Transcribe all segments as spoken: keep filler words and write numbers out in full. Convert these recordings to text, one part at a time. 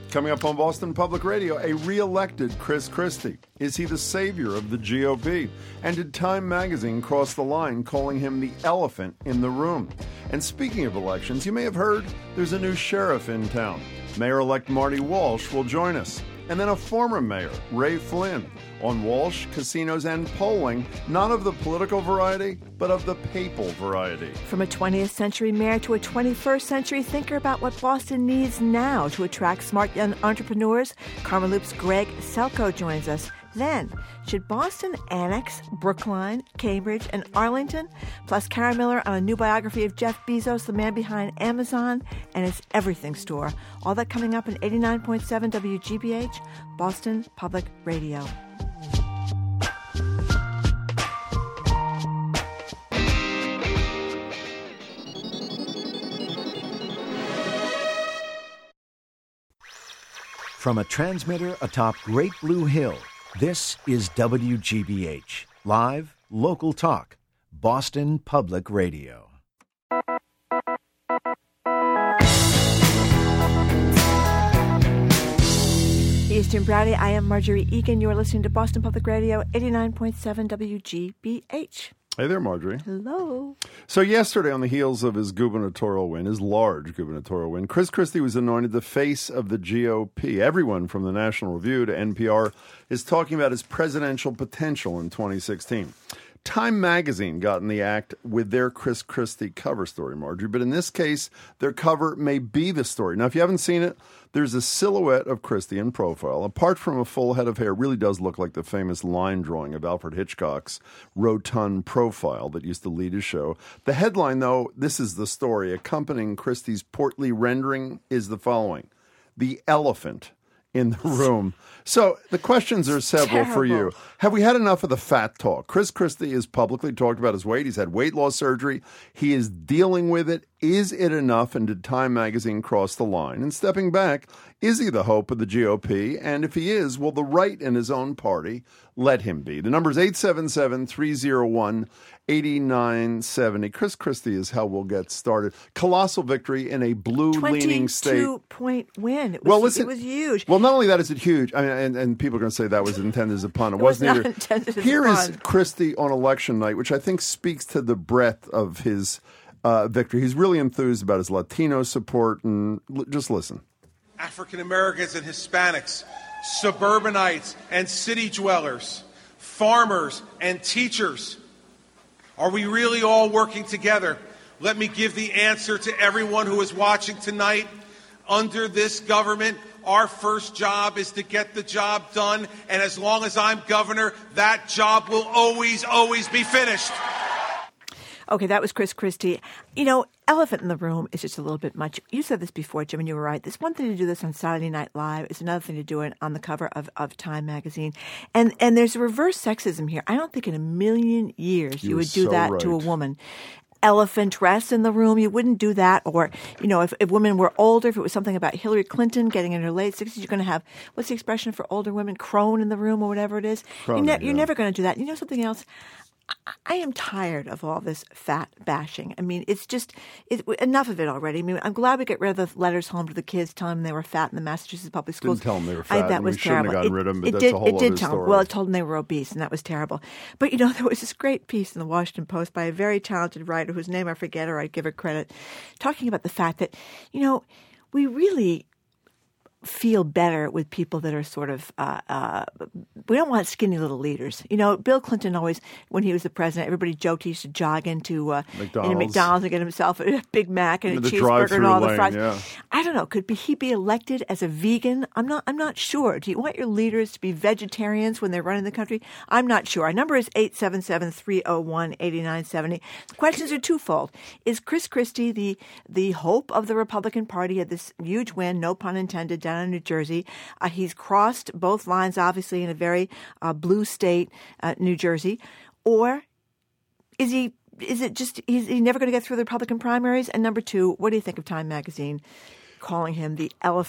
Coming up on Boston Public Radio, a re-elected Chris Christie. Is he the savior of the G O P? And did Time magazine cross the line, calling him the elephant in the room? And speaking of elections, you may have heard there's a new sheriff in town. Mayor-elect Marty Walsh will join us. And then a former mayor, Ray Flynn, on Walsh, casinos, and polling, not of the political variety, but of the papal variety. From a twentieth century mayor to a twenty-first century thinker about what Boston needs now to attract smart young entrepreneurs, Karmaloop's Greg Selko joins us. Then, should Boston annex Brookline, Cambridge, and Arlington? Plus, Karen Miller on a new biography of Jeff Bezos, the man behind Amazon and its everything store. All that coming up in eighty-nine point seven W G B H, Boston Public Radio. From a transmitter atop Great Blue Hill, this is W G B H, live, local talk, Boston Public Radio. Eastern Brownie, I am Marjorie Egan. You are listening to Boston Public Radio, eighty-nine point seven W G B H. Hey there, Marjorie. Hello. So yesterday, on the heels of his gubernatorial win, his large gubernatorial win, Chris Christie was anointed the face of the G O P. Everyone from the National Review to N P R is talking about his presidential potential in twenty sixteen. Time magazine got in the act with their Chris Christie cover story, Marjorie. But in this case, their cover may be the story. Now, if you haven't seen it, there's a silhouette of Christie in profile. Apart from a full head of hair, it really does look like the famous line drawing of Alfred Hitchcock's rotund profile that used to lead his show. The headline, though, this is the story, accompanying Christie's portly rendering, is the following: The Elephant in the Room. So the questions are several for you. Have we had enough of the fat talk? Chris Christie has publicly talked about his weight. He's had weight loss surgery. He is dealing with it. Is it enough? And did Time magazine cross the line? And stepping back, is he the hope of the G O P? And if he is, will the right in his own party let him be? The number is eight seven seven, three oh one, eight nine seven oh. Chris Christie is how we'll get started. Colossal victory in a blue-leaning state. twenty-two point win. It was, well, listen, it was huge. Well, not only that is it huge, I mean, and, and people are going to say that was intended as a pun. It, it was wasn't not either. intended as Here a is pun. Christie on election night, which I think speaks to the breadth of his uh, victory. He's really enthused about his Latino support, and l- just listen. African Americans and Hispanics, suburbanites and city dwellers, farmers and teachers. Are we really all working together? Let me give the answer to everyone who is watching tonight. Under this government, our first job is to get the job done, and as long as I'm governor, that job will always, always be finished. Okay, that was Chris Christie. You know, elephant in the room is just a little bit much. You said this before, Jim, and you were right. It's one thing to do this on Saturday Night Live. It's another thing to do it on the cover of, of Time magazine. And and there's a reverse sexism here. I don't think in a million years you, You would are do so that right. to a woman. Elephant dress in the room, you wouldn't do that. Or, you know, if, if women were older, if it was something about Hillary Clinton getting in her late sixties, you're going to have, what's the expression for older women? Crone in the room or whatever it is. Crone, you're, ne- yeah. you're never going to do that. You know something else? I am tired of all this fat bashing. I mean, it's just it, enough of it already. I mean, I'm glad we get rid of the letters home to the kids telling them they were fat in the Massachusetts public schools. Didn't tell them they were fat. I, that and was we shouldn't terrible. have gotten it, rid of them, but it that's did, a whole it did other tell story. them. Well, it told them they were obese, and that was terrible. But, you know, there was this great piece in the Washington Post by a very talented writer whose name I forget, or I'd give her credit, talking about the fact that, you know, we really feel better with people that are sort of, uh, uh, we don't want skinny little leaders. You know, Bill Clinton always, when he was the president, everybody joked he used to jog into uh, McDonald's. into McDonald's and get himself a Big Mac and a The cheeseburger drive-through and all the lane, fries. yeah. I don't know. Could be, he be elected as a vegan? I'm not. I'm not sure. Do you want your leaders to be vegetarians when they're running the country? I'm not sure. Our number is eight seven seven, three oh one, eight nine seven oh. The questions are twofold. Is Chris Christie the the hope of the Republican Party at this huge win, no pun intended, down in New Jersey? Uh, he's crossed both lines, obviously, in a very uh, blue state, uh, New Jersey. Or is he? Is it just is he never going to get through the Republican primaries? And number two, what do you think of Time magazine calling him the elephant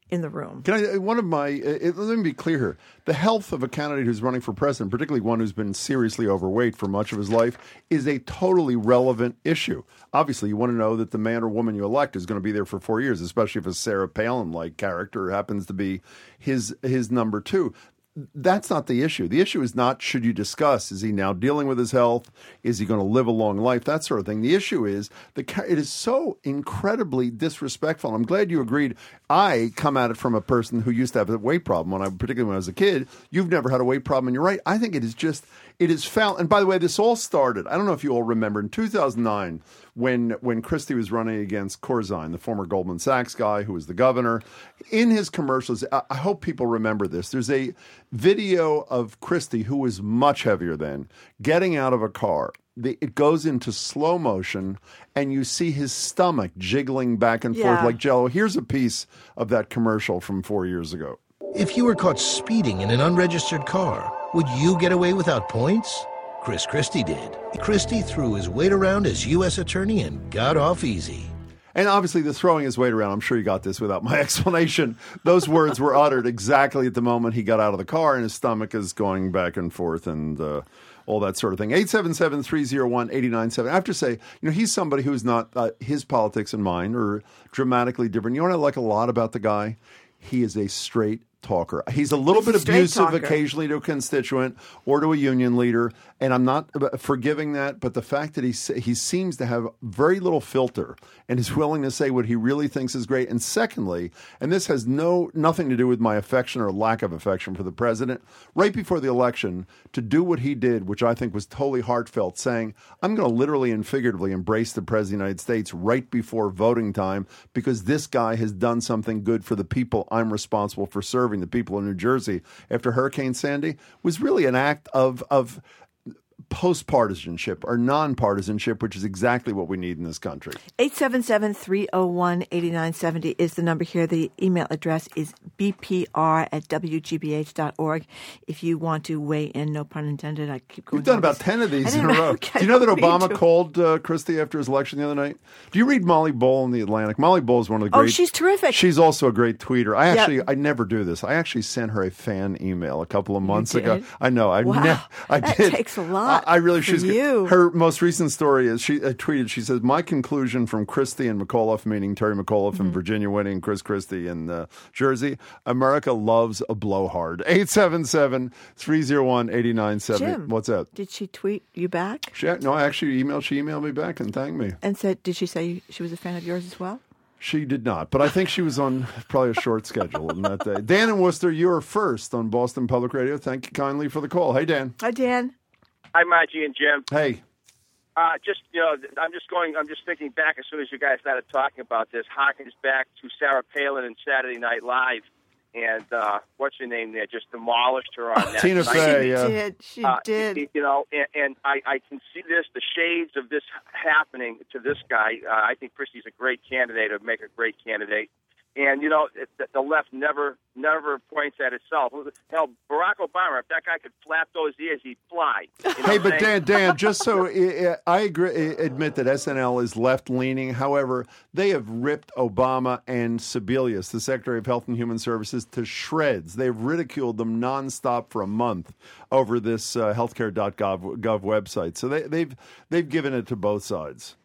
in the room. Can I, one of my, uh, let me be clear here. The health of a candidate who's running for president, particularly one who's been seriously overweight for much of his life, is a totally relevant issue. Obviously, you want to know that the man or woman you elect is going to be there for four years, especially if a Sarah Palin-like character happens to be his his number two. That's not the issue. The issue is not should you discuss, is he now dealing with his health? Is he going to live a long life? That sort of thing. The issue is the it is so incredibly disrespectful. I'm glad you agreed. I come at it from a person who used to have a weight problem, when I, particularly when I was a kid. You've never had a weight problem, and you're right. I think it is just, it is foul. And by the way, this all started, I don't know if you all remember, in two thousand nine, when when Christie was running against Corzine, the former Goldman Sachs guy who was the governor. In his commercials, I, I hope people remember this. There's a video of Christie, who was much heavier then, getting out of a car. The, it goes into slow motion, and you see his stomach jiggling back and Yeah. forth like Jell-O. Here's a piece of that commercial from four years ago. If you were caught speeding in an unregistered car, would you get away without points? Chris Christie did. Christie threw his weight around as U S attorney and got off easy. And obviously, the throwing his weight around, I'm sure you got this without my explanation. Those words were uttered exactly at the moment he got out of the car, and his stomach is going back and forth and uh, all that sort of thing. eight seven seven, three oh one, eight nine seven. I have to say, you know, he's somebody who's not, uh, his politics and mine are dramatically different. You know what I like a lot about the guy? He is a straight talker. He's a little He's a bit straight abusive talker. occasionally to a constituent or to a union leader, and I'm not forgiving that, but the fact that he he seems to have very little filter and is willing to say what he really thinks is great. And secondly, and this has no nothing to do with my affection or lack of affection for the president, right before the election, to do what he did, which I think was totally heartfelt, saying, I'm going to literally and figuratively embrace the President of the United States right before voting time because this guy has done something good for the people I'm responsible for serving, the people of New Jersey, after Hurricane Sandy, was really an act of of post-partisanship or non-partisanship, which is exactly what we need in this country. eight seven seven, three oh one, eight nine seven oh is the number here. The email address is b p r at w g b h dot org. If you want to weigh in, no pun intended. I keep going. We've done through about this. ten of I these in didn't a row. know- Do you know that I don't Obama need to. called uh, Christie after his election the other night? Do you read Molly Bowell in The Atlantic? Molly Bowell is one of the Oh, great... she's terrific. She's also a great tweeter. I Yep. actually, I never do this. I actually sent her a fan email a couple of months did? ago. I know. I Wow. ne- I That did. takes a lot I, I really. for she's you. Her most recent story is she uh, tweeted. She says, "My conclusion from Christie and McAuliffe, meaning Terry McAuliffe Mm-hmm. in Virginia winning, Chris Christie in uh, Jersey. America loves a blowhard." eight seven seven, three oh one, eight nine seven oh. Jim. What's that? Did she tweet you back She, no, I actually emailed. She emailed me back and thanked me. and said, did she say she was a fan of yours as well? She did not, but I think she was on probably a short schedule on that day. Dan in Worcester, you are first on Boston Public Radio. Thank you kindly for the call. Hey, Dan. Hi, Dan. Hi, Margie and Jim. Hey. Uh, just you know, I'm just going. I'm just thinking back as soon as you guys started talking about this. Harkens back to Sarah Palin and Saturday Night Live, and uh, what's her name there? Just demolished her on that. Tina night. Fey. She yeah. did. She Uh, did. You know, and, and I, I can see this, the shades of this happening to this guy. Uh, I think Christie's a great candidate, or make a great candidate. And, you know, it, the- the left never never points at itself. Hell, Barack Obama, if that guy could flap those ears, he'd fly. You know Hey, what but I'm saying? Dan, Dan, just so I, I agree, admit that S N L is left-leaning. However, they have ripped Obama and Sebelius, the Secretary of Health and Human Services, to shreds. They've ridiculed them nonstop for a month over this uh, healthcare dot gov gov website. So they, they've they've given it to both sides.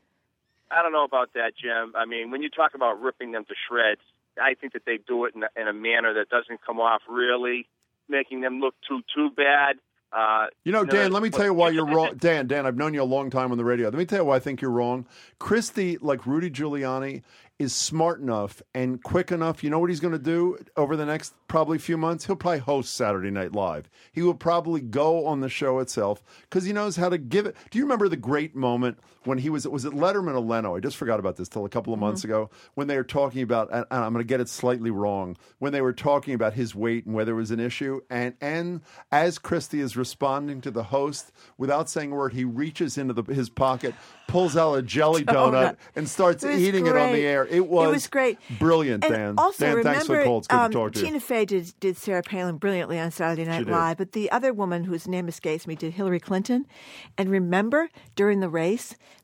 I don't know about that, Jim. I mean, when you talk about ripping them to shreds, I think that they do it in a, in a manner that doesn't come off really making them look too too bad. Uh, You know, you Dan, know, let me tell you why you're wrong. Dan, Dan, I've known you a long time on the radio. Let me tell you why I think you're wrong. Christie, like Rudy Giuliani, is smart enough and quick enough. You know what he's going to do over the next probably few months? He'll probably host Saturday Night Live. He will probably go on the show itself because he knows how to give it. Do you remember the great moment when he was, was it Letterman or Leno? I just forgot about this till a couple of months ago when they were talking about, and I'm going to get it slightly wrong, when they were talking about his weight and whether it was an issue. And, and as Christie is responding to the host, without saying a word, he reaches into the, his pocket, pulls out a jelly donut, Donut. and starts It was eating it on the great. air. It was, It was great. Brilliant, And Dan. also, Dan, remember, thanks for the call. It's good um, to talk to Tina you. Fey did, did Sarah Palin brilliantly on Saturday Night did. Live, but the other woman whose name escapes me did Hillary Clinton. And remember, during the race, that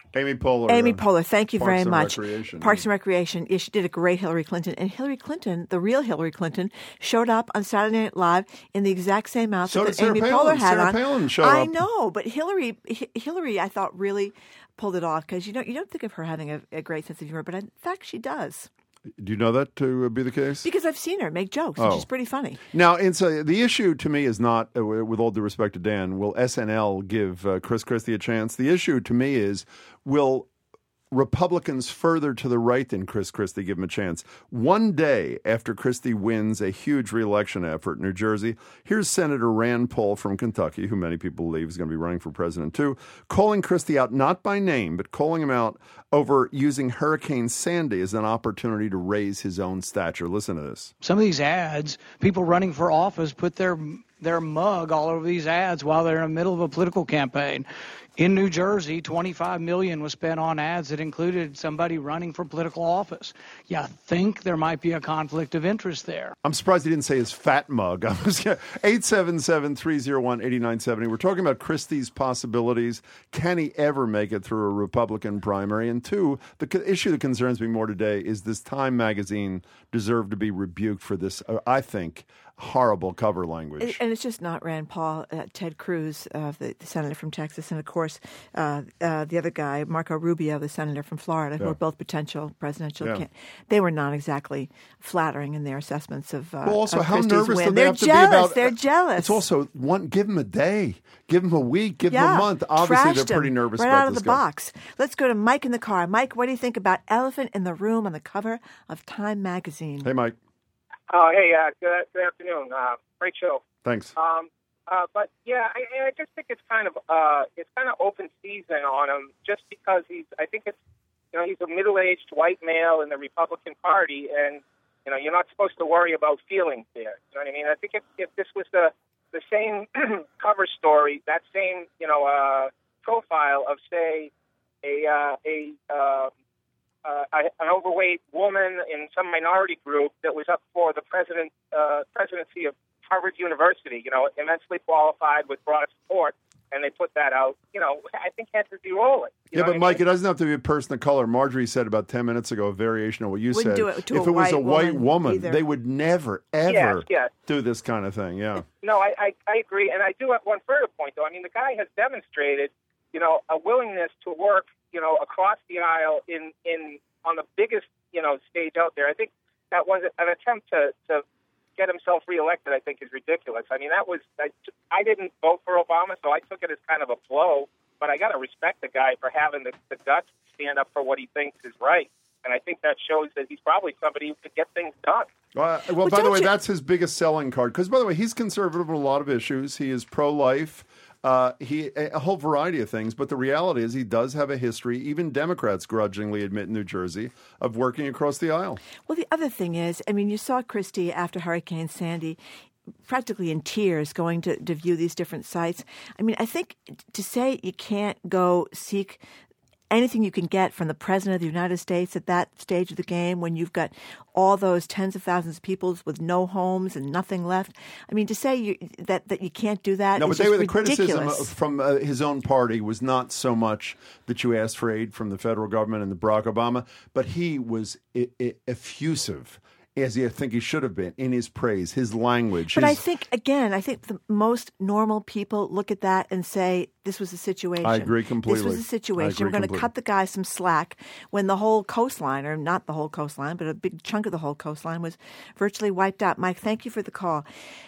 Amy Poehler. Amy uh, Poehler, thank you Parks very and much. Recreation. Parks and Recreation. Yeah, she did a great Hillary Clinton. And Hillary Clinton, the real Hillary Clinton, showed up on Saturday Night Live in the exact same outfit So did that Sarah Amy Palin. Poehler had Sarah on. Palin showed I up. know, but Hillary, H- Hillary, I thought really pulled it off because you don't you don't think of her having a, a great sense of humor, but in fact she does. Do you know that to uh, be the case? Because I've seen her make jokes, and Oh. she's pretty funny. Now, and so the issue to me is not, uh, with all due respect to Dan, will S N L give uh, Chris Christie a chance? The issue to me is, will Republicans further to the right than Chris Christie give him a chance? One day after Christie wins a huge reelection effort in New Jersey, here's Senator Rand Paul from Kentucky, who many people believe is going to be running for president too, calling Christie out not by name, but calling him out over using Hurricane Sandy as an opportunity to raise his own stature. Listen to this. Some of these ads, people running for office put their their mug all over these ads while they're in the middle of a political campaign. In New Jersey, twenty-five million dollars was spent on ads that included somebody running for political office. You think there might be a conflict of interest there. I'm surprised he didn't say his fat mug. I was eight seven seven, three oh one, eight nine seven oh. We're talking about Christie's possibilities. Can he ever make it through a Republican primary? And two, the co- issue that concerns me more today is this Time magazine deserved to be rebuked for this, uh, I think, horrible cover language. And it's just not Rand Paul, uh, Ted Cruz, uh, the, the senator from Texas, and of course uh, uh, the other guy, Marco Rubio, the senator from Florida, who Yeah. are both potential presidential. Yeah. Can- they were not exactly flattering in their assessments of. Uh, Well, also, of how Christie's nervous win. do they They're have to jealous. be about? They're jealous. It's also one. Give him a day. Give him a week. Give him yeah, a month. Obviously, trashed they're pretty him nervous right about out of this the guy. box. Let's go to Mike in the car. Mike, what do you think about Elephant in the Room on the cover of Time magazine? Hey, Mike. Oh, hey, uh, good, good afternoon. Uh, great show. Thanks. Um, uh, but yeah, I, I just think it's kind of uh, it's kind of open season on him, just because he's. I think it's you know he's a middle-aged white male in the Republican Party, and you know you're not supposed to worry about feelings there. You know what I mean? I think if, if this was the the same cover story, that same you know uh, profile of say a uh, a uh, Uh, an overweight woman in some minority group that was up for the president uh, presidency of Harvard University, you know, immensely qualified with broad support, and they put that out. You know, I think heads would be rolling. You Yeah, know but what I Mike, mean? it doesn't have to be a person of color. Marjorie said about ten minutes ago a variation of what you Wouldn't said. do it to if a it was a white white woman woman, either. they would never, ever Yes, yes. do this kind of thing. Yeah. No, I, I, I agree, and I do have one further point, though. I mean, the guy has demonstrated, you know, a willingness to work, you know, across the aisle in, in on the biggest, you know, stage out there. I think that was an attempt to, to get himself reelected, I think, is ridiculous. I mean, that was, I, I didn't vote for Obama, so I took it as kind of a blow, but I got to respect the guy for having the, the guts to stand up for what he thinks is right. And I think that shows that he's probably somebody who could get things done. Uh, well, Well, by the don't way, you- that's his biggest selling card. Because, by the way, he's conservative on a lot of issues. He is pro-life. Uh, he a whole variety of things. But the reality is he does have a history, even Democrats grudgingly admit in New Jersey, of working across the aisle. Well, the other thing is, I mean, you saw Christie after Hurricane Sandy practically in tears going to, to view these different sites. I mean, I think to say you can't go seek anything you can get from the President of the United States at that stage of the game when you've got all those tens of thousands of people with no homes and nothing left. I mean, to say you, that, that you can't do that No, is but they just were the ridiculous. criticism from uh, his own party was not so much that you asked for aid from the federal government and the Barack Obama, but he was I- I- effusive, as I think he should have been, in his praise, his language. But his, I think, again, I think the most normal people look at that and say, this was a situation. I agree completely. This was a I situation. agree We're going to completely. cut the guy some slack when the whole coastline, or not the whole coastline, but a big chunk of the whole coastline was virtually wiped out. Mike, thank you for the call.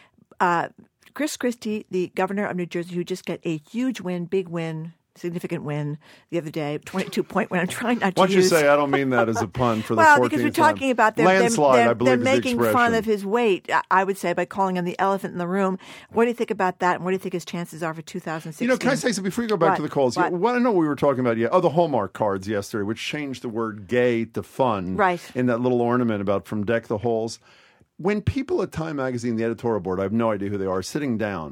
Uh, Chris Christie, the governor of New Jersey, who just got a huge win, big win, significant win the other day, twenty-two point win. I'm trying not to Why don't you use. say I don't mean that as a pun for the well, fourteenth because we're time. talking about them, landslide. they're, I believe they're is making the fun expression. of his weight, I- I would say, by calling him the elephant in the room. What do you think about that, and what do you think his chances are for two thousand sixteen? You know, can I say something before you go back What? to the calls? What? You want to know what we were talking about? Yeah. Oh, the Hallmark cards yesterday, which changed the word gay to fun. Right. In that little ornament about from Deck the Halls. When people at Time Magazine, the editorial board, I have no idea who they are, sitting down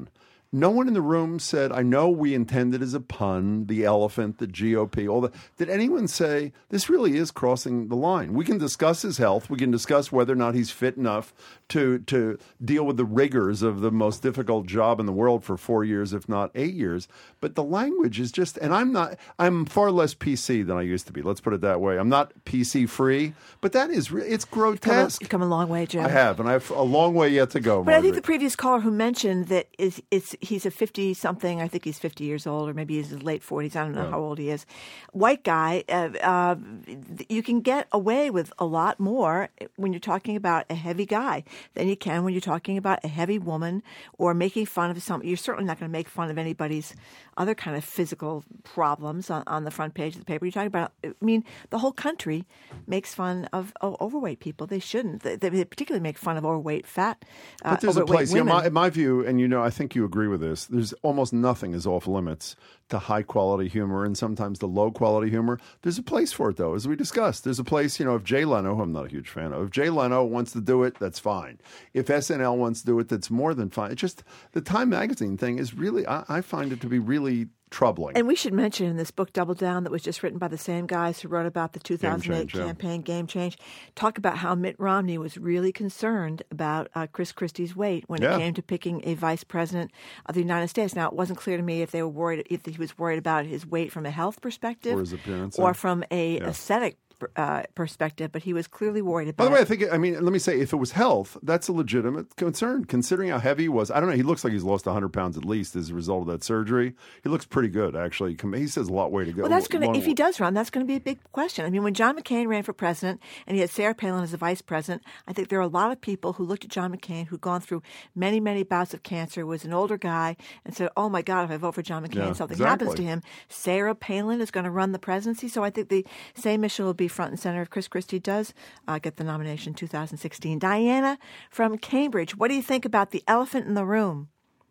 No one in the room said, I know we intended as a pun, the elephant, the G O P, all that. Did anyone say, this really is crossing the line? We can discuss his health. We can discuss whether or not he's fit enough to, to deal with the rigors of the most difficult job in the world for four years, if not eight years. But the language is just, and I'm not, I'm far less P C than I used to be. Let's put it that way. I'm not P C free, but that is, it's grotesque. You've come a long way, Jim. I have, and I have a long way yet to go. But I think Margaret. the previous caller who mentioned that is, it's, he's a fifty-something, I think he's fifty years old, or maybe he's in his late forties. I don't know yeah. how old he is. White guy, uh, uh, you can get away with a lot more when you're talking about a heavy guy than you can when you're talking about a heavy woman or making fun of something. You're certainly not going to make fun of anybody's other kind of physical problems on, on the front page of the paper. You're talking about, I mean, the whole country makes fun of oh, overweight people. They shouldn't. They, they particularly make fun of overweight, fat, uh, But there's a place, you know, my, in my view, and you know, I think you agree with this, there's almost nothing is off limits to high-quality humor and sometimes the low-quality humor. There's a place for it, though, as we discussed. There's a place, you know, if Jay Leno, who I'm not a huge fan of, if Jay Leno wants to do it, that's fine. If S N L wants to do it, that's more than fine. It's just the Time Magazine thing is really, I, I find it to be really troubling. And we should mention in this book, Double Down, that was just written by the same guys who wrote about the two thousand eight Game Change, campaign, yeah. Game Change, talk about how Mitt Romney was really concerned about uh, Chris Christie's weight when yeah. it came to picking a vice president of the United States. Now, it wasn't clear to me if they were worried, if he was worried about his weight from a health perspective or his appearance, or yeah. from a yeah. aesthetic Uh, perspective, but he was clearly worried about. By the way, I think, I mean, let me say, if it was health, that's a legitimate concern, considering how heavy he was. I don't know. He looks like he's lost one hundred pounds at least as a result of that surgery. He looks pretty good, actually. He says a lot way to go. Well, that's going Long, to, if he does run, that's going to be a big question. I mean, when John McCain ran for president and he had Sarah Palin as the vice president, I think there are a lot of people who looked at John McCain who'd gone through many, many bouts of cancer, was an older guy, and said, oh my God, if I vote for John McCain, yeah, something exactly. happens to him. Sarah Palin is going to run the presidency, so I think the same issue will be front and center if Chris Christie does uh, get the nomination in two thousand sixteen. Diana from Cambridge, what do you think about the elephant in the room?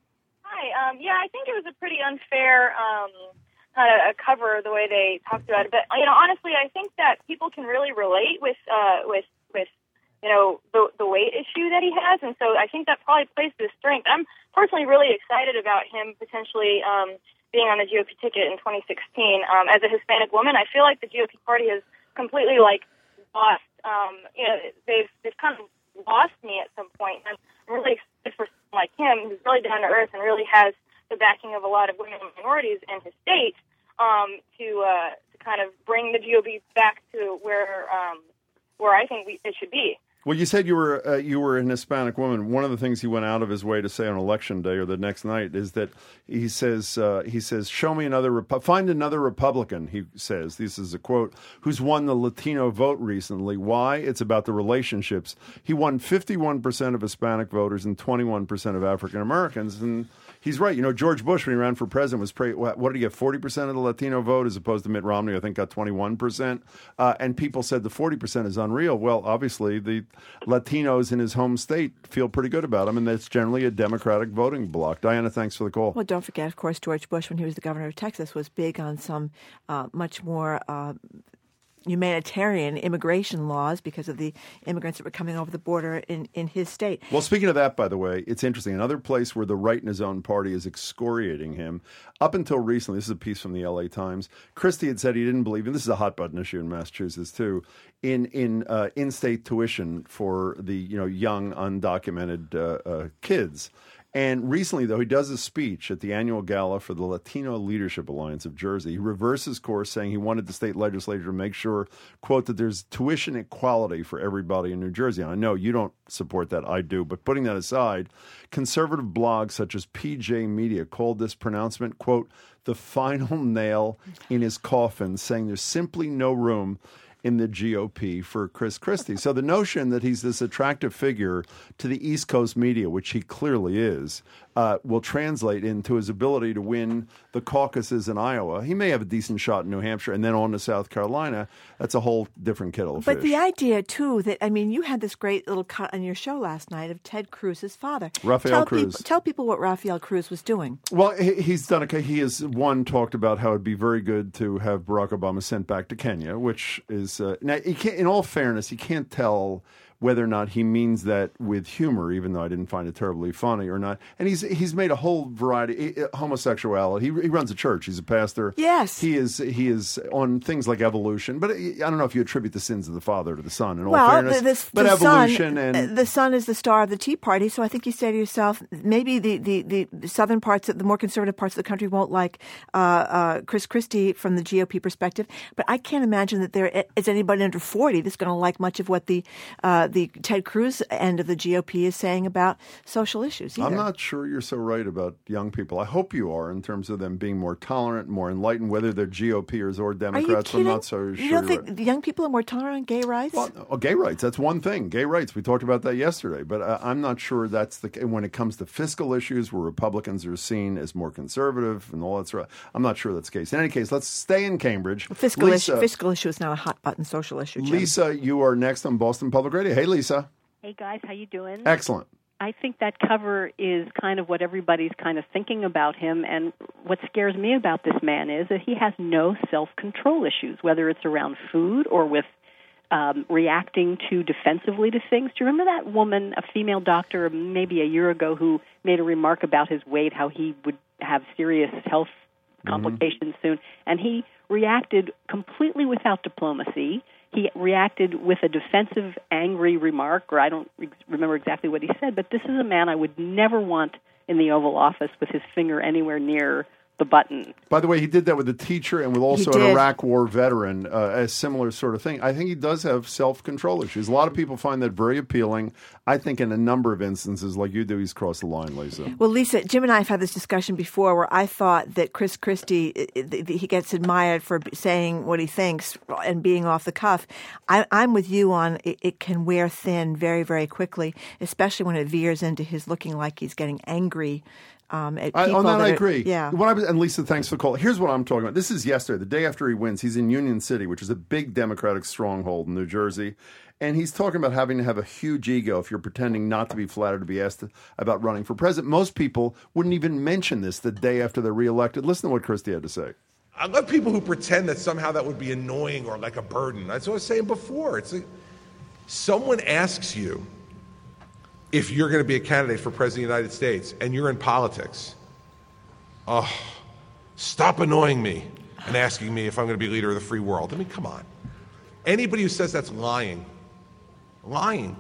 Hi. Um, yeah, I think it was a pretty unfair um, kind of a cover the way they talked about it. But you know, honestly, I think that people can really relate with uh, with with you know the the weight issue that he has, and so I think that probably plays to his strength. I'm personally really excited about him potentially um, being on the G O P ticket in twenty sixteen. Um, as a Hispanic woman, I feel like the G O P party has completely like lost, um, you know, they've they've kind of lost me at some point. And I'm really excited for someone like him, who's really down to earth and really has the backing of a lot of women and minorities in his state, um, to uh, to kind of bring the G O P back to where um, where I think we, it should be. Well, you said you were uh, you were an Hispanic woman. One of the things he went out of his way to say on election day or the next night is that he says uh, he says, "Show me another Repu- find another Republican." He says, this is a quote, "who's won the Latino vote recently. Why? It's about the relationships. He won fifty-one percent of Hispanic voters and twenty-one percent of African Americans." And he's right. You know, George Bush, when he ran for president, was pretty, what, what did he get? forty percent of the Latino vote, as opposed to Mitt Romney, I think, got twenty-one percent. Uh, and people said the forty percent is unreal. Well, obviously, the Latinos in his home state feel pretty good about him, and that's generally a Democratic voting bloc. Diana, thanks for the call. Well, don't forget, of course, George Bush, when he was the governor of Texas, was big on some uh, much more uh, humanitarian immigration laws because of the immigrants that were coming over the border in, in his state. Well, speaking of that, by the way, it's interesting. Another place where the right in his own party is excoriating him. Up until recently, this is a piece from the L A Times, Christie had said he didn't believe, and this is a hot button issue in Massachusetts too, in in uh, in-state tuition for the you know young undocumented uh, uh, kids. And recently, though, he does a speech at the annual gala for the Latino Leadership Alliance of Jersey. He reverses course, saying he wanted the state legislature to make sure, quote, that there's tuition equality for everybody in New Jersey. And I know you don't support that. I do. But putting that aside, conservative blogs such as P J Media called this pronouncement, quote, the final nail in his coffin, saying there's simply no room in the G O P for Chris Christie. So the notion that he's this attractive figure to the East Coast media, which he clearly is, uh, will translate into his ability to win the caucuses in Iowa. He may have a decent shot in New Hampshire and then on to South Carolina. That's a whole different kettle of but fish. But the idea, too, that, I mean, you had this great little cut on your show last night of Ted Cruz's father. Rafael tell Cruz. People, tell people what Rafael Cruz was doing. Well, he, he's done okay. He has, one, talked about how it'd be very good to have Barack Obama sent back to Kenya, which is, uh, now, he can't, in all fairness, you can't tell whether or not he means that with humor, even though I didn't find it terribly funny or not. And he's he's made a whole variety homosexuality. He, he runs a church. He's a pastor. Yes, he is. He is on things like evolution. But I don't know if you attribute the sins of the father to the son. In all well, fairness, the, the, but the evolution son, and the son is the star of the Tea Party. So I think you say to yourself, maybe the the, the, the southern parts, the more conservative parts of the country, won't like uh, uh, Chris Christie from the G O P perspective. But I can't imagine that there is anybody under forty that's going to like much of what the uh, the Ted Cruz end of the G O P is saying about social issues either. I'm not sure you're so right about young people. I hope you are in terms of them being more tolerant, more enlightened, whether they're GOPers or Democrats. I'm not so sure. You don't think right. the young people are more tolerant on gay rights? Well, oh, gay rights, that's one thing. Gay rights, we talked about that yesterday. But uh, I'm not sure that's the when it comes to fiscal issues where Republicans are seen as more conservative and all that sort of, I'm not sure that's the case. In any case, let's stay in Cambridge. Fiscal, Lisa, issue, fiscal issue is not a hot button social issue, Jim. Lisa, you are next on Boston Public Radio. Hey, Lisa. Hey, guys, how you doing? Excellent. I think that cover is kind of what everybody's kind of thinking about him, and what scares me about this man is that he has no self-control issues, whether it's around food or with um, reacting to defensively to things. Do you remember that woman, a female doctor, maybe a year ago, who made a remark about his weight, how he would have serious health complications mm-hmm. soon, and he reacted completely without diplomacy. He reacted with a defensive, angry remark, or I don't re- remember exactly what he said, but this is a man I would never want in the Oval Office with his finger anywhere near the button. By the way, he did that with a teacher and with also an Iraq War veteran, uh, a similar sort of thing. I think he does have self-control issues. A lot of people find that very appealing. I think in a number of instances, like you do, he's crossed the line, Lisa. Well, Lisa, Jim and I have had this discussion before where I thought that Chris Christie, he gets admired for saying what he thinks and being off the cuff. I, I'm with you on it, it can wear thin very, very quickly, especially when it veers into his looking like he's getting angry. Um, at I, on that, that I are, agree. Yeah. What I was, and Lisa, thanks for calling. Here's what I'm talking about. This is yesterday, the day after he wins. He's in Union City, which is a big Democratic stronghold in New Jersey. And he's talking about having to have a huge ego if you're pretending not to be flattered to be asked about running for president. Most people wouldn't even mention this the day after they're reelected. Listen to what Christie had to say. I love people who pretend that somehow that would be annoying or like a burden. That's what I was saying before. It's like someone asks you if you're going to be a candidate for president of the United States and you're in politics. Oh, stop annoying me and asking me if I'm going to be leader of the free world. I mean, come on. Anybody who says that's lying, lying.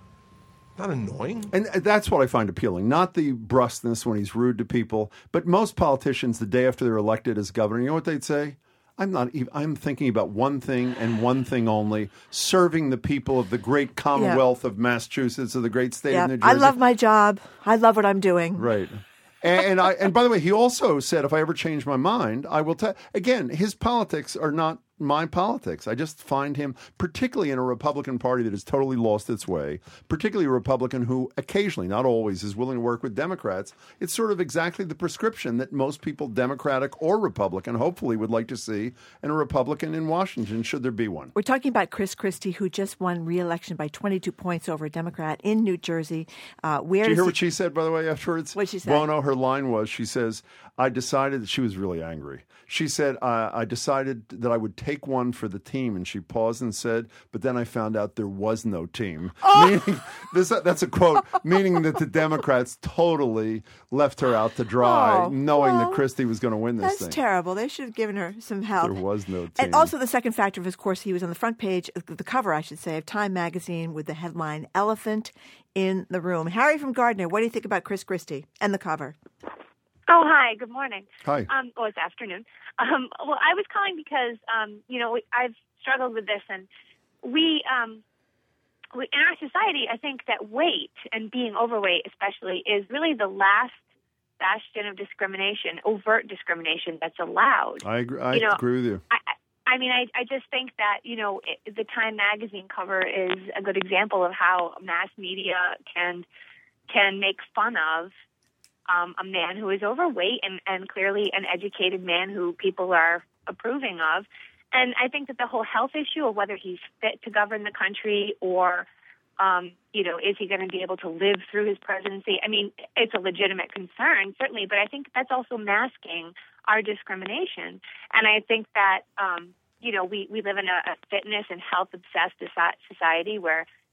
Not annoying. And that's what I find appealing. Not the brusqueness when he's rude to people, but most politicians, the day after they're elected as governor, you know what they'd say? I'm not even, I'm thinking about one thing and one thing only, serving the people of the great Commonwealth yeah. of Massachusetts, of the great state yeah. of New Jersey. I love my job. I love what I'm doing. Right. And, and I and by the way, he also said, if I ever change my mind, I will tell. Again, his politics are not my politics. I just find him, particularly in a Republican Party that has totally lost its way, particularly a Republican who occasionally, not always, is willing to work with Democrats. It's sort of exactly the prescription that most people, Democratic or Republican, hopefully would like to see in a Republican in Washington, should there be one. We're talking about Chris Christie, who just won re-election by twenty-two points over a Democrat in New Jersey. Uh, where Did you hear he... what she said, by the way, afterwards? What did she say? Bono, her line was, she says, I decided, she was really angry. She said, uh, I decided that I would take one for the team. And she paused and said, but then I found out there was no team. Oh! Meaning, this, that's a quote, meaning that the Democrats totally left her out to dry, oh, knowing well, that Christie was going to win this that's thing. That's terrible. They should have given her some help. There was no team. And also the second factor, of course, he was on the front page, the cover, I should say, of Time magazine with the headline, Elephant in the Room. Harry from Gardner, what do you think about Chris Christie and the cover? Oh, hi. Good morning. Hi. Um, oh, it's afternoon. Um, well, I was calling because, um, you know, I've struggled with this, and we, um, we, in our society, I think that weight and being overweight especially is really the last bastion of discrimination, overt discrimination that's allowed. I agree, I you know, agree with you. I, I mean, I, I just think that, you know, it, the Time magazine cover is a good example of how mass media can can make fun of Um, a man who is overweight and, and clearly an educated man who people are approving of. And I think that the whole health issue of whether he's fit to govern the country or, um, you know, is he going to be able to live through his presidency? I mean, it's a legitimate concern, certainly, but I think that's also masking our discrimination. And I think that, um, you know, we, we live in a, a fitness and health-obsessed society where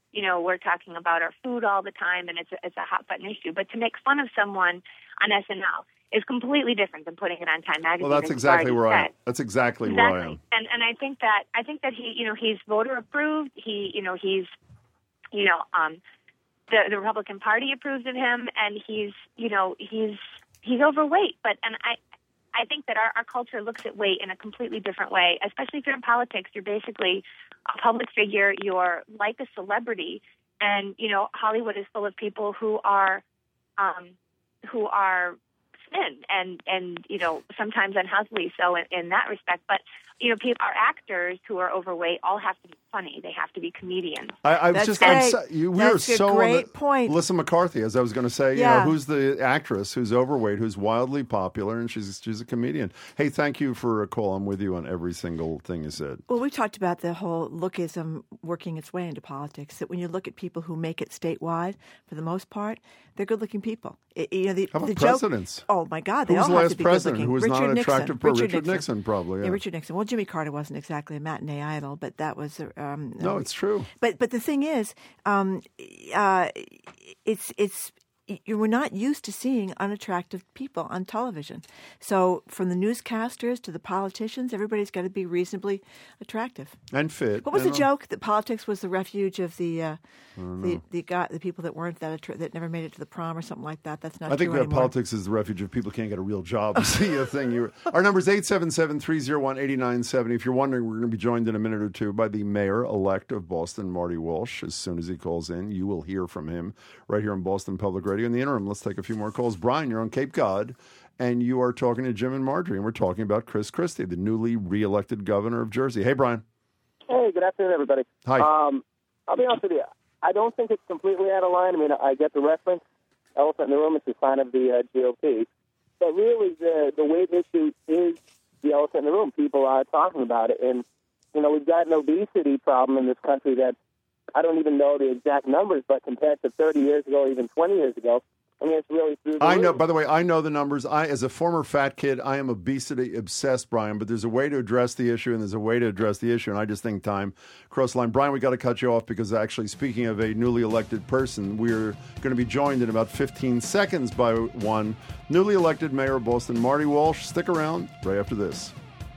you know, we're talking about our food all the time, and it's a, it's a hot button issue. But to make fun of someone on S N L is completely different than putting it on Time Magazine. Well, that's exactly where I am. That's exactly, exactly where I am. And and I think that I think that he, you know, he's voter approved. He, you know, he's, you know, um, the the Republican Party approves of him, and he's, you know, he's he's overweight. But and I. I think that our, our culture looks at weight in a completely different way, especially if you're in politics. You're basically a public figure. You're like a celebrity. And, you know, Hollywood is full of people who are um, who are thin and, and, you know, sometimes unhealthily so in, in that respect. But, you know, people, our actors who are overweight all have to be funny. They have to be comedians. I, I was That's just, great. I'm so, you, we That's are a so great the, point. Melissa McCarthy, as I was going to say, Yeah. you know, who's the actress who's overweight, who's wildly popular, and she's she's a comedian. Hey, thank you for a call. I'm with you on every single thing you said. Well, we talked about the whole lookism working its way into politics. That when you look at people who make it statewide, for the most part, they're good-looking people. It, you know, the, How about the joke, presidents? Oh my God, they Who's all the have last to be president good-looking. who was Richard not an Nixon. attractive per- Richard, Richard Nixon. Nixon, probably, yeah. Richard Nixon. Well, Jimmy Carter wasn't exactly a matinee idol, but that was. Um, No, it's true. But but the thing is, um, uh, it's it's you we're not used to seeing unattractive people on television. So from the newscasters to the politicians, everybody's got to be reasonably attractive And fit. What was you the know. joke that politics was the refuge of the uh, the the, guy, the people that weren't that attra- that never made it to the prom or something like that? That's not I think true that anymore. politics is the refuge if people can't get a real job. See a thing. You Our number is eight seven seven, three oh one, eight nine seven oh. If you're wondering, we're going to be joined in a minute or two by the mayor-elect of Boston, Marty Walsh. As soon as he calls in, you will hear from him right here on Boston Public Radio. In the interim, let's take a few more calls. Brian, you're on Cape Cod, and you are talking to Jim and Marjorie, and we're talking about Chris Christie, the newly re-elected governor of Jersey. Hey, Brian. Hey, good afternoon, everybody. Hi. Um, I'll be honest with you. I don't think it's completely out of line. I mean, I get the reference. Elephant in the room is a sign of the uh, G O P. But really, the, the weight issue is the elephant in the room. People are talking about it. And, you know, we've got an obesity problem in this country that I don't even know the exact numbers, but compared to thirty years ago, even twenty years ago, I mean, it's really through the I know, roof. by the way, I know the numbers. I, as a former fat kid, I am obesity obsessed, Brian, but there's a way to address the issue, and there's a way to address the issue, and I just think time cross the line. Brian, we got to cut you off because actually, speaking of a newly elected person, we're going to be joined in about fifteen seconds by one newly elected mayor of Boston, Marty Walsh. Stick around right after this.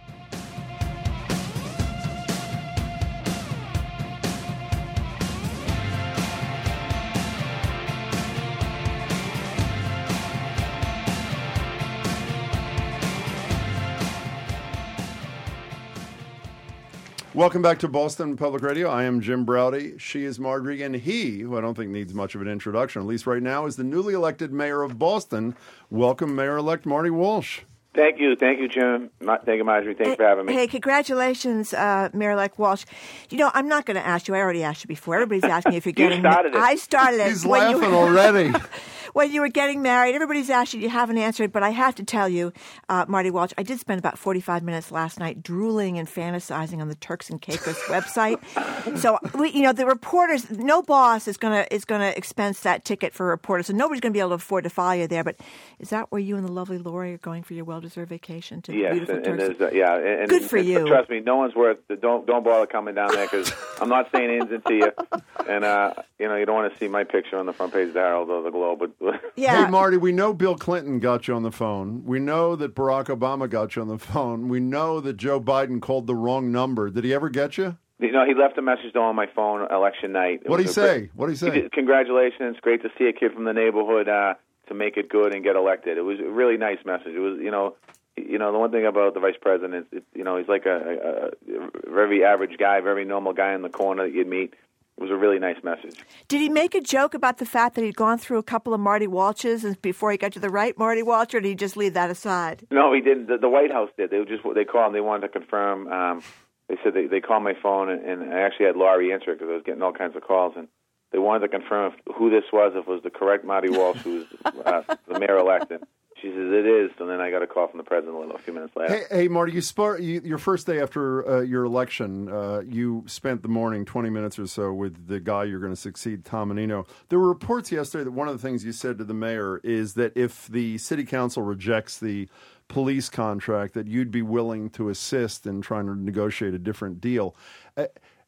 Welcome back to Boston Public Radio. I am Jim Browdy. She is Marjorie, and he, who I don't think needs much of an introduction, at least right now, is the newly elected mayor of Boston. Welcome, Mayor-elect Marty Walsh. Thank you. Thank you, Jim. Ma- Thank you, Marjorie. Thanks Hey, for having me. Hey, congratulations, uh, Mayor-elect Walsh. You know, I'm not going to ask you. I already asked you before. Everybody's asking you if you're You getting started it. I started it. He's when you laughing were- already. When you were getting married, everybody's asked you, you haven't answered, but I have to tell you, uh, Marty Walsh, I did spend about forty-five minutes last night drooling and fantasizing on the Turks and Caicos website. So, we, you know, the reporters, no boss is going to is going to expense that ticket for reporters, so nobody's going to be able to afford to follow you there. But is that where you and the lovely Lori are going for your well-deserved vacation to Yes, beautiful and, and Turks? there's uh, yeah, and, Good for and, you. Trust me, no one's worth. Don't don't bother coming down there because I'm not saying anything to you, and uh, you know you don't want to see my picture on the front page of the Herald or the Globe. But Yeah. Hey, Marty, we know Bill Clinton got you on the phone. We know that Barack Obama got you on the phone. We know that Joe Biden called the wrong number. Did he ever get you? you know, he left a message though on my phone election night. It What'd he was a say? great- What'd he He say? did, Congratulations! Great to see a kid from the neighborhood uh, to make it good and get elected. It was a really nice message. It was, you know, you know, the one thing about the vice president is, it, you know, he's like a, a, a very average guy, very normal guy in the corner that you'd meet. It was a really nice message. Did he make a joke about the fact that he'd gone through a couple of Marty Walshes before he got to the right Marty Walsh, or did he just leave that aside? No, he didn't. The, the White House did. They were just they called and they wanted to confirm. Um, they said they, they called my phone, and, and I actually had Laurie answer it because I was getting all kinds of calls, and they wanted to confirm if, who this was, if it was the correct Marty Walsh, who was uh, the mayor-elect. And she says it is, and then I got a call from the president a, little, a few minutes later. Hey, hey Marty, you, spar- you your first day after uh, your election, uh, you spent the morning, twenty minutes or so, with the guy you're going to succeed, Tom Menino. There were reports yesterday that one of the things you said to the mayor is that if the city council rejects the police contract, that you'd be willing to assist in trying to negotiate a different deal. Uh,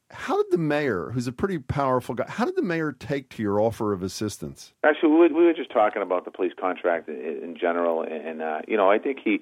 How did the mayor, who's a pretty powerful guy, how did the mayor take to your offer of assistance? Actually, we, we were just talking about the police contract in, in general, and uh, you know, I think he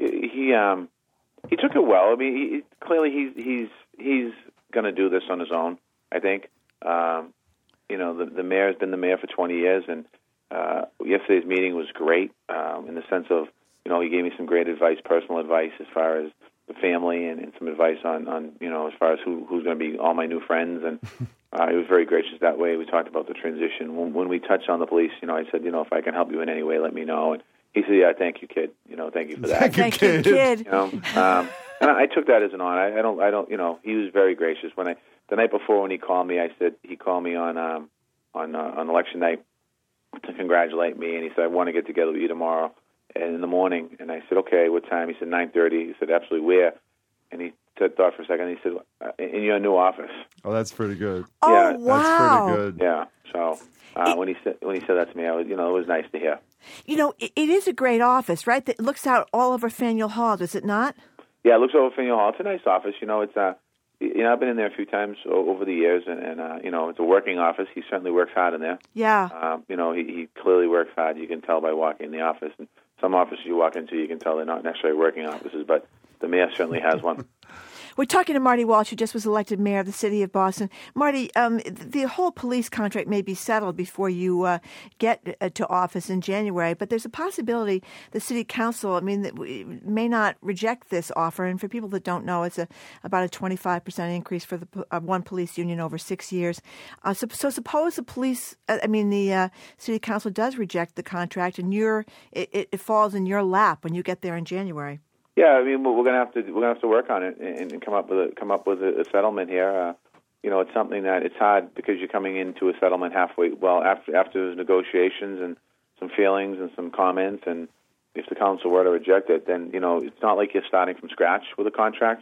he um, he took it well. I mean, he, clearly he's he's he's going to do this on his own. I think. Um, you know, the the mayor has been the mayor for twenty years, and uh, yesterday's meeting was great um, in the sense of, you know, he gave me some great advice, personal advice as far as the family, and, and some advice on, on, you know, as far as who who's going to be all my new friends, and uh, he was very gracious that way. We talked about the transition. When, when we touched on the police, you know, I said, you know, if I can help you in any way, let me know. And he said, yeah, thank you, kid. You know, thank you for that. Thank you, kid. kid. You know, um, and I took that as an honor. I, I don't, I don't, you know, he was very gracious. When I the night before when he called me, I said he called me on um, on uh, on election night to congratulate me, and he said, I want to get together with you tomorrow and in the morning. And I said, okay, what time? He said nine thirty. He said, absolutely, where? And he said, thought for a second. He said, uh, in your new office. Oh, that's pretty good. Oh, yeah, wow. That's pretty good. Yeah. So uh, when he said when he said that to me, I was, you know, it was nice to hear. You know, it, it is a great office, right? That looks out all over Faneuil Hall, does it not? Yeah, it looks over Faneuil Hall. It's a nice office. You know, it's uh, you know, I've been in there a few times o- over the years, and, and uh, you know, it's a working office. He certainly works hard in there. Yeah. Um, you know, he, he clearly works hard. You can tell by walking in the office. And some offices you walk into, you can tell they're not necessarily working offices, but the mayor certainly has one. We're talking to Marty Walsh, who just was elected mayor of the city of Boston. Marty, um, the whole police contract may be settled before you uh, get uh, to office in January, but there's a possibility the city council, I mean, that we may not reject this offer. And for people that don't know, it's a, about a twenty-five percent increase for the uh, one police union over six years. Uh, so, so suppose the police, uh, I mean, the uh, city council does reject the contract, and you're it, it falls in your lap when you get there in January. Yeah, I mean, we're going to have to we're going to have to work on it and, and come up with a, come up with a, a settlement here. Uh, you know, it's something that it's hard because you're coming into a settlement halfway. Well, after after there's negotiations and some feelings and some comments, and if the council were to reject it, then you know it's not like you're starting from scratch with a contract.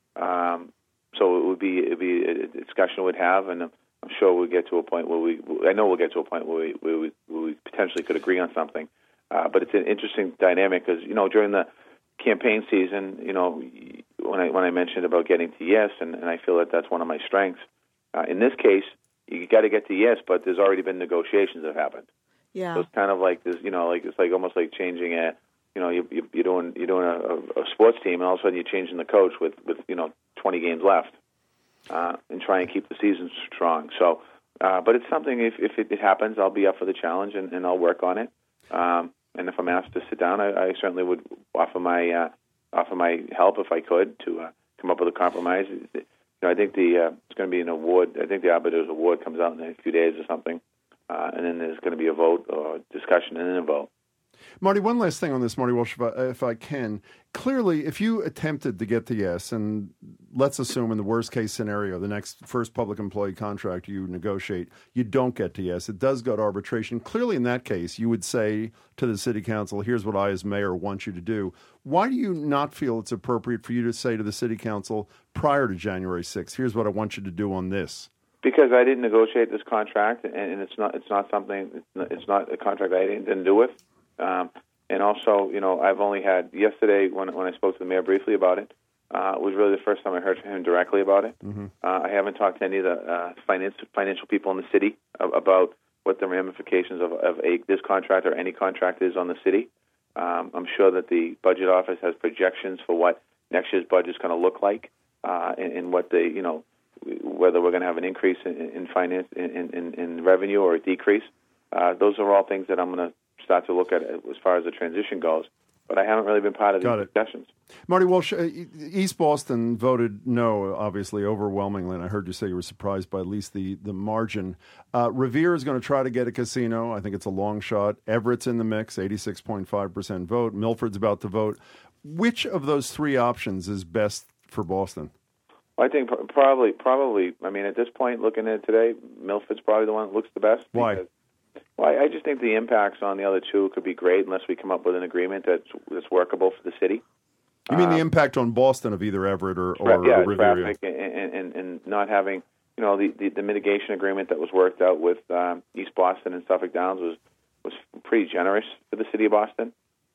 Um, so it would be it would be a discussion we'd have, and I'm sure we'll get to a point where we I know we'll get to a point where we where we, where we potentially could agree on something. Uh, but it's an interesting dynamic because you know during the campaign season, you know, when I when I mentioned about getting to yes, and, and I feel that that's one of my strengths. Uh, in this case, you got to get to yes, but there's already been negotiations that have happened. Yeah. So it's kind of like this, you know, like it's like almost like changing a, you know, you, you, you're doing you're doing a, a sports team, and all of a sudden you're changing the coach with, with you know twenty games left, uh, and try and keep the season strong. So, uh, but it's something if if it happens, I'll be up for the challenge and, and I'll work on it. Um, And if I'm asked to sit down, I, I certainly would offer my uh, offer my help if I could to uh, come up with a compromise. You know, I think the uh, it's going to be an award. I think the Arbiter's Award comes out in a few days or something, uh, and then there's going to be a vote or discussion and then a vote. Marty, one last thing on this, Marty Walsh, if I, if I can. Clearly, if you attempted to get to yes, and let's assume in the worst-case scenario, the next first public employee contract you negotiate, you don't get to yes, it does go to arbitration. Clearly, in that case, you would say to the city council, here's what I as mayor want you to do. Why do you not feel it's appropriate for you to say to the city council prior to January sixth, here's what I want you to do on this? Because I didn't negotiate this contract, and it's not it's not something, it's not, it's not a contract I didn't, didn't do with. Um, and also, you know, I've only had yesterday when when I spoke to the mayor briefly about it. Uh, it was really the first time I heard from him directly about it. Mm-hmm. Uh, I haven't talked to any of the uh, finance, financial people in the city about what the ramifications of, of a, this contract or any contract is on the city. Um, I'm sure that the budget office has projections for what next year's budget is going to look like, uh, and, and what they, you know, whether we're going to have an increase in, in finance in, in, in revenue or a decrease. Uh, those are all things that I'm going to start to look at as far as the transition goes. But I haven't really been part of Got these it. discussions. Marty Walsh, uh, East Boston voted no, obviously, overwhelmingly, and I heard you say you were surprised by at least the, the margin. Uh, Revere is going to try to get a casino. I think it's a long shot. Everett's in the mix, eighty-six point five percent vote. Milford's about to vote. Which of those three options is best for Boston? Well, I think probably, probably, I mean, at this point, looking at it today, Milford's probably the one that looks the best. Why? Because, well, I just think the impacts on the other two could be great unless we come up with an agreement that's, that's workable for the city. You mean um, the impact on Boston of either Everett or, or, yeah, or Revere? traffic and, and, and not having, you know, the, the, the mitigation agreement that was worked out with um, East Boston and Suffolk Downs was, was pretty generous for the city of Boston.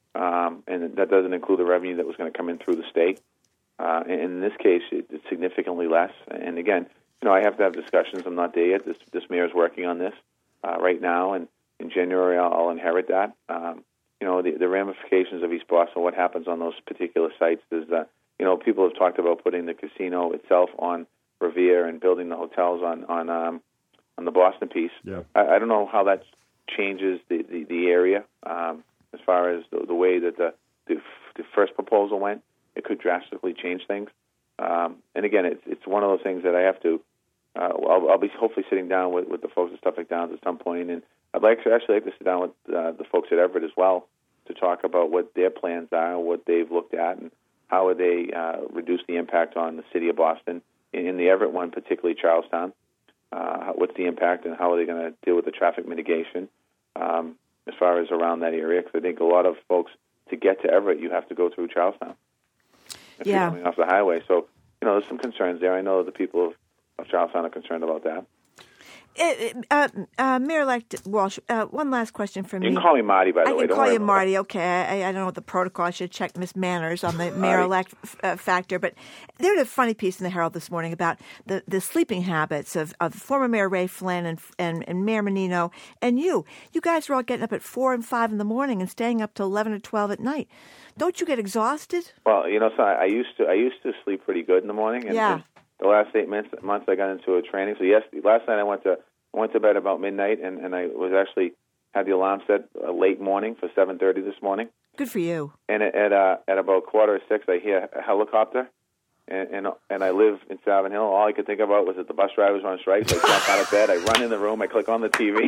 Um, and that doesn't include the revenue that was going to come in through the state. Uh, and in this case, it, it's significantly less. And again, you know, I have to have discussions. I'm not there yet. This this mayor is working on this uh, right now, and in January I'll, I'll inherit that. Um, you know, the, the ramifications of East Boston, what happens on those particular sites is that, you know, people have talked about putting the casino itself on Revere and building the hotels on on um, on the Boston piece. Yeah. I, I don't know how that changes the, the, the area um, as far as the, the way that the, the the first proposal went. It could drastically change things. Um, and again, it's it's one of those things that I have to. Uh, I'll, I'll be hopefully sitting down with, with the folks at Suffolk Downs at some point, and I'd like to actually like to sit down with uh, the folks at Everett as well to talk about what their plans are, what they've looked at, and how would they uh, reduce the impact on the city of Boston. In, in the Everett one, particularly Charlestown, uh, what's the impact and how are they going to deal with the traffic mitigation um, as far as around that area? Because I think a lot of folks, to get to Everett, you have to go through Charlestown if yeah. you're coming off the highway. So, you know, there's some concerns there. I know the people of, of Charlestown are concerned about that. It, uh, uh, Mayor-elect Walsh, uh, one last question for me. You can call me Marty, by the I way. can Don't call worry you about Marty. that. Okay, I, I don't know what the protocol. I should check Miss Manners on the mayor-elect f- uh, factor. But there's a funny piece in the Herald this morning about the, the sleeping habits of, of former Mayor Ray Flynn and, and and Mayor Menino and you. You guys are all getting up at four and five in the morning and staying up till eleven or twelve at night. Don't you get exhausted? Well, you know, so I, I used to I used to sleep pretty good in the morning. And Yeah. The last eight months, months I got into a training. So yes, last night I went to I went to bed about midnight, and, and I was actually had the alarm set uh, late morning for seven thirty this morning. Good for you. And at at, uh, at about quarter to six, I hear a helicopter, and, and and I live in Savin Hill. All I could think about was that the bus drivers were on strike. So I jump out of bed, I run in the room, I click on the T V.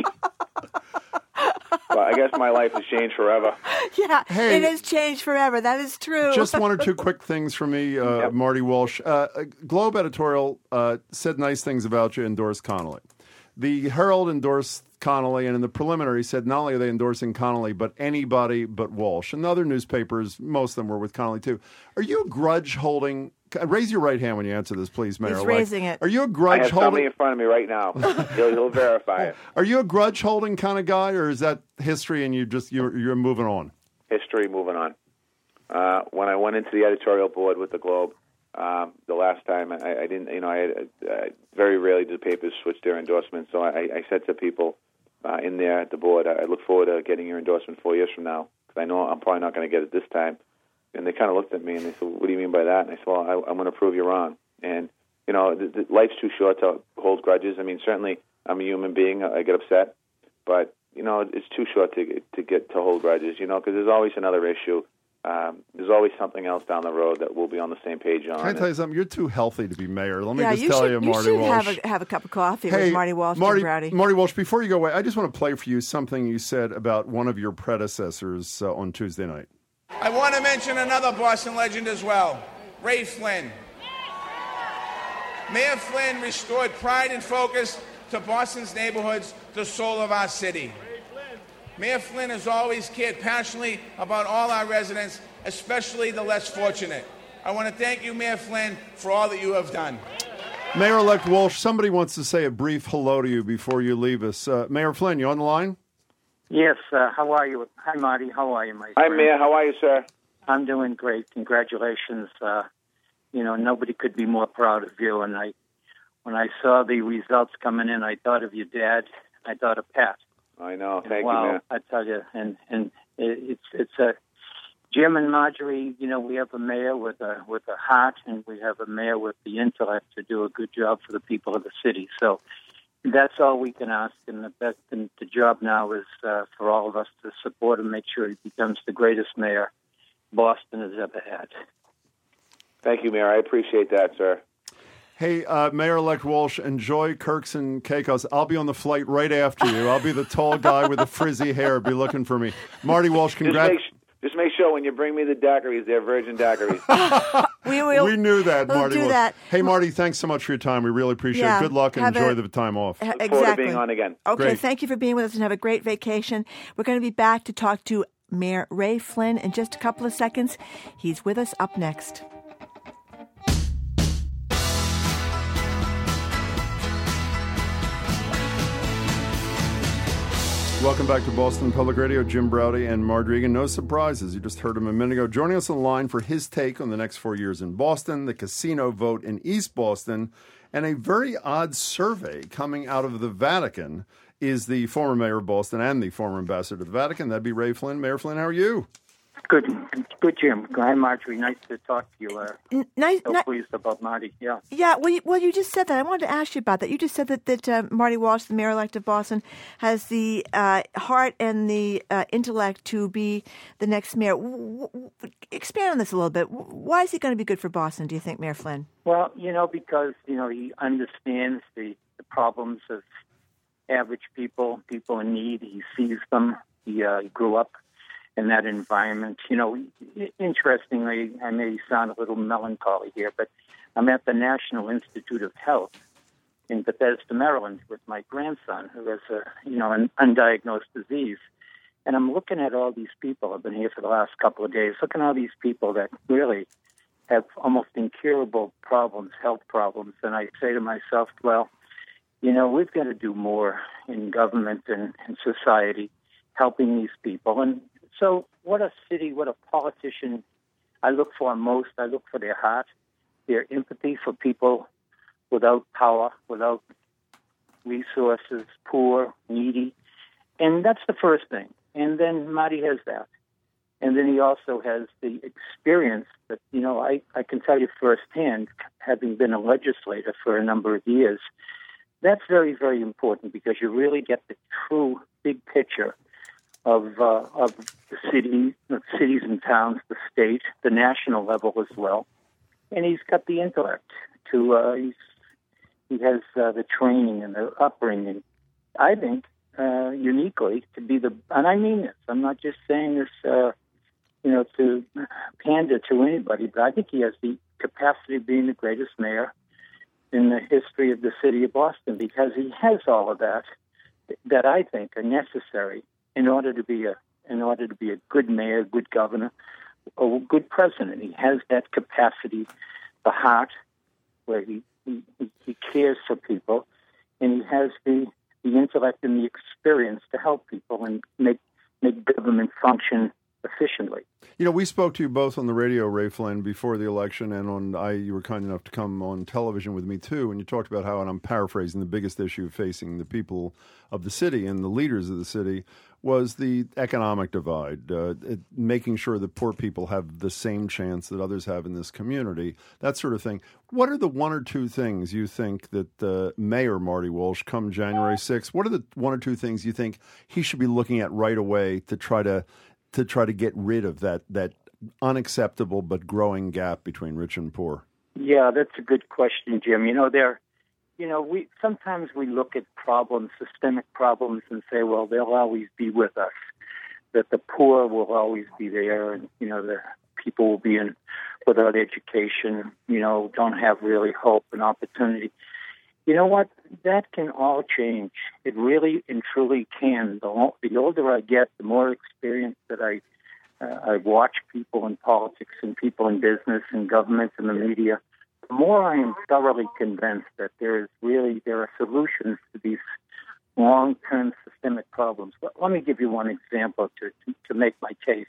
Well, I guess my life has changed forever. Yeah, Hey. it has changed forever. That is true. Just one or two quick things from me, uh, Yep. Marty Walsh. Uh, Globe editorial uh, said nice things about you, endorsed Connolly. The Herald endorsed Connolly, and in the preliminary said not only are they endorsing Connolly, but anybody but Walsh. And other newspapers, most of them were with Connolly too. Are you a grudge holding? Raise your right hand when you answer this, please, Mayor. He's raising it. Are you a I grudge have somebody holding? in front of me right now. he'll, he'll verify it. Are you a grudge holding kind of guy, or is that history and you just you're, you're moving on? History, moving on. Uh, when I went into the editorial board with the Globe, um, the last time I, I didn't, you know, I had, uh, very rarely do papers switch their endorsements. So I, I said to people uh, in there at the board, I look forward to getting your endorsement four years from now because I know I'm probably not going to get it this time. And they kind of looked at me and they said, "What do you mean by that?" And I said, "Well, I, I'm going to prove you wrong." And you know, the, the, life's too short to hold grudges. I mean, certainly I'm a human being. I get upset, but you know, it's too short to to get to hold grudges. You know, because there's always another issue. Um, there's always something else down the road that we'll be on the same page on. Can I tell you something? You're too healthy to be mayor. Let me yeah, just you tell should, you, Marty should Walsh. have a have a cup of coffee Hey, with Marty Walsh Marty, and Browdy. Marty Walsh, before you go away, I just want to play for you something you said about one of your predecessors uh, on Tuesday night. I want to mention another Boston legend as well, Ray Flynn. Mayor Flynn restored pride and focus to Boston's neighborhoods, the soul of our city. Mayor Flynn has always cared passionately about all our residents, especially the less fortunate. I want to thank you, Mayor Flynn, for all that you have done. Mayor-elect Walsh, somebody wants to say a brief hello to you before you leave us. Uh, Mayor Flynn, you on the line? Yes, uh, how are you? Hi, Marty. How are you, my Hi, friend? Mayor. How are you, sir? I'm doing great. Congratulations. Uh, you know, nobody could be more proud of you. And I, when I saw the results coming in, I thought of your dad. I thought of Pat. I know. And Thank wow, you, Mayor. I tell you, and and it, it's it's a Jim and Marjorie. You know, we have a mayor with a with a heart, and we have a mayor with the intellect to do a good job for the people of the city. So that's all we can ask, and the best and the job now is uh, for all of us to support him, make sure he becomes the greatest mayor Boston has ever had. Thank you, Mayor. I appreciate that, sir. Hey, uh, Mayor-elect Walsh, enjoy Kirks and Caicos. I'll be on the flight right after you. I'll be the tall guy with the frizzy hair. Be looking for me. Marty Walsh, Just congrats. make, just make sure when you bring me the daiquiris, they're virgin daiquiris. we will. We knew that, we'll Marty do Walsh. that. Hey, Marty, thanks so much for your time. We really appreciate Yeah, it. Good luck and have enjoy a- the time off. Uh, Look exactly. forward to being on again. Okay, Great. thank you for being with us and have a great vacation. We're going to be back to talk to Mayor Ray Flynn in just a couple of seconds. He's with us up next. Welcome back to Boston Public Radio. Jim Browdy and Margery Egan. No surprises. You just heard him a minute ago. Joining us on the line for his take on the next four years in Boston, the casino vote in East Boston, And a very odd survey coming out of the Vatican is the former mayor of Boston and the former ambassador to the Vatican. That'd be Ray Flynn. Mayor Flynn, how are you? Good, good, Jim. Hi, Marjorie. Nice to talk to you. Uh, N- nice, so ni- pleased about Marty. Yeah. Yeah, well you, well, you just said that. I wanted to ask you about that. You just said that, that uh, Marty Walsh, the mayor-elect of Boston, has the uh, heart and the uh, intellect to be the next mayor. W- w- expand on this a little bit. W- Why is he going to be good for Boston, do you think, Mayor Flynn? Well, you know, because, you know, he understands the, the problems of average people, people in need. He sees them. He, uh, he grew up in that environment. You know, interestingly, I may sound a little melancholy here, but I'm at the National Institute of Health in Bethesda, Maryland, with my grandson, who has a, you know, an undiagnosed disease. And I'm looking at all these people. I've been here for the last couple of days, looking at all these people that really have almost incurable problems, health problems. And I say to myself, well, you know, we've got to do more in government and in society, helping these people. And so what a city, what a politician I look for most, I look for their heart, their empathy for people without power, without resources, poor, needy. And that's the first thing. And then Marty has that. And then he also has the experience that, you know, I, I can tell you firsthand, having been a legislator for a number of years, that's very, very important because you really get the true big picture of uh, of the city, the cities and towns, the state, the national level as well. And he's got the intellect to, uh, he's, he has uh, the training and the upbringing, I think, uh, uniquely to be the, and I mean this, I'm not just saying this, uh, you know, to pander to anybody, but I think he has the capacity of being the greatest mayor in the history of the city of Boston because he has all of that that I think are necessary in order to be a in order to be a good mayor, good governor, a good president. He has that capacity, the heart, where he, he, he cares for people, and he has the, the intellect and the experience to help people and make make government function efficiently. You know, we spoke to you both on the radio, Ray Flynn, before the election, and on I. You were kind enough to come on television with me too, and you talked about how, and I'm paraphrasing, the biggest issue facing the people of the city and the leaders of the city was the economic divide, uh, it, making sure that poor people have the same chance that others have in this community, that sort of thing. What are the one or two things you think that uh, Mayor Marty Walsh, come January sixth, what are the one or two things you think he should be looking at right away to try to to try to get rid of that that unacceptable but growing gap between rich and poor? Yeah, that's a good question, Jim. You know, there, you know, we sometimes we look at problems, systemic problems, and say, well, they'll always be with us. That the poor will always be there, and you know, the people will be in without education. You know, don't have really hope and opportunity. You know what? That can all change. It really and truly can. The, the older I get, the more experience that I uh, I watch people in politics and people in business and government and the media, the more I am thoroughly convinced that there is really there are solutions to these long-term systemic problems. But let me give you one example to to, to make my case.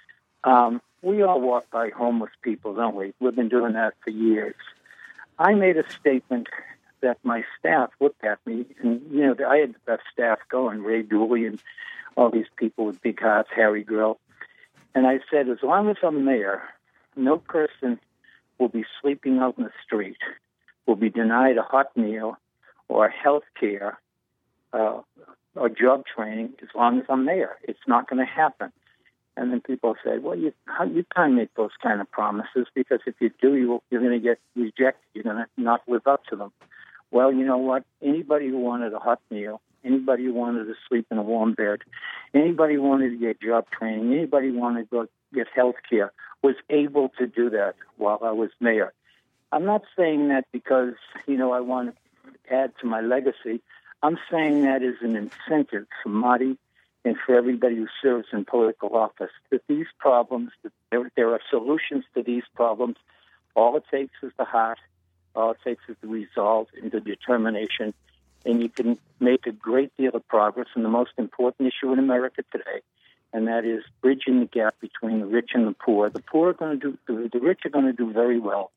Um, we all walk by homeless people, don't we? We've been doing that for years. I made a statement that my staff looked at me, and, you know, I had the best staff going, Ray Dooley and all these people with big hearts, Harry Grill. And I said, as long as I'm mayor, no person will be sleeping out in the street, will be denied a hot meal or health care uh, or job training as long as I'm mayor. It's not going to happen. And then people say, well, you, how, you can't make those kind of promises because if you do, you, you're going to get rejected. You're going to not live up to them. Well, you know what? Anybody who wanted a hot meal, anybody who wanted to sleep in a warm bed, anybody who wanted to get job training, anybody who wanted to go get health care was able to do that while I was mayor. I'm not saying that because, you know, I want to add to my legacy. I'm saying that as an incentive for Marty and for everybody who serves in political office, that these problems, that there, there are solutions to these problems. All it takes is the heart. All it takes is the resolve and the determination, and you can make a great deal of progress in the most important issue in America today, and that is bridging the gap between the rich and the poor. The poor are going to do, the, the rich are going to do very well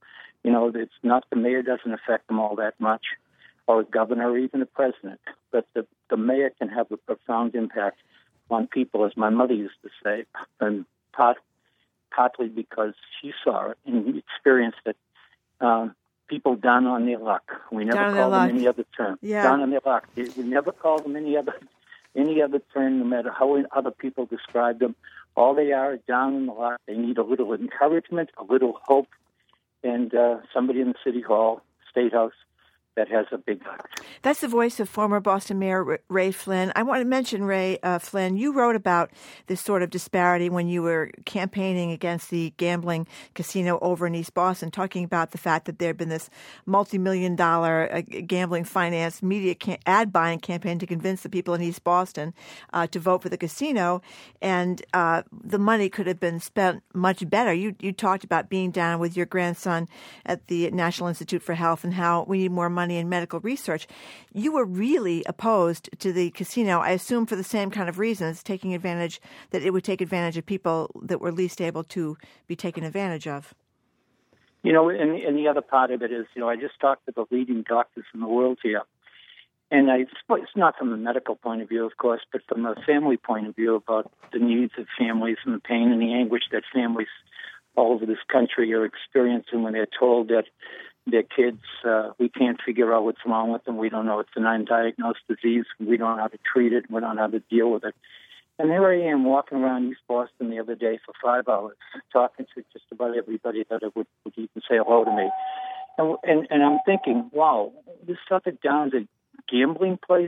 You know, it's not the mayor doesn't affect them all that much, or the governor, or even the president. But the, the mayor can have a profound impact on people, as my mother used to say, and part, partly because she saw it and experienced it. Um, people down on their luck. We never Down call them luck. any other term. Yeah. Down on their luck. We never call them any other any other term, no matter how other people describe them. All they are is down in the luck. They need a little encouragement, a little hope, and uh, somebody in the City Hall, State House, that has a big heart. That's the voice of former Boston Mayor Ray Flynn. I want to mention, Ray uh, Flynn, you wrote about this sort of disparity when you were campaigning against the gambling casino over in East Boston, talking about the fact that there had been this multi-million dollar uh, gambling finance media ca- ad buying campaign to convince the people in East Boston uh, to vote for the casino, and uh, the money could have been spent much better. You, you talked about being down with your grandson at the National Institute for Health and how we need more money in medical research. You were really opposed to the casino, I assume for the same kind of reasons, taking advantage, that it would take advantage of people that were least able to be taken advantage of. You know, and, and the other part of it is, you know, I just talked to the leading doctors in the world here. And I, it's not from a medical point of view, of course, but from a family point of view about the needs of families and the pain and the anguish that families all over this country are experiencing when they're told that their kids, uh, we can't figure out what's wrong with them. We don't know it's an undiagnosed disease. We don't know how to treat it. We don't know how to deal with it. And here I am walking around East Boston the other day for five hours, talking to just about everybody that would, would even say hello to me. And, and, and I'm thinking, wow, this stuff is down to gambling place.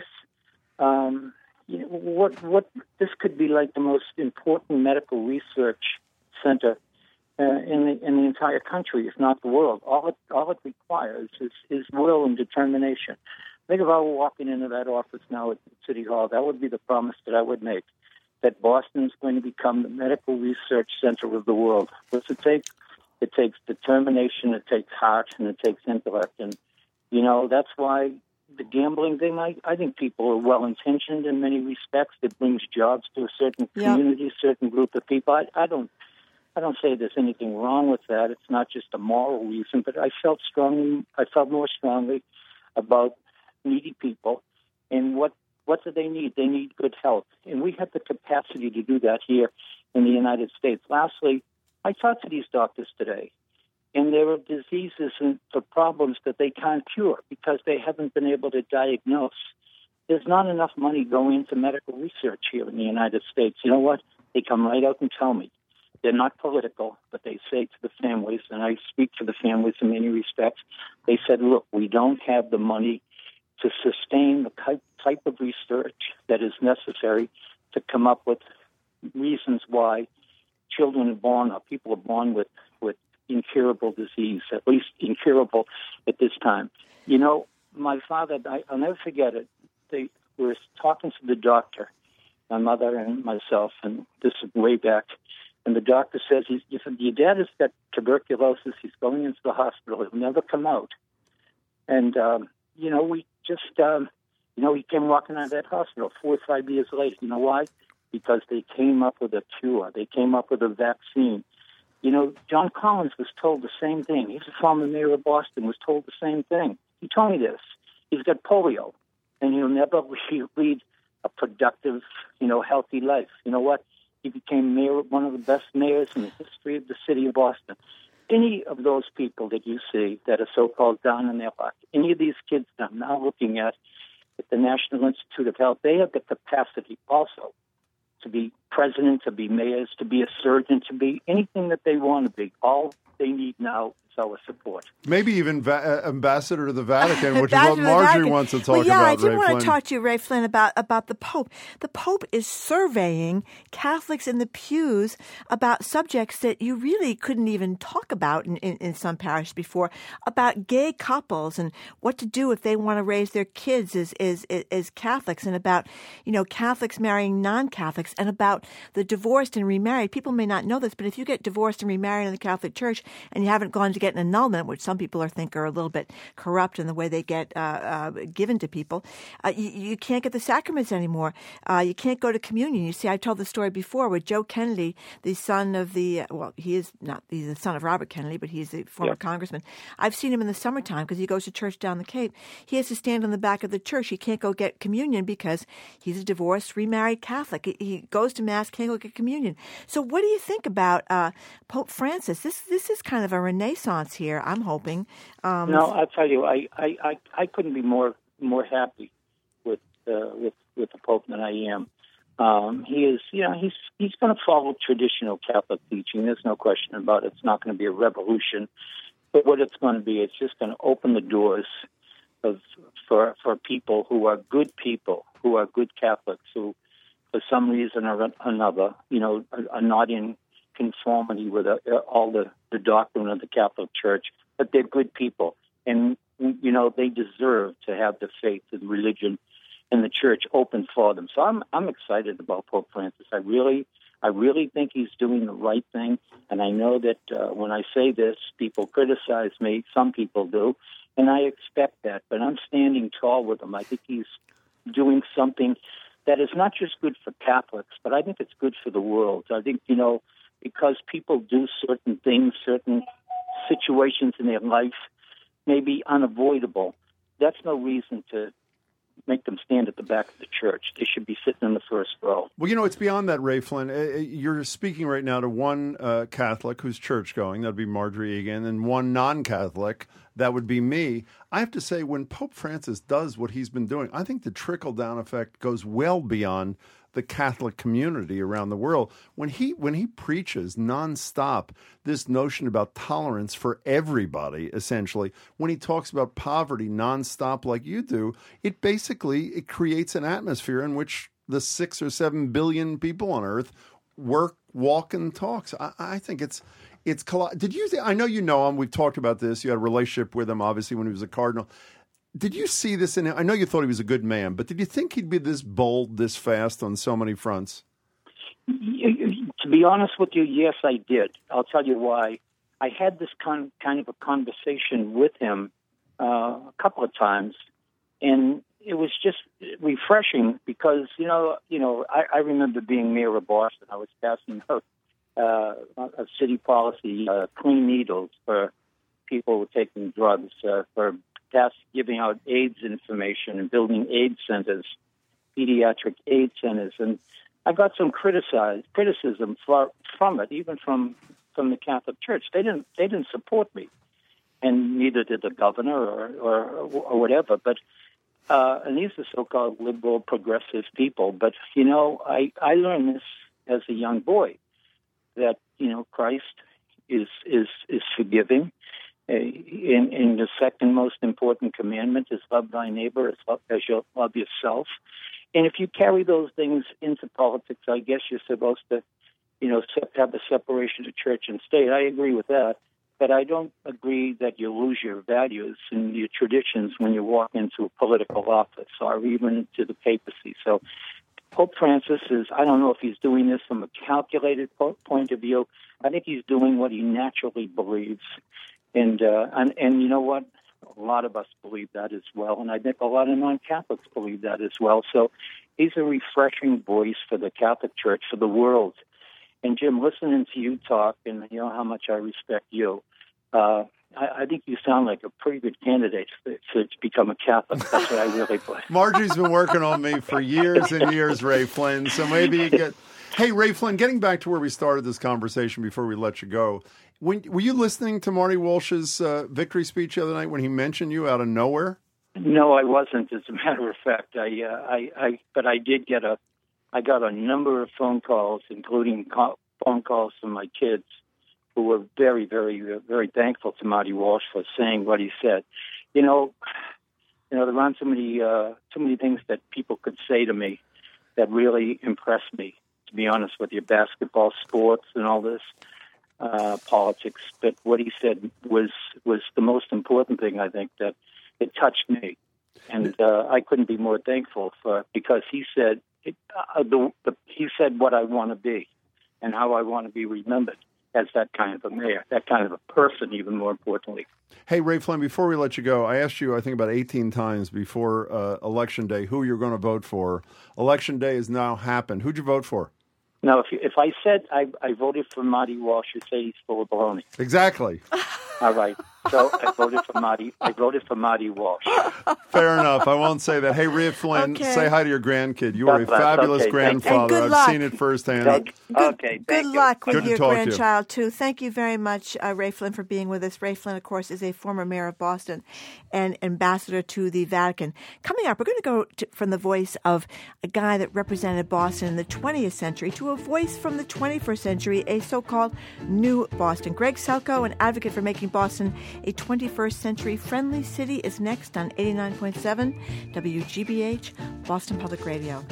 Um, you know, what, what, this could be like the most important medical research center Uh, in the in the entire country, if not the world. All it all it requires is, is will and determination. Think if I were walking into that office now at City Hall, that would be the promise that I would make, that Boston is going to become the medical research center of the world. What's it take? It takes determination, it takes heart, and it takes intellect. And, you know, that's why the gambling thing, I, I think people are well-intentioned in many respects. It brings jobs to a certain Yeah. community, a certain group of people. I, I don't I don't say there's anything wrong with that. It's not just a moral reason, but I felt strongly, I felt more strongly about needy people and what, what do they need? They need good health. And we have the capacity to do that here in the United States. Lastly, I talked to these doctors today, and there are diseases and the problems that they can't cure because they haven't been able to diagnose. There's not enough money going into medical research here in the United States. You know what? They come right out and tell me. They're not political, but they say to the families, and I speak for the families in many respects, they said, look, we don't have the money to sustain the type of research that is necessary to come up with reasons why children are born or people are born with, with incurable disease, at least incurable at this time. You know, my father, I, I'll never forget it. They were talking to the doctor, my mother and myself, and this is way back. And the doctor says, he's, he said, your dad has got tuberculosis. He's going into the hospital. He'll never come out. And, um, you know, we just, um, you know, he came walking out of that hospital four or five years later. You know why? Because they came up with a cure. They came up with a vaccine. You know, John Collins was told the same thing. He's a former mayor of Boston, was told the same thing. He told me this. He's got polio, and he'll never lead a productive, you know, healthy life. You know what? He became mayor, one of the best mayors in the history of the city of Boston. Any of those people that you see that are so-called down in their luck, any of these kids that I'm now looking at at the National Institute of Health, they have the capacity also to be president, to be mayors, to be a surgeon, to be anything that they want to be. All they need now is our support. Maybe even va- uh, ambassador to the Vatican, which is Ambassador what to the Marjorie Vatican. wants to talk well, yeah, about. I did Ray want Flynn. to talk to you, Ray Flynn, about, about the Pope. The Pope is surveying Catholics in the pews about subjects that you really couldn't even talk about in, in, in some parish before, about gay couples and what to do if they want to raise their kids as, as, as Catholics, and about, you know, Catholics marrying non-Catholics, and about about the divorced and remarried. People may not know this, but if you get divorced and remarried in the Catholic Church and you haven't gone to get an annulment, which some people are think are a little bit corrupt in the way they get uh, uh, given to people, uh, you, you can't get the sacraments anymore. Uh, you can't go to communion. You see, I told the story before with Joe Kennedy, the son of the, well, he is not, he's the son of Robert Kennedy, but he's a former yeah. congressman. I've seen him in the summertime because he goes to church down the Cape. He has to stand on the back of the church. He can't go get communion because he's a divorced, remarried Catholic. He, he goes to Mass, can't go get communion. So what do you think about uh, Pope Francis? This this is kind of a renaissance here, I'm hoping. Um, no, I'll tell you, I, I, I, I couldn't be more more happy with uh, with with the Pope than I am. Um, he is, you know, he's he's going to follow traditional Catholic teaching. There's no question about it. It's not going to be a revolution, but what it's going to be, it's just going to open the doors of for for people who are good people, who are good Catholics, who for some reason or another, you know, are, are not in conformity with uh, all the, the doctrine of the Catholic Church, but they're good people, and you know they deserve to have the faith and religion and the Church open for them. So I'm I'm excited about Pope Francis. I really I really think he's doing the right thing, and I know that uh, when I say this, people criticize me. Some people do, and I expect that. But I'm standing tall with him. I think he's doing something that is not just good for Catholics, but I think it's good for the world. I think, you know, because people do certain things, certain situations in their life may be unavoidable, that's no reason to make them stand at the back of the church. They should be sitting in the first row. Well, you know, it's beyond that, Ray Flynn. You're speaking right now to one uh, Catholic who's church-going. That would be Marjorie Egan, and one non-Catholic. That would be me. I have to say, when Pope Francis does what he's been doing, I think the trickle-down effect goes well beyond the Catholic community around the world. When he when he preaches nonstop this notion about tolerance for everybody, essentially, when he talks about poverty nonstop like you do, it basically it creates an atmosphere in which the six or seven billion people on Earth work, walk, and talk. So I, I think it's it's. Did you? I know you know him. We've talked about this. You had a relationship with him, obviously, when he was a cardinal. Did you see this in him? I know you thought he was a good man, but did you think he'd be this bold, this fast on so many fronts? To be honest with you, yes, I did. I'll tell you why. I had this kind kind of a conversation with him uh, a couple of times, and it was just refreshing because you know, you know, I, I remember being mayor of Boston. I was passing out uh, a city policy, uh, clean needles for people who were taking drugs, uh, for giving out AIDS information and building AIDS centers, pediatric AIDS centers, and I got some criticize, criticism for, from it, even from from the Catholic Church. They didn't they didn't support me, and neither did the governor or or, or whatever. But uh, and these are so-called liberal, progressive people. But you know, I I learned this as a young boy that you know Christ is is is forgiving. In, in the second most important commandment is love thy neighbor as, love, as you love yourself. And if you carry those things into politics, I guess you're supposed to, you know, have the separation of church and state. I agree with that. But I don't agree that you lose your values and your traditions when you walk into a political office or even to the papacy. So Pope Francis is, I don't know if he's doing this from a calculated point of view. I think he's doing what he naturally believes. And, uh, and and you know what? A lot of us believe that as well, and I think a lot of non-Catholics believe that as well. So he's a refreshing voice for the Catholic Church, for the world. And Jim, listening to you talk, and you know how much I respect you, uh, I, I think you sound like a pretty good candidate to, to become a Catholic. That's what I really believe. Marjorie's been working on me for years and years, Ray Flynn, so maybe you get... Hey, Ray Flynn, getting back to where we started this conversation before we let you go, when, were you listening to Marty Walsh's uh, victory speech the other night when he mentioned you out of nowhere? No, I wasn't. As a matter of fact, I, uh, I, I, but I did get a, I got a number of phone calls, including call, phone calls from my kids, who were very, very, very thankful to Marty Walsh for saying what he said. You know, you know, there aren't so many, uh, so many things that people could say to me that really impressed me. To be honest with you, basketball, sports, and all this, uh, politics. But what he said was was the most important thing, I think, that it touched me. And uh, I couldn't be more thankful for, because he said it, uh, the, the, he said what I want to be and how I want to be remembered as that kind of a mayor, that kind of a person, even more importantly. Hey, Ray Flynn, before we let you go, I asked you, I think, about eighteen times before uh, Election Day who you're going to vote for. Election Day has now happened. Who'd you vote for? Now, if you, if I said I, I voted for Marty Walsh, you'd say he's full of baloney. Exactly. All right. So I voted for Marty. I voted for Marty Walsh. Fair enough. I won't say that. Hey, Ray Flynn, Okay. say hi to your grandkid. You God are a bless. fabulous Okay, thank you. grandfather. And good I've luck. seen it firsthand. Thank- Good, okay, good thank you. luck with Good to your talk to you. grandchild, too. Thank you very much, uh, Ray Flynn, for being with us. Ray Flynn, of course, is a former mayor of Boston and ambassador to the Vatican. Coming up, we're going to go to, from the voice of a guy that represented Boston in the twentieth century to a voice from the twenty-first century, a so-called new Boston. Greg Selko, an advocate for making Boston a twenty-first century friendly city, is next on eighty-nine point seven W G B H, Boston Public Radio.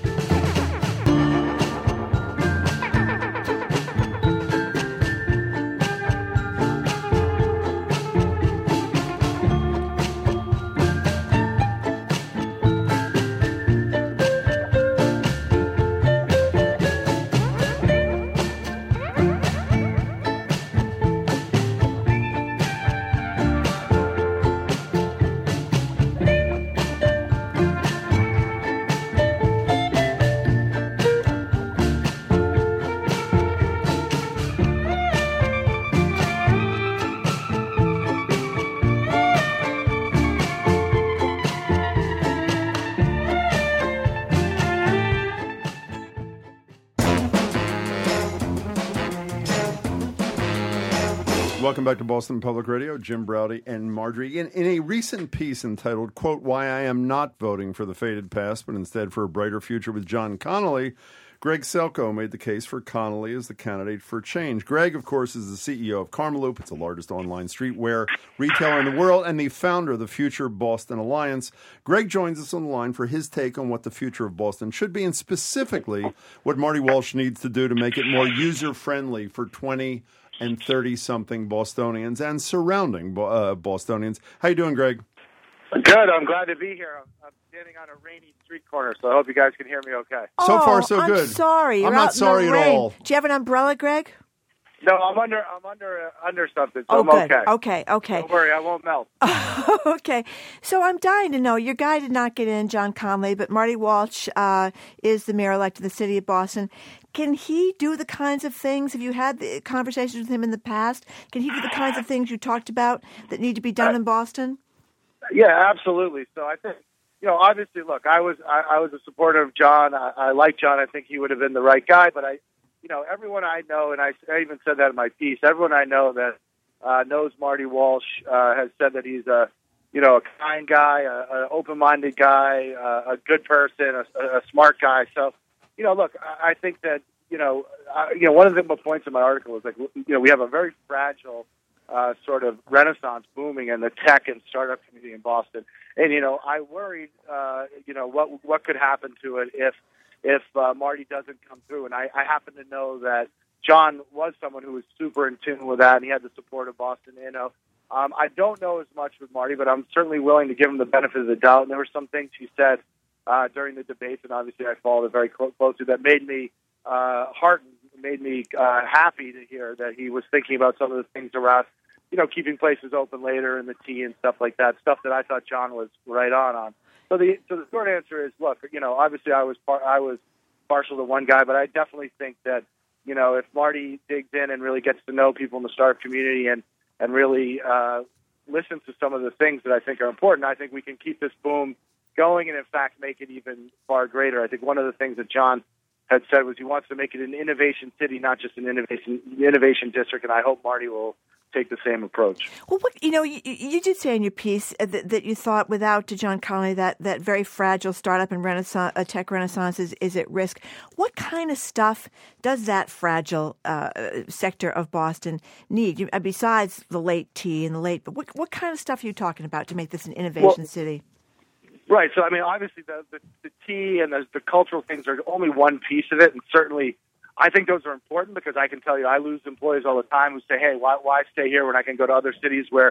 Welcome back to Boston Public Radio. Jim Braude and Marjorie. In, in a recent piece entitled, quote, Why I Am Not Voting for the Faded Past, but instead for a Brighter Future with John Connolly, Greg Selko made the case for Connolly as the candidate for change. Greg, of course, is the C E O of Karmaloop. It's the largest online streetwear retailer in the world and the founder of the Future Boston Alliance. Greg joins us on the line for his take on what the future of Boston should be and specifically what Marty Walsh needs to do to make it more user-friendly for twenty and thirty-something Bostonians and surrounding uh, Bostonians. How you doing, Greg? Good. I'm glad to be here. I'm, I'm standing on a rainy street corner, so I hope you guys can hear me okay. So oh, far, so I'm good. sorry. You're I'm out not in sorry the at rain. all. Do you have an umbrella, Greg? No, I'm under. I'm under uh, under something, so Oh, I'm good. okay. Okay, okay. Don't worry, I won't melt. Okay. So I'm dying to know. Your guy did not get in, John Connolly, but Marty Walsh uh, is the mayor-elect of the city of Boston. Can he do the kinds of things? Have you had the conversations with him in the past? Can he do the kinds of things you talked about that need to be done in Boston? Yeah, absolutely. So I think, you know, obviously, look, I was I, I was a supporter of John. I, I like John. I think he would have been the right guy. But I, you know, everyone I know, and I, I even said that in my piece. Everyone I know that uh, knows Marty Walsh uh, has said that he's a, you know, a kind guy, an open-minded guy, uh, a good person, a, a smart guy. So, you know, look, I, I think that, you know, uh, you know, one of the points in my article is like, you know, we have a very fragile uh, sort of renaissance booming in the tech and startup community in Boston. And, you know, I worried, uh, you know, what what could happen to it if if uh, Marty doesn't come through. And I, I happen to know that John was someone who was super in tune with that, and he had the support of Boston Inno. Um, I don't know as much with Marty, but I'm certainly willing to give him the benefit of the doubt. And there were some things he said uh, during the debates, and obviously I followed it very clo- closely, that made me uh, heartened, made me uh, happy to hear that he was thinking about some of the things around, you know, keeping places open later in the tea and stuff like that, stuff that I thought John was right on on. So the so the short answer is, look, you know, obviously I was par- I was partial to one guy, but I definitely think that, you know, if Marty digs in and really gets to know people in the startup community and and really uh, listens to some of the things that I think are important, I think we can keep this boom going and, in fact, make it even far greater. I think one of the things that John had said was he wants to make it an innovation city, not just an innovation innovation district, and I hope Marty will take the same approach. Well, what, you know, you, you did say in your piece that, that you thought without John Connolly that, that very fragile startup and renaissance, uh, tech renaissance is, is at risk. What kind of stuff does that fragile uh, sector of Boston need? You, uh, besides the late tea and the late, but what, what kind of stuff are you talking about to make this an innovation well, city? Right. So, I mean, obviously the, the, the tea and the, the cultural things are only one piece of it, and certainly I think those are important because I can tell you I lose employees all the time who say, hey, why, why stay here when I can go to other cities where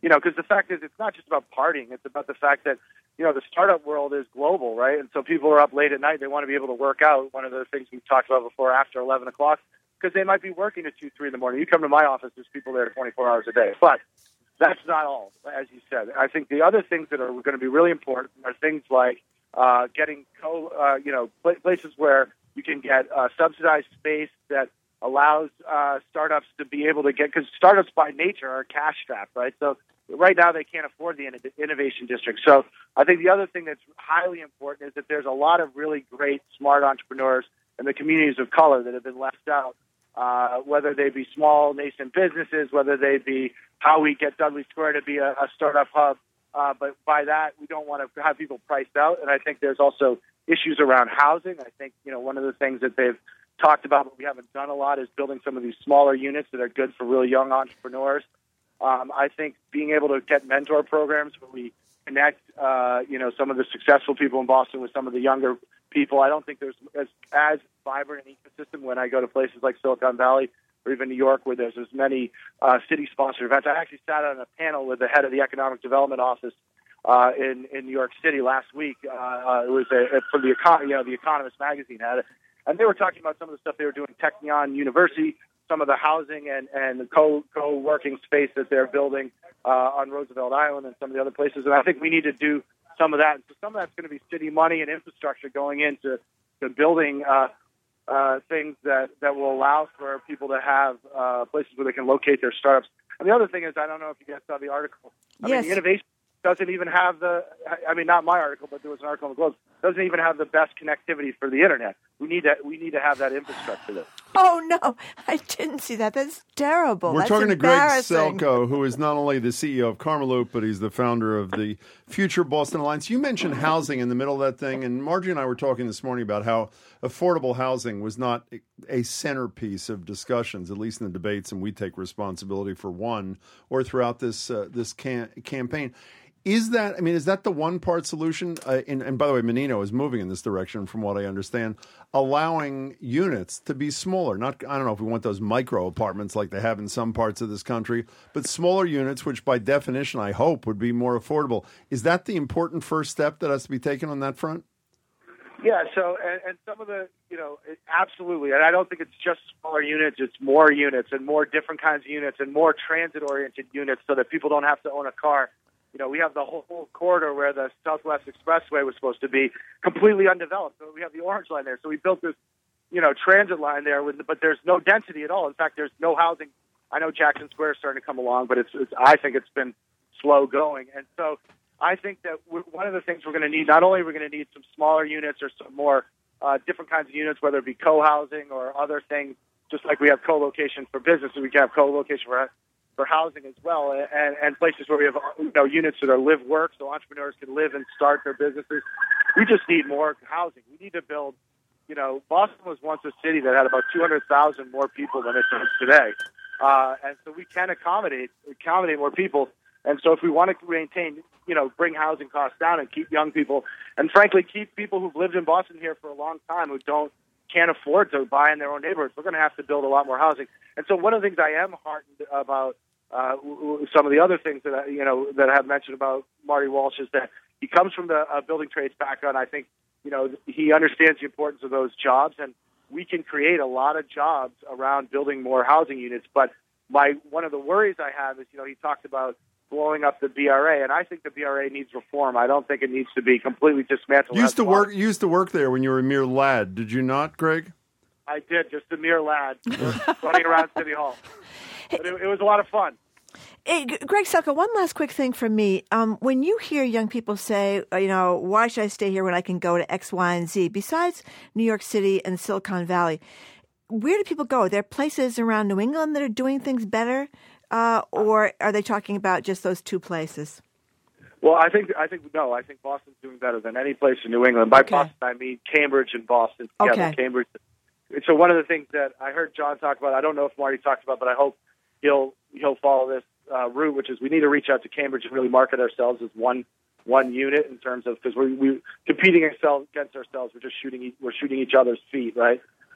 You know, because the fact is, it's not just about partying. It's about the fact that, you know, the startup world is global, right? And so people are up late at night. They want to be able to work out. One of the things we've talked about before, after eleven o'clock, because they might be working at two, three in the morning. You come to my office, there's people there twenty-four hours a day. But that's not all, as you said. I think the other things that are going to be really important are things like uh, getting, co, uh, you know, places where you can get uh, subsidized space that allows uh, startups to be able to get, because startups by nature are cash strapped, right? So right now they can't afford the innovation district. So I think the other thing that's highly important is that there's a lot of really great, smart entrepreneurs in the communities of color that have been left out, uh, whether they be small, nascent businesses, whether they be how we get Dudley Square to be a, a startup hub. Uh, but by that, we don't want to have people priced out. And I think there's also issues around housing. I think, you know, one of the things that they've talked about, but we haven't done a lot, is building some of these smaller units that are good for really young entrepreneurs. Um, I think being able to get mentor programs where we connect, uh, you know, some of the successful people in Boston with some of the younger people. I don't think there's as, as vibrant an ecosystem when I go to places like Silicon Valley or even New York, where there's as many uh, city-sponsored events. I actually sat on a panel with the head of the Economic Development Office uh, in in New York City last week. Uh, uh, it was a, a, for the econ- you know the Economist magazine had it, and they were talking about some of the stuff they were doing at Technion University, some of the housing and and the co co working space that they're building uh, on Roosevelt Island and some of the other places. And I think we need to do some of that. And so some of that's going to be city money and infrastructure going into to building uh, uh, things that, that will allow for people to have uh, places where they can locate their startups. And the other thing is, I don't know if you guys saw the article. I yes. mean, the innovation doesn't even have the, I mean, not my article, but there was an article in the Globe, doesn't even have the best connectivity for the internet. We need to, we need to have that infrastructure there. Oh, no, I didn't see that. That's terrible. We're That's talking to Greg embarrassing. Selko, who is not only the C E O of Karmaloop, but he's the founder of the Future Boston Alliance. You mentioned housing in the middle of that thing, and Margie and I were talking this morning about how affordable housing was not a centerpiece of discussions, at least in the debates, and we take responsibility for one, or throughout this uh, this can- campaign. Is that, I mean, is that the one part solution? Uh, and, and by the way, Menino is moving in this direction, from what I understand, allowing units to be smaller. Not, I don't know if we want those micro apartments like they have in some parts of this country, but smaller units, which by definition, I hope, would be more affordable. Is that the important first step that has to be taken on that front? Yeah, so, and, and some of the, you know, it, absolutely. And I don't think it's just smaller units, it's more units and more different kinds of units and more transit-oriented units so that people don't have to own a car. You know, we have the whole corridor where the Southwest Expressway was supposed to be completely undeveloped. So we have the Orange Line there. So we built this, you know, transit line there, with, but there's no density at all. In fact, there's no housing. I know Jackson Square is starting to come along, but it's, it's I think it's been slow going. And so I think that we're, one of the things we're going to need, not only are we going to need some smaller units or some more uh, different kinds of units, whether it be co-housing or other things, just like we have co-location for business, we can have co-location for for housing as well, and, and places where we have, you know, units that are live work, so entrepreneurs can live and start their businesses. We just need more housing. We need to build, you know, Boston was once a city that had about two hundred thousand more people than it does today. Uh, and so we can accommodate, accommodate more people. And so if we want to maintain, you know, bring housing costs down and keep young people, and frankly, keep people who've lived in Boston here for a long time who don't, can't afford to buy in their own neighborhoods, we're going to have to build a lot more housing. And so one of the things I am heartened about uh, some of the other things that I, you know that I have mentioned about Marty Walsh is that he comes from the uh, building trades background. I think you know he understands the importance of those jobs, and we can create a lot of jobs around building more housing units. But my one of the worries I have is you know he talked about blowing up the B R A, and I think the B R A needs reform. I don't think it needs to be completely dismantled. Used to work. Used to work there when you were a mere lad. Did you not, Greg? I did, just a mere lad running around City Hall. But it, it was a lot of fun. Hey, Greg Selko, one last quick thing from me. Um, when you hear young people say, you know, why should I stay here when I can go to X, Y, and Z? Besides New York City and Silicon Valley, where do people go? Are there places around New England that are doing things better, uh, or are they talking about just those two places? Well, I think I think no. I think Boston's doing better than any place in New England. By Okay. Boston, I mean Cambridge and Boston together. Okay. Cambridge. So one of the things that I heard John talk about, I don't know if Marty talked about, but I hope he'll he'll follow this uh, route, which is we need to reach out to Cambridge and really market ourselves as one one unit in terms of because we we competing ourselves against ourselves. We're just shooting e- we're shooting each other's feet, right?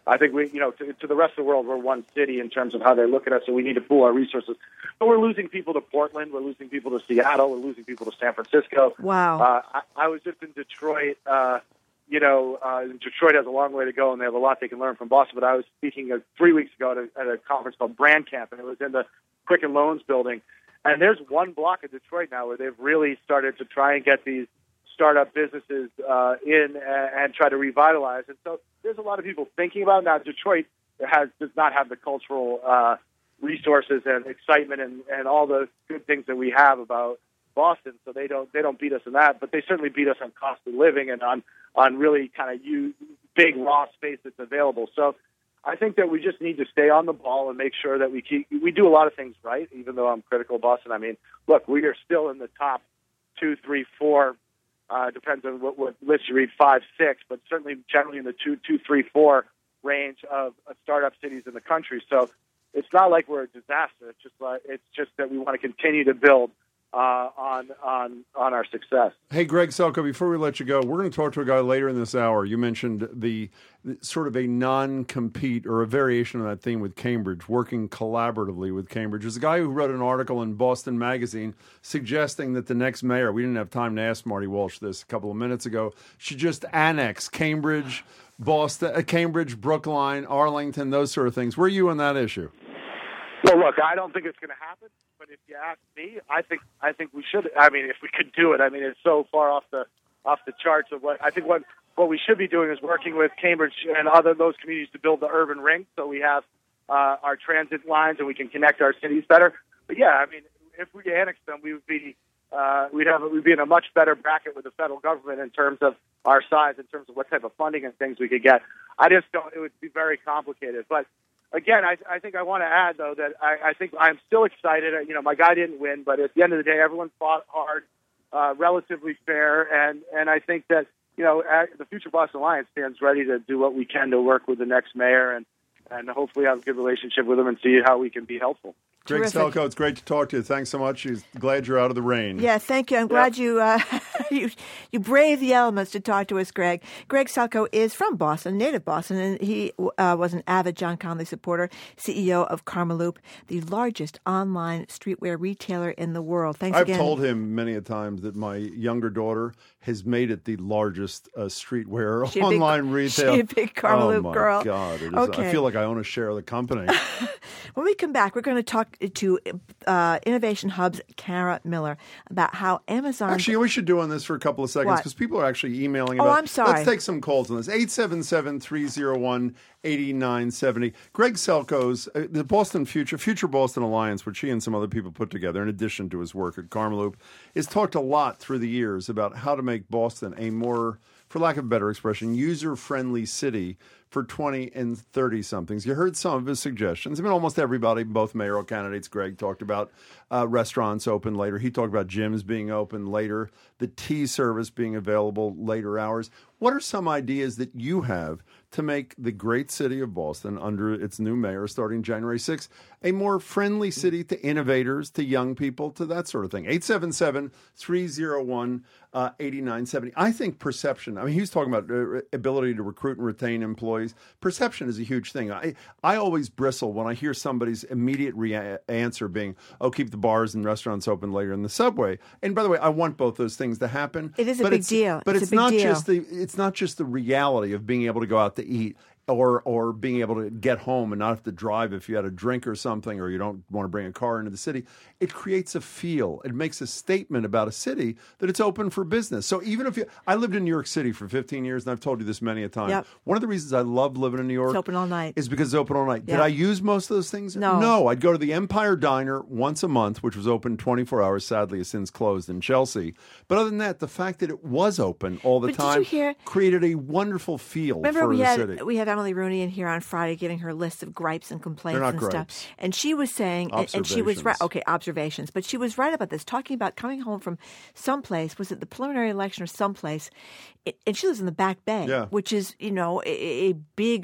I think we, you know, to, to the rest of the world, we're one city in terms of how they look at us, so we need to pool our resources. But we're losing people to Portland. We're losing people to Seattle. We're losing people to San Francisco. Wow. Uh, I, I was just in Detroit. Uh, you know, uh, Detroit has a long way to go, and they have a lot they can learn from Boston. But I was speaking uh, three weeks ago at a, at a conference called Brand Camp, and it was in the Quicken Loans building. And there's one block of Detroit now where they've really started to try and get these startup businesses uh, in and, and try to revitalize. And so there's a lot of people thinking about it. Now, Detroit has does not have the cultural uh, resources and excitement and, and all the good things that we have about Boston, so they don't they don't beat us in that, but they certainly beat us on cost of living and on on really kind of you big raw space that's available. So I think that we just need to stay on the ball and make sure that we keep we do a lot of things right. Even though I'm critical of Boston, I mean, look, we are still in the top two, three, four. Uh, depends on what, what list you read, five, six, but certainly generally in the two, two, three, four range of, of startup cities in the country. So it's not like we're a disaster. It's just like it's just that we want to continue to build uh, on on on our success. Hey, Greg Selkoe, before we let you go, we're going to talk to a guy later in this hour. You mentioned the, the sort of a non-compete or a variation of that theme with Cambridge, working collaboratively with Cambridge. There's a guy who wrote an article in Boston Magazine suggesting that the next mayor, we didn't have time to ask Marty Walsh this a couple of minutes ago, should just annex Cambridge, Boston, uh, Cambridge, Brookline, Arlington, those sort of things. Where are you on that issue? Well, look, I don't think it's going to happen. But if you ask me, I think I think we should. I mean, if we could do it, I mean, it's so far off the off the charts of what I think. What what we should be doing is working with Cambridge and other those communities to build the urban ring, so we have uh, our transit lines and we can connect our cities better. But yeah, I mean, if we annex them, we would be uh, we'd have we'd be in a much better bracket with the federal government in terms of our size, in terms of what type of funding and things we could get. I just don't. It would be very complicated, but. Again, I, I think I want to add, though, that I, I think I'm still excited. You know, my guy didn't win, but at the end of the day, everyone fought hard, uh, relatively fair, and, and I think that, you know, the Future Boston Alliance stands ready to do what we can to work with the next mayor and, and hopefully have a good relationship with him and see how we can be helpful. Greg Selkoe, it's great to talk to you. Thanks so much. He's glad you're out of the rain. Yeah, thank you. I'm glad you, uh, you you brave the elements to talk to us, Greg. Greg Selkoe is from Boston, native Boston, and he uh, was an avid John Connolly supporter, C E O of Karmaloop, the largest online streetwear retailer in the world. Thanks I've again. told him many a times that my younger daughter has made it the largest uh, streetwear she online big, retail. She's a big Karmaloop oh my girl. God, it is, okay. I feel like I own a share of the company. When we come back, we're going to talk to uh, Innovation Hub's Kara Miller about how Amazon... Actually, we should do on this for a couple of seconds because people are actually emailing about Oh, I'm sorry. Let's take some calls on this. eight seven seven, three oh one, eight nine seven oh. Greg Selkoe's, uh, the Boston Future, Future Boston Alliance, which he and some other people put together in addition to his work at Karmaloop, has talked a lot through the years about how to make Boston a more, for lack of a better expression, user-friendly city for twenty and thirty-somethings. You heard some of his suggestions. I mean, almost everybody, both mayoral candidates, Greg talked about uh, restaurants open later. He talked about gyms being open later, the tea service being available later hours. What are some ideas that you have to make the great city of Boston, under its new mayor starting January sixth, a more friendly city to innovators, to young people, to that sort of thing? eight seven seven, three oh one, eight nine seven oh. I think perception, I mean, he was talking about uh, ability to recruit and retain employees. Perception is a huge thing. I, I always bristle when I hear somebody's immediate rea- answer being, oh, keep the bars and restaurants open later in the subway. And by the way, I want both those things to happen. It is a but big it's, deal. But it's, it's, a big not deal. just the it's not just the reality of being able to go out to eat. Or or being able to get home and not have to drive if you had a drink or something, or you don't want to bring a car into the city. It creates a feel. It makes a statement about a city that it's open for business. So even if you, I lived in New York City for fifteen years, and I've told you this many a time. Yep. One of the reasons I love living in New York It's open all night. is because it's open all night. Yeah. Did I use most of those things? No. No. I'd go to the Empire Diner once a month, which was open twenty-four hours. Sadly, has since closed in Chelsea. But other than that, the fact that it was open all the But did time you hear- created a wonderful feel Remember for we the had city. we have Emily Rooney in here on Friday giving her list of gripes and complaints They're not and gripes. stuff, and she was saying, and, and she was right. Observations. Okay, observations, but she was right about this, talking about coming home from someplace. Was it the preliminary election or someplace? It, and she lives in the Back Bay, Yeah. which is you know a, a big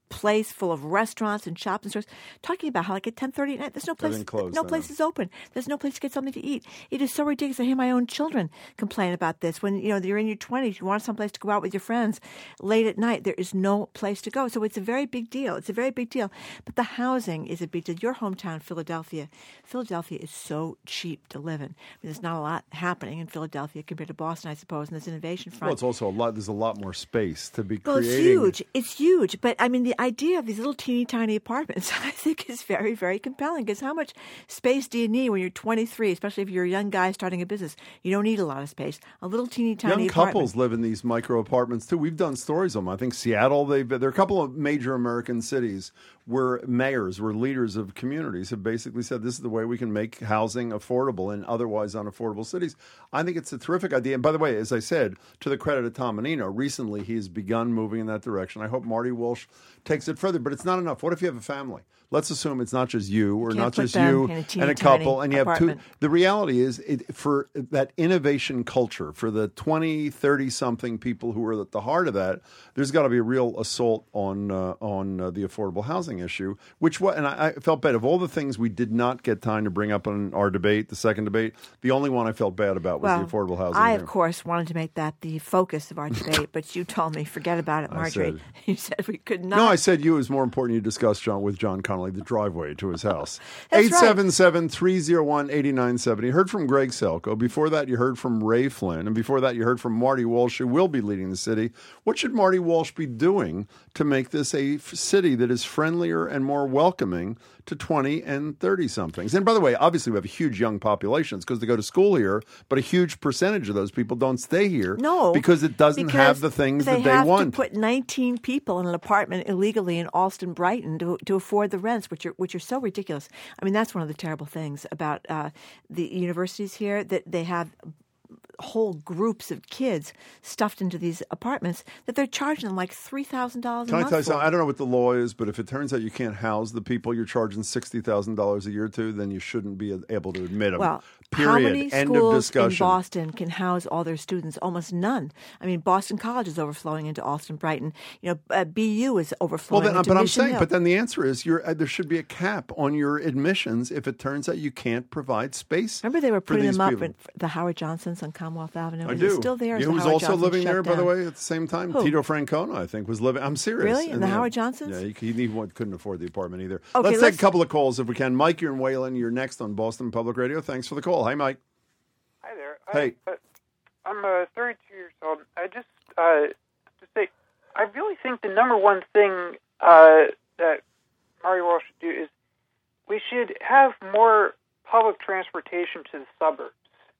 place full of restaurants and shops and stores, talking about how like at ten thirty at night, there's no place, Everything closed, no I place know. is open. There's no place to get something to eat. It is so ridiculous. I hear my own children complain about this. When you know you're in your twenties, you want someplace to go out with your friends late at night. There is no place to go. So it's a very big deal. It's a very big deal. But the housing is a big deal. Your hometown, Philadelphia. Philadelphia is so cheap to live in. I mean, there's not a lot happening in Philadelphia compared to Boston, I suppose, in this innovation front. Well, it's also a lot. There's a lot more space to be Well, creating. it's huge. It's huge. But, I mean, the idea of these little teeny tiny apartments, I think, is very, very compelling. Because how much space do you need when you're twenty-three, especially if you're a young guy starting a business? You don't need a lot of space. A little teeny tiny Young apartment. couples live in these micro apartments, too. We've done stories on them. I think Seattle, they've, there are a couple of major American cities where mayors, where leaders of communities have basically said this is the way we can make housing affordable in otherwise unaffordable cities. I think it's a terrific idea. And by the way, as I said, to the credit of Tom Menino, recently he has begun moving in that direction. I hope Marty Walsh takes it further, but it's not enough. What if you have a family? Let's assume it's not just you or can't not put just them you in a teeny and a couple, tiny and you have two. apartment. The reality is, it, for that innovation culture, for the twenty, thirty-something people who are at the heart of that, there's got to be a real assault on uh, on uh, the affordable housing issue, which what, and I, I felt bad. Of all the things we did not get time to bring up in our debate, the second debate, the only one I felt bad about was well, the affordable housing. I, here. of course, wanted to make that the focus of our debate, but you told me, forget about it, I Marjorie. said- You said we could not. No, I said you. It was more important you discuss John with John Connolly the driveway to his house. That's eight seven seven, three oh one, eight nine seven oh. You heard from Greg Selko. Before that, you heard from Ray Flynn. And before that, you heard from Marty Walsh, who will be leading the city. What should Marty Walsh be doing to make this a f- city that is friendlier and more welcoming to twenty and thirty-somethings? And by the way, obviously we have a huge young populations because they go to school here, but a huge percentage of those people don't stay here No, because it doesn't because have the things they that they have want. to put nineteen people in an apartment illegally in Alston, Brighton to, to afford the rents, which are which are so ridiculous. I mean, that's one of the terrible things about uh, the universities here, that they have whole groups of kids stuffed into these apartments that they're charging them like three thousand dollars a Can I month tell you for. something? I don't know what the law is, but if it turns out you can't house the people you're charging sixty thousand dollars a year to, then you shouldn't be able to admit them. Well, Period. how many End schools of discussion. in Boston can house all their students? Almost none. I mean, Boston College is overflowing into Alston, Brighton. You know, uh, B U is Well, overflowing then, into but I'm Mission saying, Hill. but then the answer is you're, uh, there should be a cap on your admissions if it turns out you can't provide space. Remember they were for putting these them up people. in the Howard Johnsons on Commonwealth Avenue? I Is do. it still there? Is You the know who's Howard also Johnson living shut there, by the down? way, at the same time? Who? Tito Francona, I think, was living. I'm serious. Really? In And, the yeah. Howard Johnsons? Yeah, he, he, he couldn't afford the apartment either. Okay, let's take let's- a couple of calls if we can. Mike, you're in Wayland. You're next on Boston Public Radio. Thanks for the call. Hi, Mike. Hi there. Hey. I, uh, I'm uh, thirty-two years old. I just uh, to say, I really think the number one thing uh, that Marty Walsh should do is we should have more public transportation to the suburbs.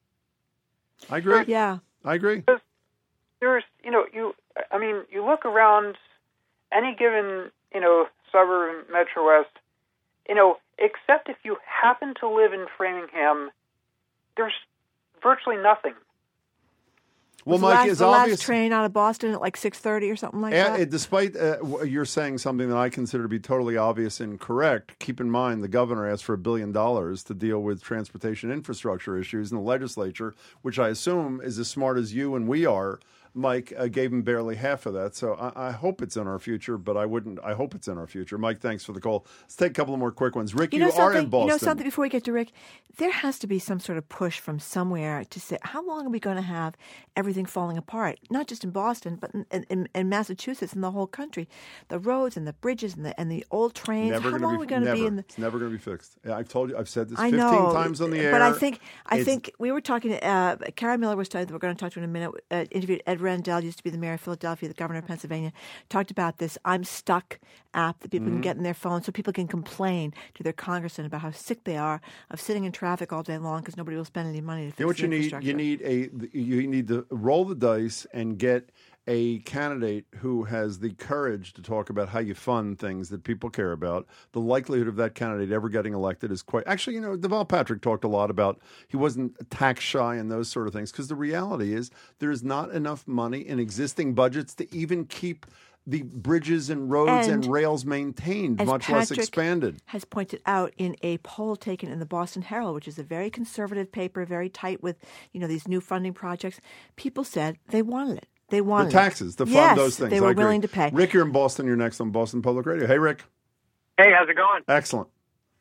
I agree. Yeah. I agree. There's, you know, you. I mean, you look around any given, you know, suburb in Metro West, you know, except if you happen to live in Framingham, there's virtually nothing. Well, Was Mike, the last, it's the obvious. last train out of Boston at like six thirty or something like Yeah, that? it, despite uh, w- you're saying something that I consider to be totally obvious and correct, keep in mind the governor asked for a billion dollars to deal with transportation infrastructure issues in the legislature, which I assume is as smart as you and we are. Mike uh, gave him barely half of that, so I, I hope it's in our future, but I wouldn't. I hope it's in our future. Mike, thanks for the call. Let's take a couple of more quick ones. Rick, you, You know are something? in Boston. You know something? Before we get to Rick, there has to be some sort of push from somewhere to say, how long are we going to have everything falling apart? Not just in Boston, but in, in, in Massachusetts and the whole country. The roads and the bridges and the and the old trains. Never how gonna long be, are we going to never. be in the? It's never going to be fixed. Yeah, I've told you. I've said this I fifteen know, times on the air. but I think I It's- think we were talking. Uh, Carrie Miller was talking. We're going to talk to her in a minute. Uh, interviewed Ed Rendell, used to be the mayor of Philadelphia, the governor of Pennsylvania. Talked about this "I'm Stuck" app that people Mhm. can get in their phone, so people can complain to their congressman about how sick they are of sitting in traffic all day long because nobody will spend any money to fix You know what the you need? infrastructure. You need a you need to roll the dice and get a candidate who has the courage to talk about how you fund things that people care about. The likelihood of that candidate ever getting elected is quite... Actually, you know, Deval Patrick talked a lot about he wasn't tax shy and those sort of things, because the reality is there's not enough money in existing budgets to even keep the bridges and roads and, And rails maintained, as much less Patrick expanded. has pointed out in a poll taken in the Boston Herald, which is a very conservative paper, very tight with, you know, these new funding projects, people said they wanted it. They wanted the taxes to fund yes, those things. they were I agree. willing to pay. Rick, you're in Boston. You're next on Boston Public Radio. Hey, Rick. Hey, how's it going? Excellent.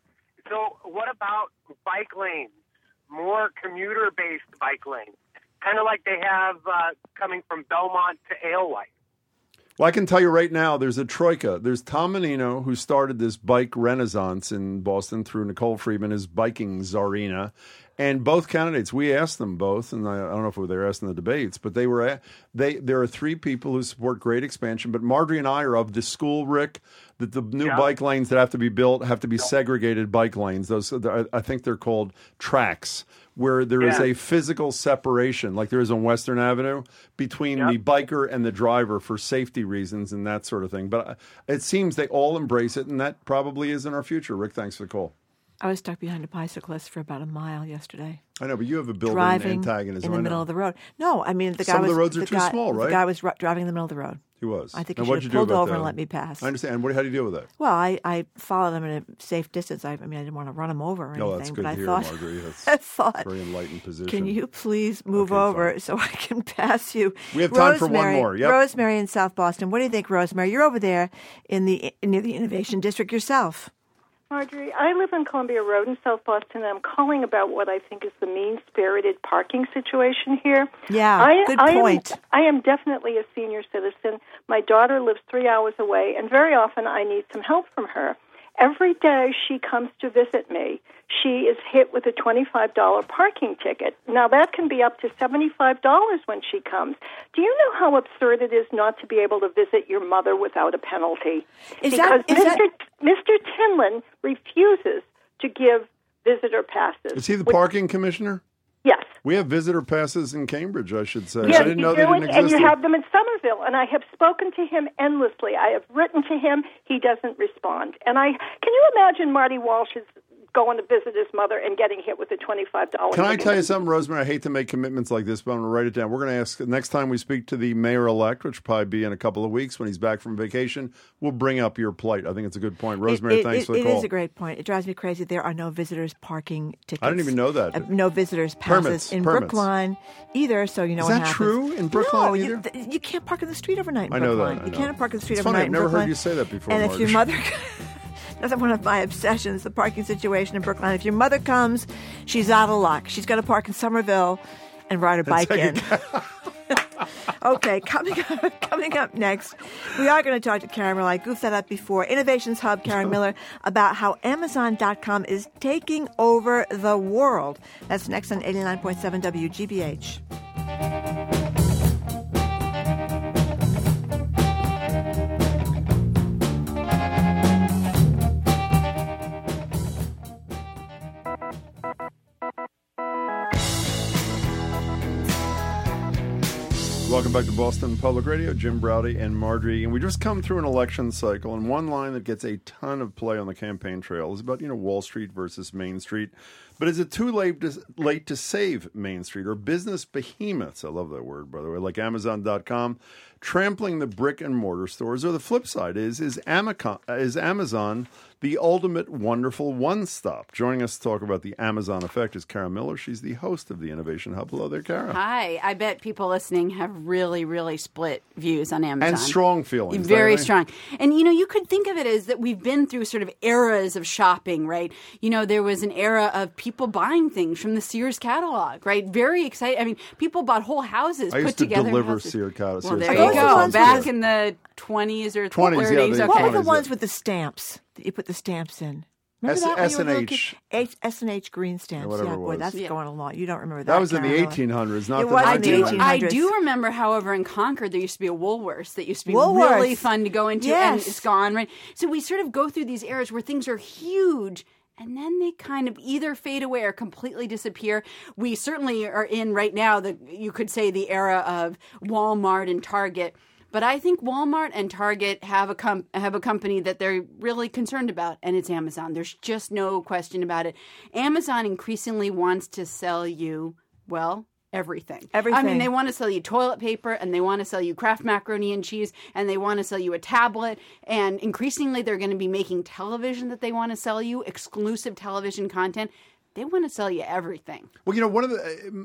So what about bike lanes? More commuter-based bike lanes, kind of like they have uh, coming from Belmont to Alewife. Well, I can tell you right now, there's a troika. There's Tom Menino, who started this bike renaissance in Boston through Nicole Friedman, his biking czarina. And both candidates, we asked them both, and I, I don't know if they were asked in the debates, but they were. They there are three people who support great expansion. But Marjorie and I are of the school, Rick, that the new Yeah. bike lanes that have to be built have to be segregated bike lanes. Those I think they're called tracks, where there is Yeah. a physical separation, like there is on Western Avenue, between the biker and the driver for safety reasons and that sort of thing. But it seems they all embrace it, and that probably is in our future. Rick, thanks for the call. I was stuck behind a bicyclist for about a mile yesterday. I know, but you have a built-in driving antagonism. in the I know. middle of the road. No, I mean the guy Some was of the roads are the too guy, small, right? The guy was ru- driving in the middle of the road. He was. I think Now, he what'd should you have do pulled about over that? and let me pass. I understand. What, how do you deal with that? Well, I, I followed him at a safe distance. I, I mean, I didn't want to run him over or No, anything. that's good but to I hear, thought, Marjorie. That's I thought, very enlightened position. can you please move Okay, over fine. so I can pass you? We have time for one Rosemary- more. Yep. Rosemary in South Boston. What do you think, Rosemary? You're over there in the near the Innovation District yourself. Marjorie, I live on Columbia Road in South Boston, and I'm calling about what I think is the mean-spirited parking situation here. Yeah, I, good I point. Am, I am definitely a senior citizen. My daughter lives three hours away, and very often I need some help from her. Every day she comes to visit me, she is hit with a twenty-five dollars parking ticket. Now, that can be up to seventy-five dollars when she comes. Do you know how absurd it is not to be able to visit your mother without a penalty? Is because that- is Mister that- Mister Tinlin refuses to give visitor passes. Is he the which- parking commissioner? Yes. We have visitor passes in Cambridge, I should say. Yes, I didn't you know do, they and, didn't and exist. you have them in Somerville. And I have spoken to him endlessly. I have written to him. He doesn't respond. And I can you imagine Marty Walsh is going to visit his mother and getting hit with a twenty-five dollars Can I ticket? tell you something, Rosemary? I hate to make commitments like this, but I'm going to write it down. We're going to ask next time we speak to the mayor-elect, which will probably be in a couple of weeks when he's back from vacation, we'll bring up your plight. I think it's a good point. Rosemary, It- it- thanks it- for the it call. It is a great point. It drives me crazy. There are no visitors parking tickets. I didn't even know that. Uh, no visitors passes Permits, in permits. Brookline either, so you know Is what that happens. true in Brookline no, you, either? th- you can't park in the street overnight in I know that, Brookline. I You know. can't park in the street It's funny, overnight I've in never heard Brookline. you say that before, And if your Marge. mother... That's one of my obsessions, the parking situation in Brookline. If your mother comes, she's out of luck. She's got to park in Somerville and ride her bike in. Okay, coming up, coming up next, we are going to talk to Karen Miller. I goofed that up before. Innovations Hub, Karen Miller, about how Amazon dot com is taking over the world. That's next on eighty-nine point seven W G B H. Welcome back to Boston Public Radio. Jim Browdy and Marjorie. And we just come through an election cycle. And one line that gets a ton of play on the campaign trail is about, you know, Wall Street versus Main Street. But is it too late to, late to save Main Street or business behemoths? I love that word, by the way, like Amazon dot com, trampling the brick and mortar stores? Or the flip side is, is, Amacon, is Amazon the ultimate wonderful one-stop? Joining us to talk about the Amazon effect is Karen Miller. She's the host of the Innovation Hub. Hello there, Karen. Hi. I bet people listening have really, really split views on Amazon. And strong feelings. Very don't they? strong. And, you know, you could think of it as that we've been through sort of eras of shopping, right? You know, there was an era of people buying things from the Sears catalog, right? Very exciting. I mean, people bought whole houses I put used to together. deliver houses. Sears catalog. Well, there Sears you catalog. go. Back in the twenties or twenties, yeah, thirties. the Okay. What were the twenties, ones yeah. with the stamps that you put the stamps in? Remember S- that when you were a little S&H. kid? H- S and H green stamps. whatever Yeah, it boy, was. that's Yeah. going along. You don't remember that. That was in the Karen Miller. eighteen hundreds, not It the was in the nineteen hundreds. eighteen I hundreds. do remember, however, in Concord there used to be a Woolworths that used to be Woolworths. really fun to go into, and Yes. it's gone, right? So we sort of go through these eras where things are huge, and then they kind of either fade away or completely disappear. We certainly are in right now, the you could say the era of Walmart and Target. But I think Walmart and Target have a com- have a company that they're really concerned about, and it's Amazon. There's just no question about it. Amazon increasingly wants to sell you, well, everything. Everything. I mean, they want to sell you toilet paper, and they want to sell you Kraft macaroni and cheese, and they want to sell you a tablet. And increasingly, they're going to be making television that they want to sell you, exclusive television content. They want to sell you everything. Well, you know, one of the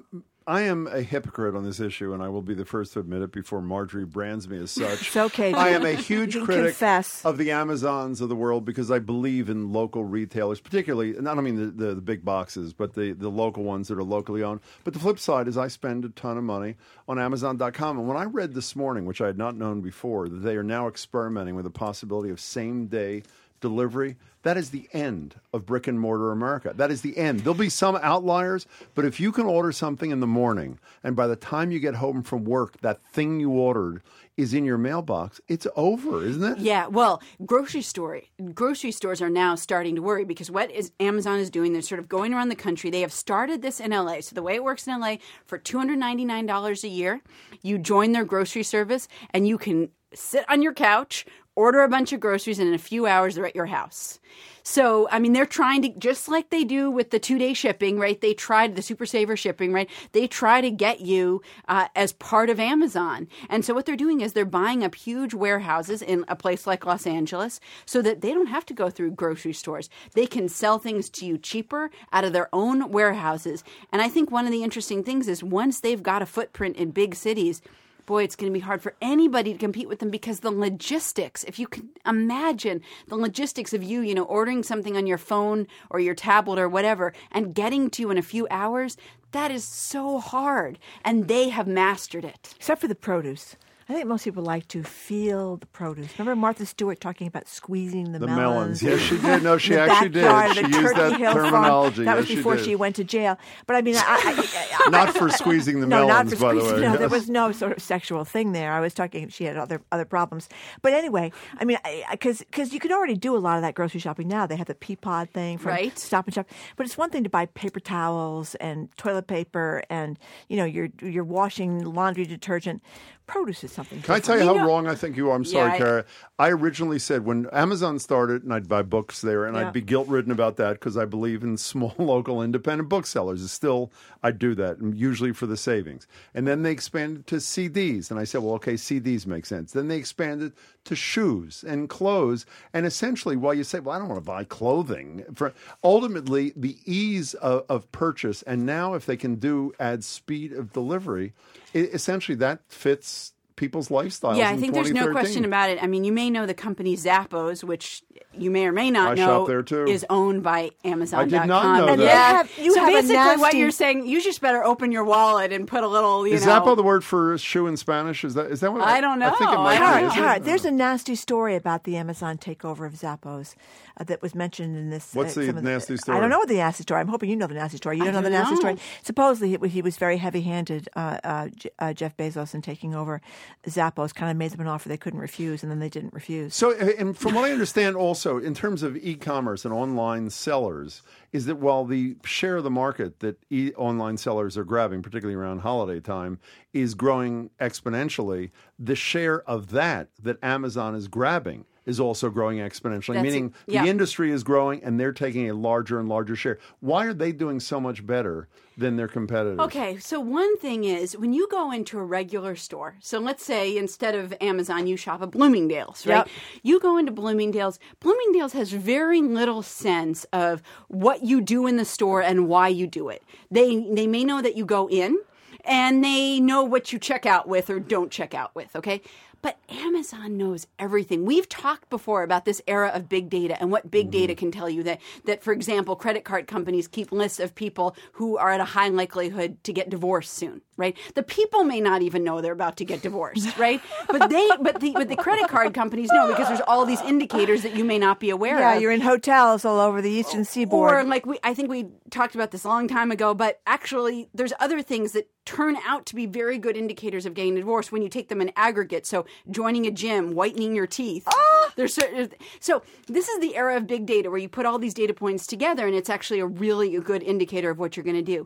I am a hypocrite on this issue, and I will be the first to admit it before Marjorie brands me as such. It's okay. I am a huge You can critic confess. of the Amazons of the world because I believe in local retailers, particularly, and I don't mean the, the, the big boxes, but the, the local ones that are locally owned. But the flip side is I spend a ton of money on Amazon dot com. And when I read this morning, which I had not known before, that they are now experimenting with the possibility of same-day delivery, that is the end of brick and mortar America. That is the end. There'll be some outliers, but if you can order something in the morning and by the time you get home from work, that thing you ordered is in your mailbox, it's over, isn't it? Yeah, well, grocery store grocery stores are now starting to worry because what is Amazon is doing, they're sort of going around the country. They have started this in L A. So the way it works in L A, for two hundred ninety-nine dollars a year, you join their grocery service and you can sit on your couch, order a bunch of groceries, and in a few hours they're at your house. So, I mean, they're trying to, just like they do with the two-day shipping, right? They tried the Super Saver shipping, right? They try to get you uh, as part of Amazon. And so what they're doing is they're buying up huge warehouses in a place like Los Angeles so that they don't have to go through grocery stores. They can sell things to you cheaper out of their own warehouses. And I think one of the interesting things is once they've got a footprint in big cities, boy, it's going to be hard for anybody to compete with them because the logistics, if you can imagine the logistics of you, you know, ordering something on your phone or your tablet or whatever and getting to you in a few hours, that is so hard. And they have mastered it. Except for the produce. I think most people like to feel the produce. Remember Martha Stewart talking about squeezing the, The melons? melons. Yes, she did. No, she in the actually did. backyard of She the used Turkey that Hill Farm. terminology. That was Yes, she before did. she went to jail. But I mean, I, I, I, Not for squeezing the no, melons, not for by the squeezing. way. No, Yes. there was no sort of sexual thing there. I was talking. She had other other problems. But anyway, I mean, because because you can already do a lot of that grocery shopping now. They have the Peapod thing from Right. Stop and Shop. But it's one thing to buy paper towels and toilet paper and you know you're you're washing laundry detergent. Produce is something. Can I tell you different. how wrong I think you are? I'm sorry, Yeah, I- Kara. I originally said when Amazon started, and I'd buy books there, and Yeah. I'd be guilt-ridden about that because I believe in small, local, independent booksellers. It's still, I do that, and usually for the savings. And then they expanded to C Ds, and I said, well, okay, C Ds make sense. Then they expanded to shoes and clothes, and essentially, while you say, well, I don't want to buy clothing, for ultimately the ease of, of purchase, and now if they can do add speed of delivery, it, essentially that fits people's lifestyles. Yeah, I in think there's no twenty thirteen. question about it. I mean, you may know the company Zappos, which you may or may not I know shop there, too. is owned by Amazon I did not dot com. know And that. yeah, have- you so have a basically what nasty- you're saying, you just better open your wallet and put a little, you Is know. Zappo the word for shoe in Spanish? Is that is that what I don't I think it know. might I be. don't Tara, isn't Tara, it? there's a nasty story about the Amazon takeover of Zappos uh, that was mentioned in this. What's uh, the some of nasty story? I don't know the nasty story. I'm hoping you know the nasty story. You I don't know the don't nasty know. story. Supposedly, he, he was very heavy-handed, uh, uh, J- uh, Jeff Bezos, in taking over Zappos. Kind of made them an offer they couldn't refuse, and then they didn't refuse. So, uh, and from what I understand, also in terms of e-commerce and online sellers, is that while the share of the market that e- online sellers are grabbing, particularly around holiday time, is growing exponentially, the share of that that Amazon is grabbing is also growing exponentially, That's meaning it. Yeah. the industry is growing and they're taking a larger and larger share. Why are they doing so much better than their competitors? Okay, so one thing is when you go into a regular store, so let's say instead of Amazon, you shop at Bloomingdale's, right? Yep. You go into Bloomingdale's. Bloomingdale's has very little sense of what you do in the store and why you do it. They they may know that you go in and they know what you check out with or don't check out with, okay? But Amazon knows everything. We've talked before about this era of big data and what big data can tell you that, that, for example, credit card companies keep lists of people who are at a high likelihood to get divorced soon, right? The people may not even know they're about to get divorced, right? But they, but the, but the credit card companies know because there's all these indicators that you may not be aware Yeah, of. you're in hotels all over the Eastern Seaboard. Or like we, I think we talked about this a long time ago, but actually there's other things that turn out to be very good indicators of getting divorced when you take them in aggregate. So joining a gym, whitening your teeth. There's certain, so this is the era of big data where you put all these data points together and it's actually a really good indicator of what you're going to do.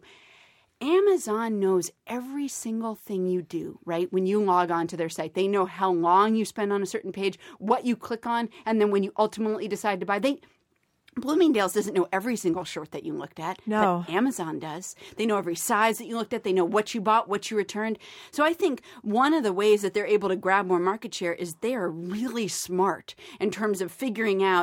Amazon knows every single thing you do, right? When you log on to their site, they know how long you spend on a certain page, what you click on, and then when you ultimately decide to buy, they Bloomingdale's doesn't know every single shirt that you looked at. No. But Amazon does. They know every size that you looked at. They know what you bought, what you returned. So I think one of the ways that they're able to grab more market share is they are really smart in terms of figuring out,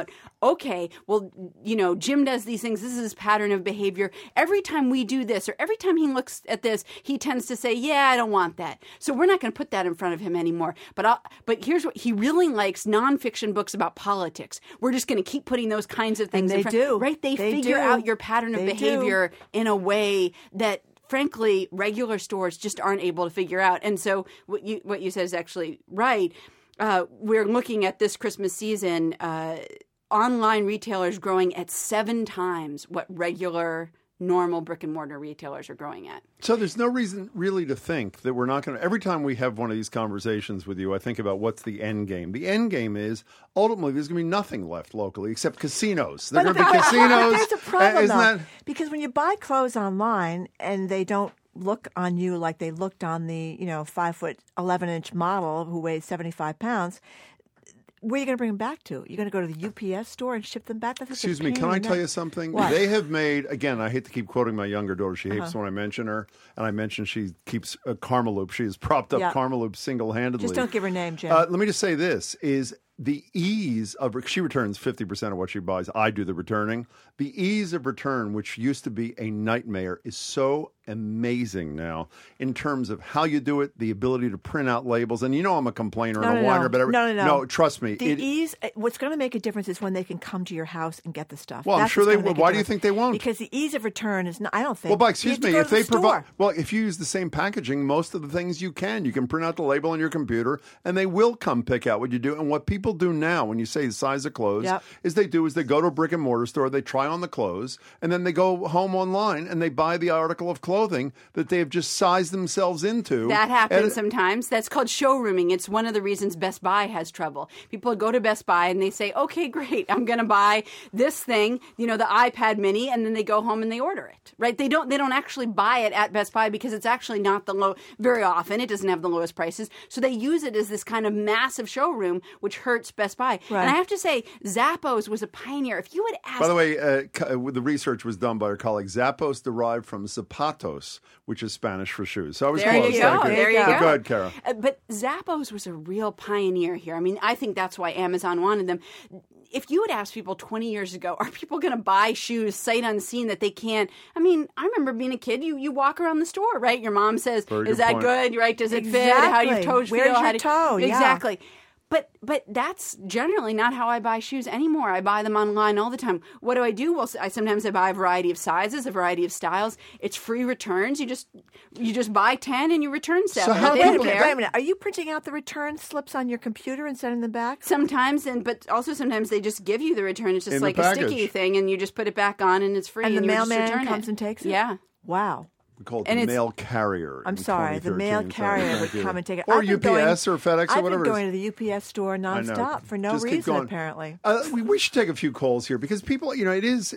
okay, well, you know, Jim does these things. This is his pattern of behavior. Every time we do this or every time he looks at this, he tends to say, yeah, I don't want that. So we're not going to put that in front of him anymore. But I'll, but here's what he really likes: nonfiction books about politics. We're just going to keep putting those kinds of things And they in front. do. Right? They, They figure do. out your pattern of They do. behavior in a way that, frankly, regular stores just aren't able to figure out. And so what you what you said is actually right. Uh, we're looking at this Christmas season, uh, online retailers growing at seven times what regular, normal brick and mortar retailers are growing at. So there's no reason really to think that we're not going to. Every time we have one of these conversations with you, I think about what's the end game. The end game is ultimately there's going to be nothing left locally except casinos. There are going to be casinos. There's a problem, Isn't though, that? because when you buy clothes online and they don't look on you like they looked on the, you know, five foot eleven inch model who weighs seventy five pounds. Where are you going to bring them back to? You're going to go to the U P S store and ship them back? That's Excuse a me, pain can I in the tell neck. you something? What? They have made, again, I hate to keep quoting my younger daughter. She hates Uh-huh. when I mention her. And I mention she keeps a Karmaloop. She has propped up Yeah. Karmaloop single-handedly. Just don't give her name, Jim. Uh, let me just say this, is the ease of, she returns fifty percent of what she buys. I do the returning. The ease of return, which used to be a nightmare, is so amazing now in terms of how you do it, the ability to print out labels. And you know I'm a complainer No, and a no, whiner, no. but every, no, no, no. no, trust me. The it- ease. What's going to make a difference is when they can come to your house and get the stuff. Well, I'm That's sure what's they gonna will. make a Why do you difference. think they won't? Because the ease of return is not. I don't think. Well, but You excuse have to me, go if to the they provide, store. well, if you use the same packaging, most of the things you can, you can print out the label on your computer, and they will come pick out what you do. And what people do now, when you say the size of clothes, Yep. is they do is they go to a brick and mortar store, they try on the clothes, and then they go home online and they buy the article of clothing that they have just sized themselves into. That happens And- sometimes. That's called showrooming. It's one of the reasons Best Buy has trouble. People go to Best Buy and they say, okay, great, I'm going to buy this thing, you know, the iPad mini, and then they go home and they order it, right? They don't, they don't actually buy it at Best Buy because it's actually not the low, very often it doesn't have the lowest prices. So they use it as this kind of massive showroom, which hurts Best Buy. Right. And I have to say, Zappos was a pioneer. If you had asked... By the way, uh, co- the research was done by our colleague. Zappos derived from zapatos, which is Spanish for shoes. So I was There close. you go. Thank you. There you But go. Go ahead, Kara. Uh, but Zappos was a real pioneer here. I mean, I think that's why Amazon wanted them. If you had asked people twenty years ago, are people going to buy shoes sight unseen that they can't? I mean, I remember being a kid. You you walk around the store, right? Your mom says, Very "Is good that point. good? Right? Does it fit? How do your Exactly. toes Where's feel? your How do- toe? Yeah. Exactly." But but that's generally not how I buy shoes anymore. I buy them online all the time. What do I do? Well, I sometimes I buy a variety of sizes, a variety of styles. It's free returns. You just you just buy ten and you return seven. how They do don't Wait a minute, care. wait a minute. Are you printing out the return slips on your computer and sending them back? Sometimes, and but also sometimes they just give you the return. It's just In the like a sticky package. thing, and you just put it back on, and it's free. And the you just mailman return comes it. and takes it? Yeah. Wow. We call it And the it's- mail carrier. I'm in sorry, the mail twenty thirteen. carrier Thank would you. come and take it. Or I've been U P S going- or FedEx or I've whatever. been it is. going to the U P S store I know. nonstop for no Just keep reason, going. apparently. Uh, we, we should take a few calls here because people, you know, it is.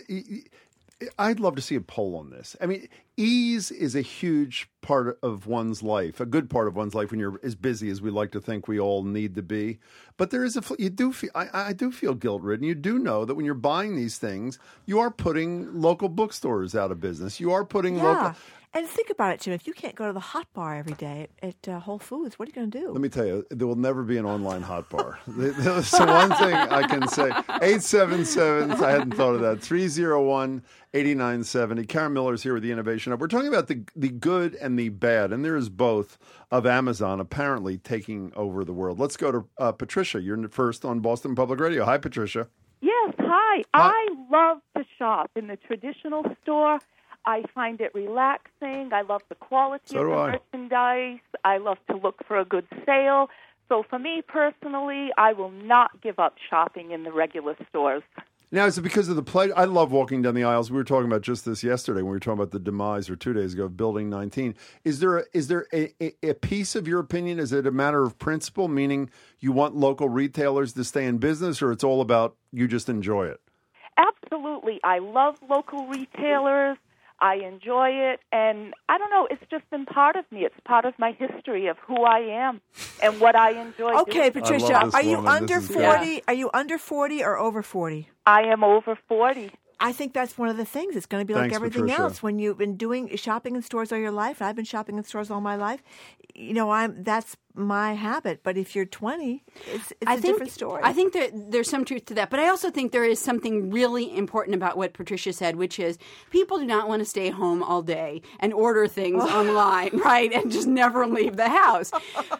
I'd love to see a poll on this. I mean, ease is a huge part of one's life, a good part of one's life when you're as busy as we like to think we all need to be. But there is a, you do feel, I, I do feel guilt ridden. You do know that when you're buying these things, you are putting local bookstores out of business. You are putting Yeah. local. And think about it, Jim. If you can't go to the hot bar every day at, at uh, Whole Foods, what are you going to do? Let me tell you, there will never be an online hot bar. That's the one thing I can say. eight seven seven, I hadn't thought of that, three oh one, eight nine seven oh. Karen Miller's here with the Innovation Hub. We're talking about the, the good and the bad, and there is both of Amazon apparently taking over the world. Let's go to uh, Patricia. You're first on Boston Public Radio. Hi, Patricia. Yes, hi. I love to shop in the traditional store. I find it relaxing. I love the quality So of do the I. merchandise. I love to look for a good sale. So for me personally, I will not give up shopping in the regular stores. Now, is it because of the pleasure? I love walking down the aisles. We were talking about just this yesterday when we were talking about the demise, or two days ago, of Building nineteen. Is there a, is there a, a, a piece of your opinion? Is it a matter of principle, meaning you want local retailers to stay in business, or it's all about you just enjoy it? Absolutely. I love local retailers. I enjoy it, and I don't know, it's just been part of me. It's part of my history of who I am and what I enjoy Okay, doing. Patricia, are you woman. under This is forty? great. Are you under forty or over forty? I am over forty. I think that's one of the things. It's going to be like Thanks, everything Patricia. else. When you've been doing shopping in stores all your life, I've been shopping in stores all my life. You know, I'm that's my habit. But if you're twenty, it's, it's I a think, different story. I think that there's some truth to that. But I also think there is something really important about what Patricia said, which is people do not want to stay home all day and order things online, right, and just never leave the house.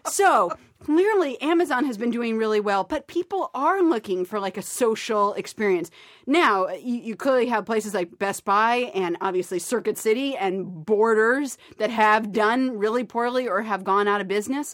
So clearly, Amazon has been doing really well, but people are looking for like a social experience. Now, you, you clearly have places like Best Buy and obviously Circuit City and Borders that have done really poorly or have gone out of business.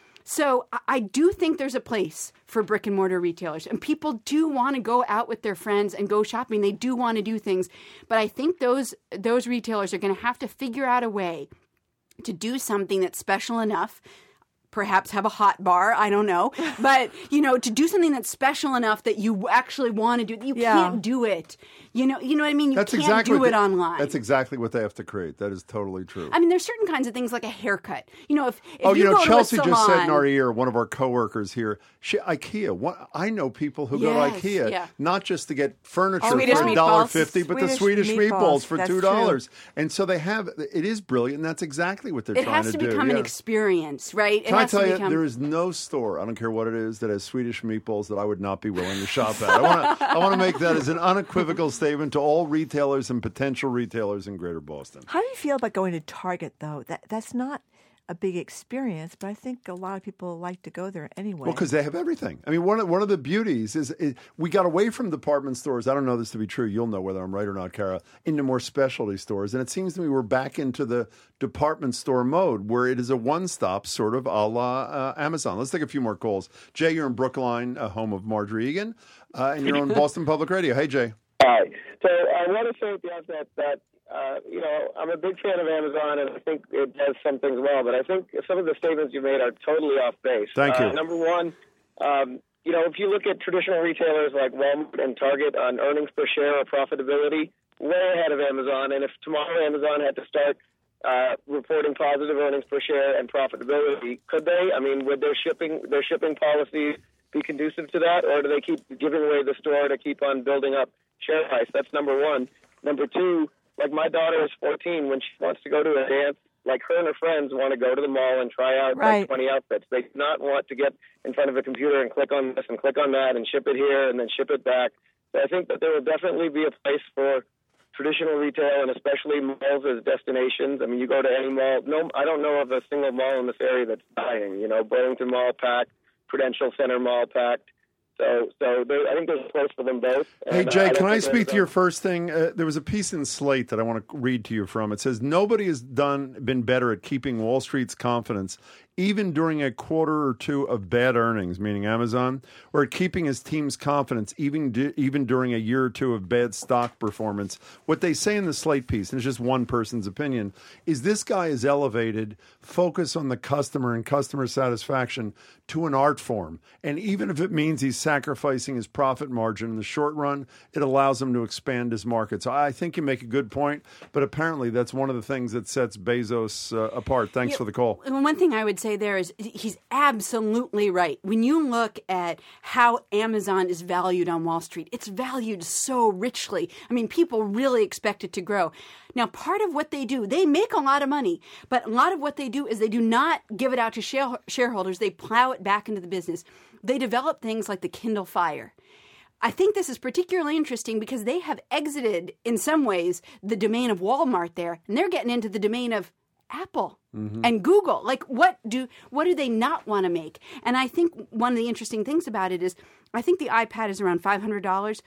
So I do think there's a place for brick and mortar retailers, and people do want to go out with their friends and go shopping. They do want to do things, but I think those those retailers are going to have to figure out a way to do something that's special enough. Perhaps have a hot bar, I don't know. But, you know, to do something that's special enough that you actually want to do. You Yeah. can't do it. You know, you know what I mean? You That's can't exactly do what it they- online. That's exactly what they have to create. That is totally true. I mean, there's certain kinds of things like a haircut. You know, if, if oh, you, you know, go Chelsea to a just said in salon- our ear, one of our coworkers here, she, IKEA. What, I know people who go Yes, to IKEA yeah. not just to get furniture Swedish for a dollar meatballs. fifty, but the Swedish Swedish meatballs, meatballs for that's two dollars. And so they have. It is brilliant. And that's exactly what they're It trying has to do. become an yeah. experience, right? It Can I has tell to you, become... there is no store, I don't care what it is, that has Swedish meatballs that I would not be willing to shop at. I want to I want to make that as an unequivocal statement to all retailers and potential retailers in Greater Boston. How do you feel about going to Target, though? That That's not a big experience, but I think a lot of people like to go there anyway. Well, because they have everything. I mean, one of, one of the beauties is, is we got away from department stores. I don't know this to be true. You'll know whether I'm right or not, Kara, into more specialty stores. And it seems to me we're back into the department store mode where it is a one-stop sort of a la uh, Amazon. Let's take a few more calls. Jay, you're in Brookline, uh, home of Marjorie Egan, uh, and you're on Boston Public Radio. Hey, Jay. Hi. So I want to say at the outset that, uh, you know, I'm a big fan of Amazon, and I think it does some things well, but I think some of the statements you made are totally off base. Thank you. Uh, number one, um, you know, if you look at traditional retailers like Walmart and Target on earnings per share or profitability, way ahead of Amazon. And if tomorrow Amazon had to start uh, reporting positive earnings per share and profitability, could they? I mean, would their shipping their shipping policies be conducive to that, or do they keep giving away the store to keep on building up share price? That's number one. Number two, like my daughter is fourteen. When she wants to go to a dance, like her and her friends want to go to the mall and try out Right. like twenty outfits. They do not want to get in front of a computer and click on this and click on that and ship it here and then ship it back. So I think that there will definitely be a place for traditional retail and especially malls as destinations. I mean, you go to any mall. No, I don't know of a single mall in this area that's dying. You know, Burlington Mall packed, Prudential Center Mall packed. So, so there, I think there's a place for them both. Hey, And, uh, Jay, don't can I think speak there's to a- your first thing? Uh, there was a piece in Slate that I want to read to you from. It says, nobody has done been better at keeping Wall Street's confidence, even during a quarter or two of bad earnings, meaning Amazon, or at keeping his team's confidence, even du- even during a year or two of bad stock performance. What they say in the Slate piece, and it's just one person's opinion, is this guy is elevated focus on the customer and customer satisfaction to an art form. And even if it means he's sacrificing his profit margin in the short run, it allows him to expand his market. So I think you make a good point, but apparently that's one of the things that sets Bezos uh, apart. Thanks Yeah, for the call. Well, one thing I would say there is he's absolutely right. When you look at how Amazon is valued on Wall Street, it's valued so richly. I mean, people really expect it to grow. Now, part of what they do, they make a lot of money, but a lot of what they do is they do not give it out to share- shareholders. They plow it back into the business. They develop things like the Kindle Fire. I think this is particularly interesting because they have exited, in some ways, the domain of Walmart there, and they're getting into the domain of Apple and Google. Like, what do what do they not want to make? And I think one of the interesting things about it is, I think the iPad is around five hundred dollars.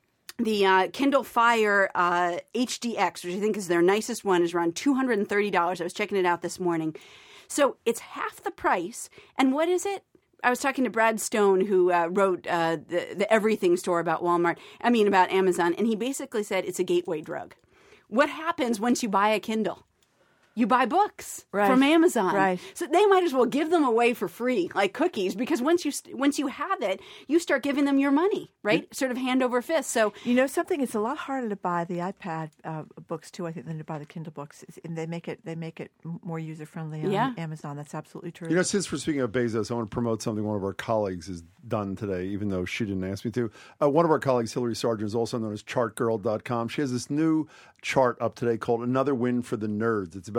The uh, Kindle Fire uh, H D X, which I think is their nicest one, is around two hundred thirty dollars. I was checking it out this morning. So it's half the price. And what is it? I was talking to Brad Stone, who uh, wrote uh, the, the Everything Store about Walmart, I mean about Amazon, and he basically said it's a gateway drug. What happens once you buy a Kindle? You buy books Right. from Amazon. Right. So they might as well give them away for free, like cookies, because once you st- once you have it, you start giving them your money, right? Sort of hand over fist. So you know something, it's a lot harder to buy the iPad uh, books too, I think, than to buy the Kindle books. It's, and they make it they make it more user friendly on Yeah. Amazon. That's absolutely true. You know, since we're speaking of Bezos, I want to promote something one of our colleagues has done today, even though she didn't ask me to. Uh, one of our colleagues, Hillary Sargent, is also known as chart girl dot com. She has this new chart up today called Another Win for the Nerds. It's about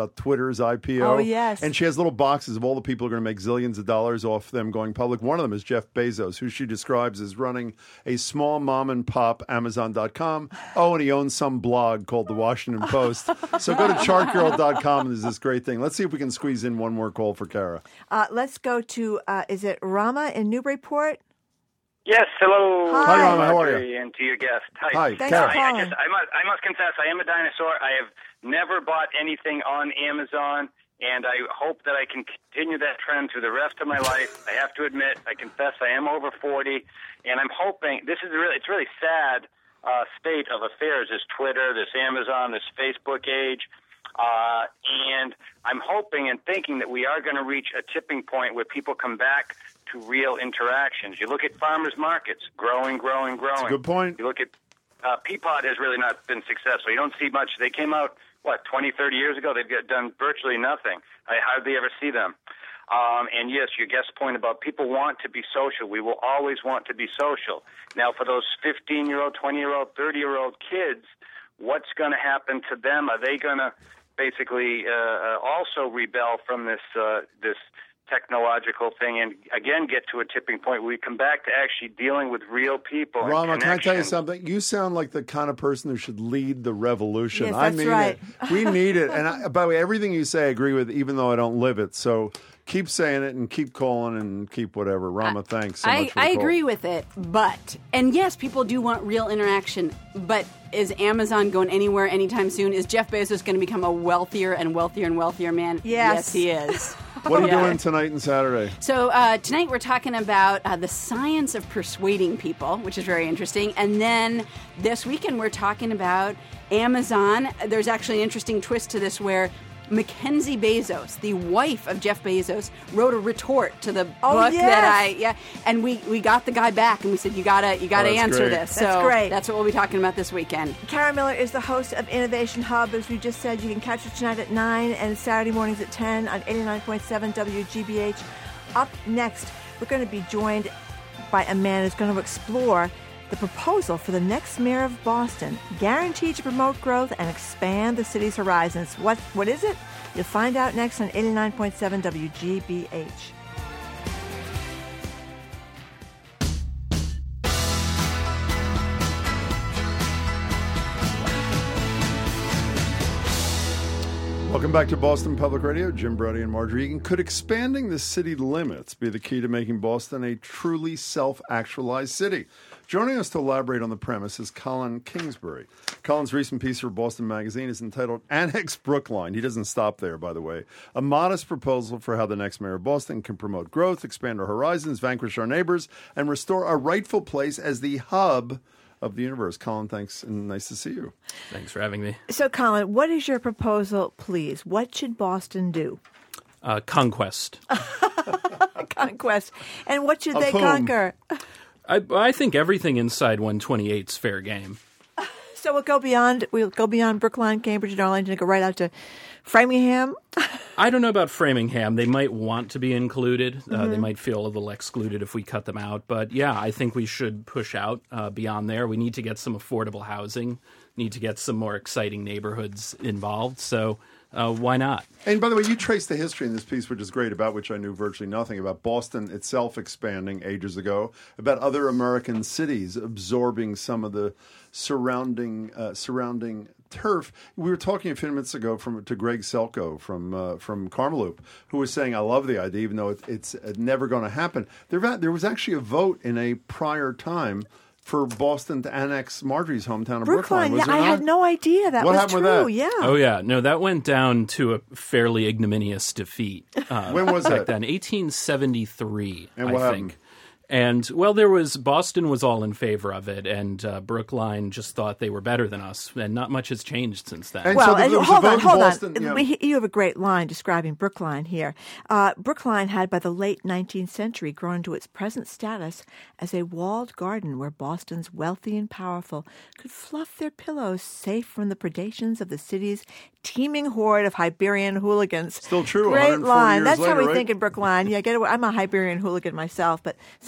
about Twitter's I P O. Oh, yes. And she has little boxes of all the people who are going to make zillions of dollars off them going public. One of them is Jeff Bezos, who she describes as running a small mom and pop Amazon dot com. Oh, and he owns some blog called The Washington Post. So go to chart girl dot com and there's this great thing. Let's see if we can squeeze in one more call for Kara. Uh, let's go to, uh, is it Rama in Newburyport? Yes, hello. Hi, Rama. How are you? And to your guest. Hi. Hi. Thanks Kara. for calling. I, just, I, must, I must confess, I am a dinosaur. I have never bought anything on Amazon, and I hope that I can continue that trend through the rest of my life. I have to admit, I confess I am over forty, and I'm hoping, this is really, it's really sad uh, state of affairs, this Twitter, this Amazon, this Facebook age. Uh, and I'm hoping and thinking that we are going to reach a tipping point where people come back to real interactions. You look at farmers markets, growing, growing, growing. That's a good point. You look at uh, Peapod has really not been successful. You don't see much. They came out, what, twenty, thirty years ago? They've got, done virtually nothing. I hardly ever see them. Um, and yes, your guest's point about people want to be social. We will always want to be social. Now, for those fifteen-year-old, twenty-year-old, thirty-year-old kids, what's going to happen to them? Are they going to basically uh, also rebel from this uh, this technological thing and, again, get to a tipping point where we come back to actually dealing with real people? Rama, and can I tell you connection? something? You sound like the kind of person who should lead the revolution. Yes, I that's mean right. it. We need it. And I, by the way, everything you say I agree with, even though I don't live it. So keep saying it and keep calling and keep whatever. Rama, thanks so I, much for the I call. agree with it, but, and yes, people do want real interaction, but is Amazon going anywhere anytime soon? Is Jeff Bezos going to become a wealthier and wealthier and wealthier man? Yes. Yes, he is. What are you Yeah. doing tonight and Saturday? So uh, tonight we're talking about uh, the science of persuading people, which is very interesting. And then this weekend we're talking about Amazon. There's actually an interesting twist to this where Mackenzie Bezos, the wife of Jeff Bezos, wrote a retort to the Oh, book yes. that I yeah, and we, we got the guy back and we said you gotta you gotta Oh, that's answer great. this. That's so great. that's what we'll be talking about this weekend. Kara Miller is the host of Innovation Hub. As we just said, you can catch it tonight at nine and Saturday mornings at ten on eighty-nine point seven W G B H. Up next, we're going to be joined by a man who's going to explore the proposal for the next mayor of Boston, guaranteed to promote growth and expand the city's horizons. What What is it? You'll find out next on eighty-nine point seven W G B H. Welcome back to Boston Public Radio. Jim Brody and Marjorie Egan. Could expanding the city limits be the key to making Boston a truly self-actualized city? Joining us to elaborate on the premise is Colin Kingsbury. Colin's recent piece for Boston Magazine is entitled Annex Brookline. He doesn't stop there, by the way. A modest proposal for how the next mayor of Boston can promote growth, expand our horizons, vanquish our neighbors, and restore our rightful place as the hub of the universe. Colin, thanks, and nice to see you. Thanks for having me. So, Colin, what is your proposal, please? What should Boston do? Uh, conquest. Conquest. And what should Of they whom? conquer? I, I think everything inside one twenty-eight is fair game. So we'll go beyond. We'll go beyond Brookline, Cambridge, and Arlington, and go right out to Framingham. I don't know about Framingham. They might want to be included. Uh, they Mhm. might feel a little excluded if we cut them out. But yeah, I think we should push out uh, beyond there. We need to get some affordable housing, need to get some more exciting neighborhoods involved. So uh, why not? And by the way, you trace the history in this piece, which is great, about which I knew virtually nothing, about Boston itself expanding ages ago, about other American cities absorbing some of the surrounding uh, surrounding turf. We were talking a few minutes ago from to Greg Selko from uh, from Carmeloop, who was saying, "I love the idea, even though it, it's never going to happen." There, there was actually a vote in a prior time for Boston to annex Marjorie's hometown of Brookline. Brookline. Was Yeah, there I not? had no idea that What was happened true. with that? Yeah. Oh, yeah. No, that went down to a fairly ignominious defeat. Uh, When was back that? then? eighteen seventy-three, And I what think. happened? And, well, there was, Boston was all in favor of it, and uh, Brookline just thought they were better than us, and not much has changed since then. well, and hold on, hold Boston, on. yeah. We, you have a great line describing Brookline here. Uh, Brookline had, by the late nineteenth century, grown to its present status as a walled garden where Boston's wealthy and powerful could fluff their pillows safe from the predations of the city's teeming horde of Iberian hooligans. Still true, Great one hundred forty line. years That's how later, we right? think in Brookline. Yeah, get away. I'm a Iberian hooligan myself, but sometimes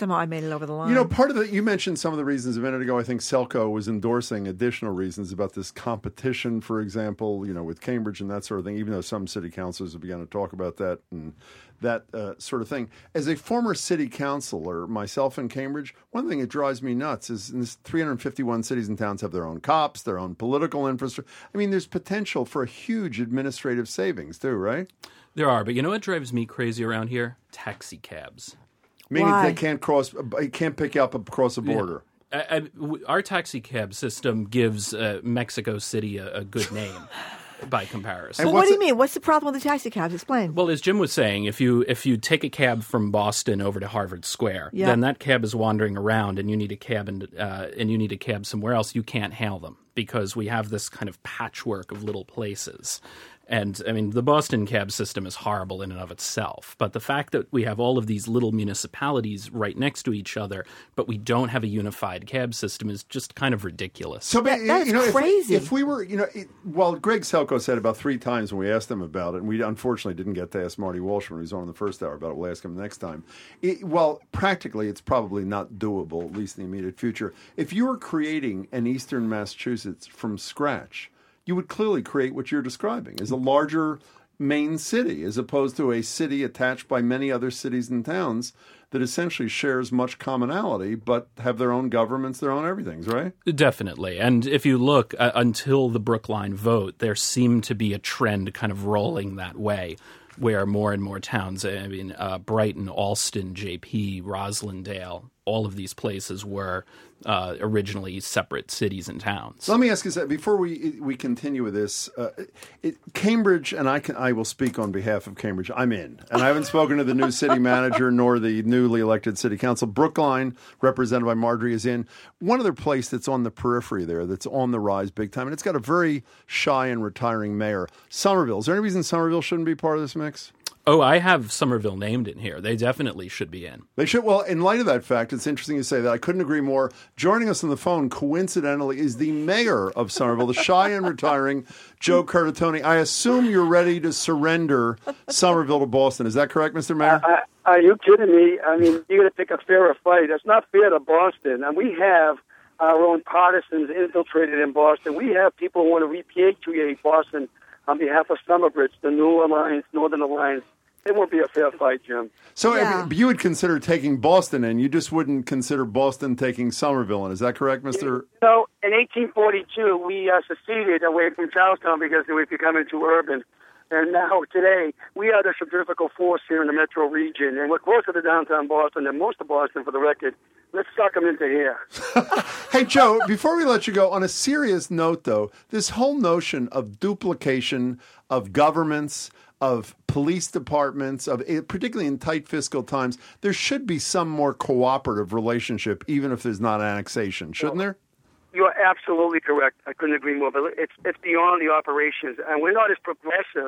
somehow I made it over the line. You know, part of the, you mentioned some of the reasons a minute ago. I think Selco was endorsing additional reasons about this competition, for example, you know, with Cambridge and that sort of thing, even though some city councilors have begun to talk about that and that uh, sort of thing. As a former city councilor, myself in Cambridge, one thing that drives me nuts is in this three hundred fifty-one cities and towns have their own cops, their own political infrastructure. I mean, there's potential for a huge administrative savings too, right? There are, but you know what drives me crazy around here? Taxi cabs. Meaning Why? They can't cross, can't pick you up across a border. Yeah. I, I, our taxi cab system gives uh, Mexico City a, a good name by comparison. Well, what do you mean? What's the problem with the taxi cabs? Explain. Well, as Jim was saying, if you if you take a cab from Boston over to Harvard Square, yeah. then that cab is wandering around, and you need a cab and uh, and you need a cab somewhere else. You can't hail them because we have this kind of patchwork of little places. And, I mean, the Boston cab system is horrible in and of itself. But the fact that we have all of these little municipalities right next to each other, but we don't have a unified cab system is just kind of ridiculous. So, that, that is you know, crazy. If, if we were, you know, it, well, Greg Selko said about three times when we asked him about it, and we unfortunately didn't get to ask Marty Walsh when he was on in the first hour about it. We'll ask him next time. It, well, practically, it's probably not doable, at least in the immediate future. If you were creating an Eastern Massachusetts from scratch, you would clearly create what you're describing as a larger main city as opposed to a city attached by many other cities and towns that essentially shares much commonality but have their own governments, their own everythings, right? Definitely. And if you look, uh, until the Brookline vote, there seemed to be a trend kind of rolling that way where more and more towns, I mean, uh, Brighton, Alston, J P, Roslindale, all of these places were uh, originally separate cities and towns. So let me ask you this, before we we continue with this. Uh, it, Cambridge, and I can I will speak on behalf of Cambridge, I'm in. And I haven't spoken to the new city manager nor the newly elected city council. Brookline, represented by Marjorie, is in. One other place that's on the periphery there, that's on the rise big time, and it's got a very shy and retiring mayor, Somerville. Is there any reason Somerville shouldn't be part of this mix? Oh, I have Somerville named in here. They definitely should be in. They should. Well, in light of that fact, it's interesting you say that. I couldn't agree more. Joining us on the phone, coincidentally, is the mayor of Somerville, the shy and retiring Joe Curtatone. I assume you're ready to surrender Somerville to Boston. Is that correct, Mister Mayor? Uh, are you kidding me? I mean, you're going to pick a fairer fight. That's not fair to Boston. And we have our own partisans infiltrated in Boston. We have people who want to repatriate Boston on behalf of Somerbridge, the New Alliance, Northern Alliance. It won't be a fair fight, Jim. So yeah. if you would consider taking Boston in, you just wouldn't consider Boston taking Somerville in. Is that correct, Mister So in eighteen forty-two, we uh, seceded away from Charlestown because it was becoming too urban. And now today, we are the centrifugal force here in the metro region, and we're closer to downtown Boston than most of Boston, for the record. Let's suck them into here. Hey, Joe, before we let you go, on a serious note, though, this whole notion of duplication of governments, of police departments, of particularly in tight fiscal times, there should be some more cooperative relationship, even if there's not annexation, shouldn't there? You are absolutely correct. I couldn't agree more. But it's it's beyond the operations, and we're not as progressive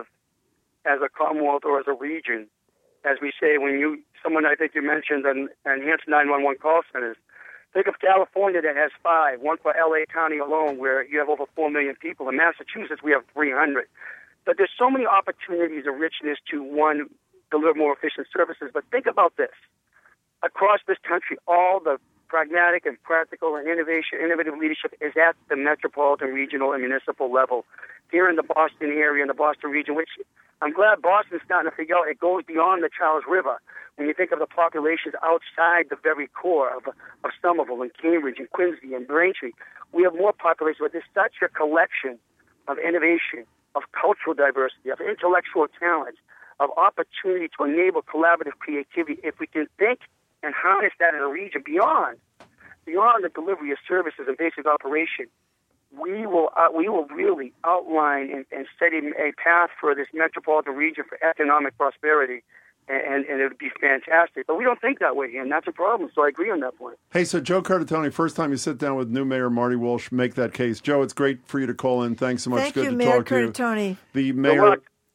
as a Commonwealth or as a region as we say when you someone I think you mentioned and enhanced nine one one call centers. Think of California that has five, one for L A County alone, where you have over four million people. In Massachusetts, we have three hundred. But there's so many opportunities of richness to, one, deliver more efficient services. But think about this. Across this country, all the pragmatic and practical and innovation, innovative leadership is at the metropolitan, regional, and municipal level. Here in the Boston area, in the Boston region, which I'm glad Boston's starting to figure out, it goes beyond the Charles River. When you think of the populations outside the very core of, of Somerville and Cambridge and Quincy and Braintree, we have more population, but there's such a collection of innovation, of cultural diversity, of intellectual talent, of opportunity to enable collaborative creativity. If we can think and harness that in a region beyond, beyond the delivery of services and basic operation, we will uh, we will really outline and, and set a, a path for this metropolitan region for economic prosperity, and, and it would be fantastic. But we don't think that way here, and that's a problem. So I agree on that point. Hey, so Joe Curtatone, first time you sit down with new Mayor Marty Walsh, make that case. Joe, it's great for you to call in. Thanks so much. Thank Good you, to Mayor talk Curtatone. to you. The mayor,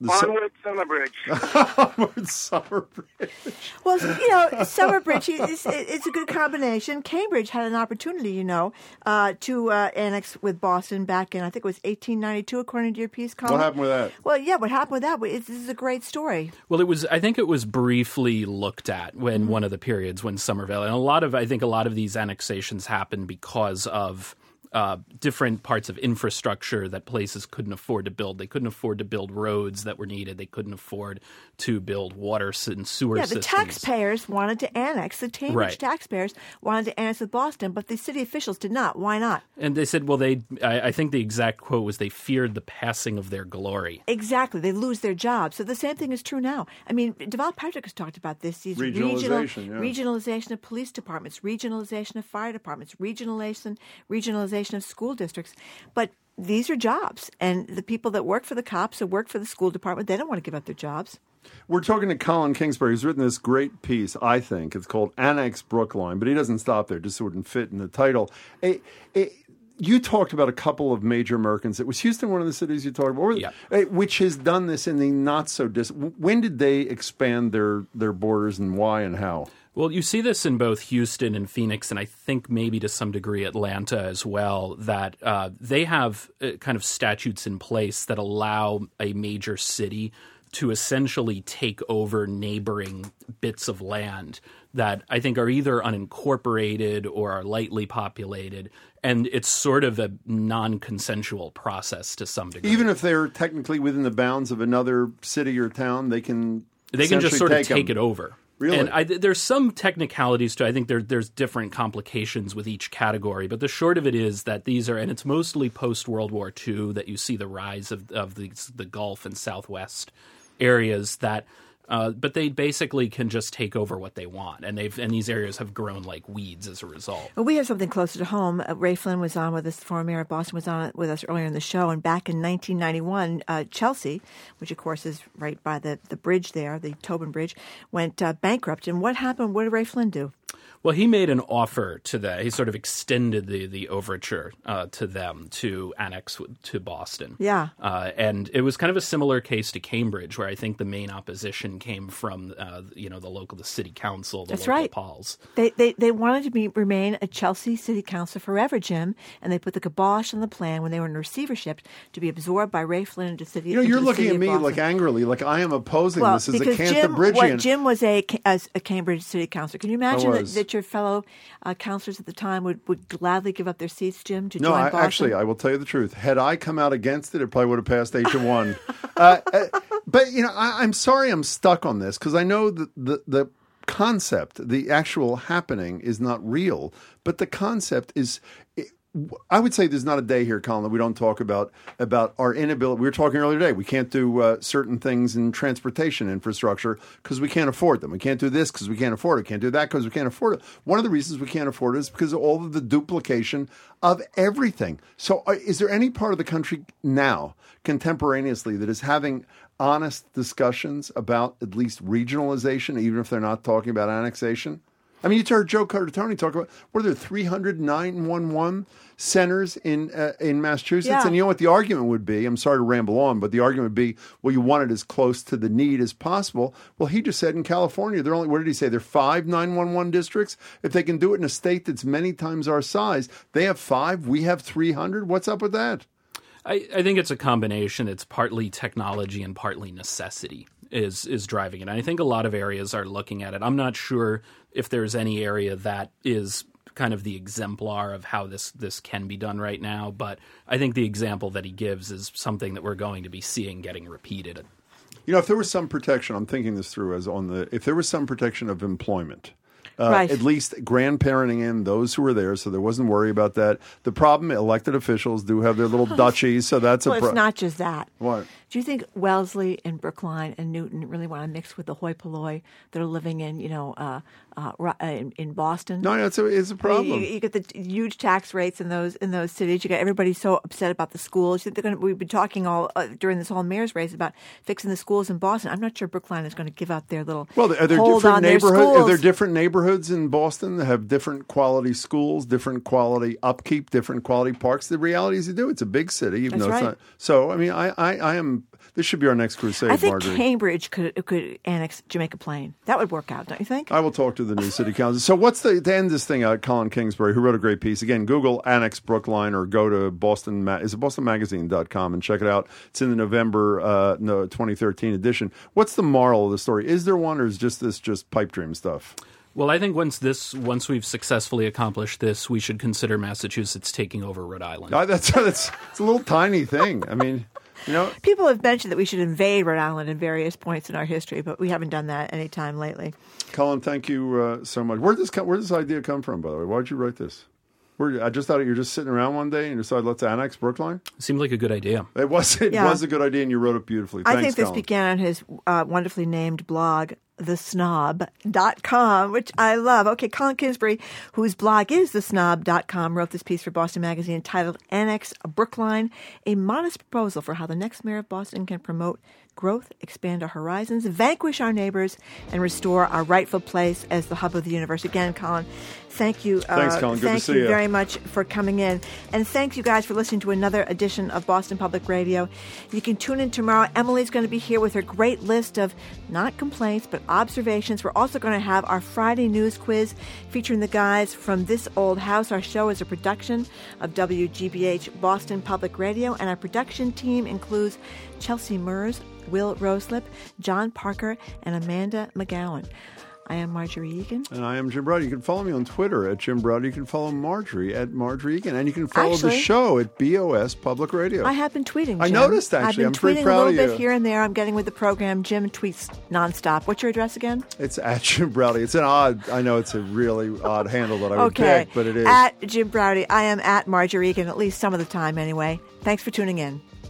Onward, Summerbridge. Onward, Summerbridge. Well, you know, Summerbridge is it's a good combination. Cambridge had an opportunity, you know, uh, to uh, annex with Boston back in, I think it was eighteen ninety-two, according to your piece, Colin. What happened with that? Well, yeah, what happened with that? This is a great story. Well, it was. I think it was briefly looked at when Mm-hmm. one of the periods when Somerville, and a lot of, I think, a lot of these annexations happened because of uh, different parts of infrastructure that places couldn't afford to build. They couldn't afford to build roads that were needed. They couldn't afford to build water and sewer Yeah, the systems. taxpayers wanted to annex. The Cambridge Right. taxpayers wanted to annex with Boston, but the city officials did not. Why not? And they said, well, they. I, I think the exact quote was, they feared the passing of their glory. Exactly. They lose their jobs. So the same thing is true now. I mean, Deval Patrick has talked about this. These Regionalization, regional, yeah. regionalization of police departments, regionalization of fire departments, regionalization, regionalization of school districts. But these are jobs. And the people that work for the cops or work for the school department, they don't want to give up their jobs. We're talking to Colin Kingsbury, who's written this great piece, I think. It's called Annex Brookline, but he doesn't stop there, just so it wouldn't fit in the title. It, it, you talked about a couple of major Americans. It was Houston, one of the cities you talked about, Yeah. eh, which has done this in the not so distant. When did they expand their, their borders, and why and how? Well, you see this in both Houston and Phoenix, and I think maybe to some degree Atlanta as well, that uh, they have uh, kind of statutes in place that allow a major city to essentially take over neighboring bits of land that I think are either unincorporated or are lightly populated. And it's sort of a non-consensual process to some degree. Even if they're technically within the bounds of another city or town, they can They can just essentially sort of take take them. it over. Really? And I, there's some technicalities to it. I think there, there's different complications with each category. But the short of it is that these are, and it's mostly post-World War Two that you see the rise of, of the, the Gulf and Southwest areas that uh, but they basically can just take over what they want. And they've and these areas have grown like weeds as a result. Well, we have something closer to home. Uh, Ray Flynn was on with us, the former mayor of Boston, was on with us earlier in the show. And back in nineteen ninety-one, uh, Chelsea, which of course is right by the, the bridge there, the Tobin Bridge, went uh, bankrupt. And what happened? What did Ray Flynn do? Well, he made an offer to them. He sort of extended the, the overture uh, to them to annex to Boston. Yeah. Uh, and it was kind of a similar case to Cambridge, where I think the main opposition came from, uh, you know, the local, the city council, the That's local right. Pauls. They, they they wanted to be, remain a Chelsea city council forever, Jim, and they put the kibosh on the plan when they were in receivership to be absorbed by Ray Flynn into city. You know, into you're the looking city at of me Boston. like angrily, like I am opposing Well, this as a because Jim, Cantabrigian. what, Jim was a, as a Cambridge city councilor. Can you imagine that, was. that your fellow uh, councilors at the time would, would gladly give up their seats, Jim, to No, join I, Boston? actually, I will tell you the truth. Had I come out against it, it probably would have passed eight to one. uh, uh, but you know, I, I'm sorry, I'm stuck on this because I know that the the concept, the actual happening, is not real, but the concept is. I would say there's not a day here, Colin, that we don't talk about about our inability. We were talking earlier today. We can't do uh, certain things in transportation infrastructure because we can't afford them. We can't do this because we can't afford it. Can't do that because we can't afford it. One of the reasons we can't afford it is because of all of the duplication of everything. So uh, is there any part of the country now, contemporaneously, that is having honest discussions about at least regionalization, even if they're not talking about annexation? I mean, you heard Joe Cartoni talk about, were there three hundred nine one one centers in uh, in Massachusetts? Yeah. And you know what the argument would be? I'm sorry to ramble on, but the argument would be, well, you want it as close to the need as possible. Well, he just said in California, they're only, what did he say? There are five nine one one districts. If they can do it in a state that's many times our size, they have five, we have three hundred. What's up with that? I, I think it's a combination. It's partly technology and partly necessity is is driving it. And I think a lot of areas are looking at it. I'm not sure if there's any area that is kind of the exemplar of how this this can be done right now, but I think the example that he gives is something that we're going to be seeing getting repeated. You know, if there was some protection, I'm thinking this through as on the, if there was some protection of employment, uh, Right. at least grandparenting in those who were there, so there wasn't worry about that. The problem, elected officials do have their little duchies, so that's well, a pro- it's not just that. What? Do you think Wellesley and Brookline and Newton really want to mix with the hoi polloi that are living in, you know, uh, uh, ri- uh, in, in Boston? No, it's a, it's a I mean, problem. You, you get the huge tax rates in those in those cities. You got everybody so upset about the schools. You think they're going to, we've been talking all uh, during this whole mayor's race about fixing the schools in Boston. I'm not sure Brookline is going to give up their little Well, are there hold different on their neighborhoods? Are schools. there different neighborhoods in Boston that have different quality schools, different quality upkeep, different quality parks? The reality is, you do. It's a big city, even That's though it's right. not. So, I mean, I, I, I am I'm. This should be our next crusade, I think Marjorie. Cambridge could could annex Jamaica Plain. That would work out, don't you think? I will talk to the new city council. So what's the to end this thing out? Colin Kingsbury, who wrote a great piece. Again, Google Annex Brookline or go to Boston. Ma- is it boston magazine dot com and check it out. It's in the November uh, no, twenty thirteen edition. What's the moral of the story? Is there one, or is just this just pipe dream stuff? Well, I think once this, once we've successfully accomplished this, we should consider Massachusetts taking over Rhode Island. Uh, that's that's it's a little tiny thing. I mean, you know, people have mentioned that we should invade Rhode Island at various points in our history, but we haven't done that any time lately. Colin, thank you uh, so much. Where did this come, where did this idea come from, by the way? Why did you write this? Where, I just thought you're just sitting around one day and you decided let's annex Brookline. Seemed like a good idea. It was. It Yeah. was a good idea, and you wrote it beautifully. I Thanks, think this Colin. began on his uh, wonderfully named blog, the snob dot com, which I love. Okay, Colin Kingsbury, whose blog is the snob dot com, wrote this piece for Boston Magazine entitled Annex Brookline, a modest proposal for how the next mayor of Boston can promote growth, expand our horizons, vanquish our neighbors, and restore our rightful place as the hub of the universe. Again, Colin, thank you. Uh, Thanks, Colin. Good thank to see you you. very much for coming in. And thank you guys for listening to another edition of Boston Public Radio. You can tune in tomorrow. Emily's going to be here with her great list of not complaints, but observations. We're also going to have our Friday news quiz featuring the guys from This Old House. Our show is a production of W G B H Boston Public Radio, and our production team includes Chelsea Mers, Will Roslip, John Parker, and Amanda McGowan. I am Marjorie Egan. And I am Jim Browder. You can follow me on Twitter at Jim Browder. You can follow Marjorie at Marjorie Egan. And you can follow the Actually- show at B O S Public Radio. I have been tweeting, Jim. I noticed, actually. I've been I'm tweeting pretty proud a of little you. bit here and there. I'm getting with the program. Jim tweets nonstop. What's your address again? It's at Jim Browdy. It's an odd, I know it's a really odd handle that I would Okay. pick, but it is. At Jim Browdy. I am at Marjorie Egan, at least some of the time anyway. Thanks for tuning in.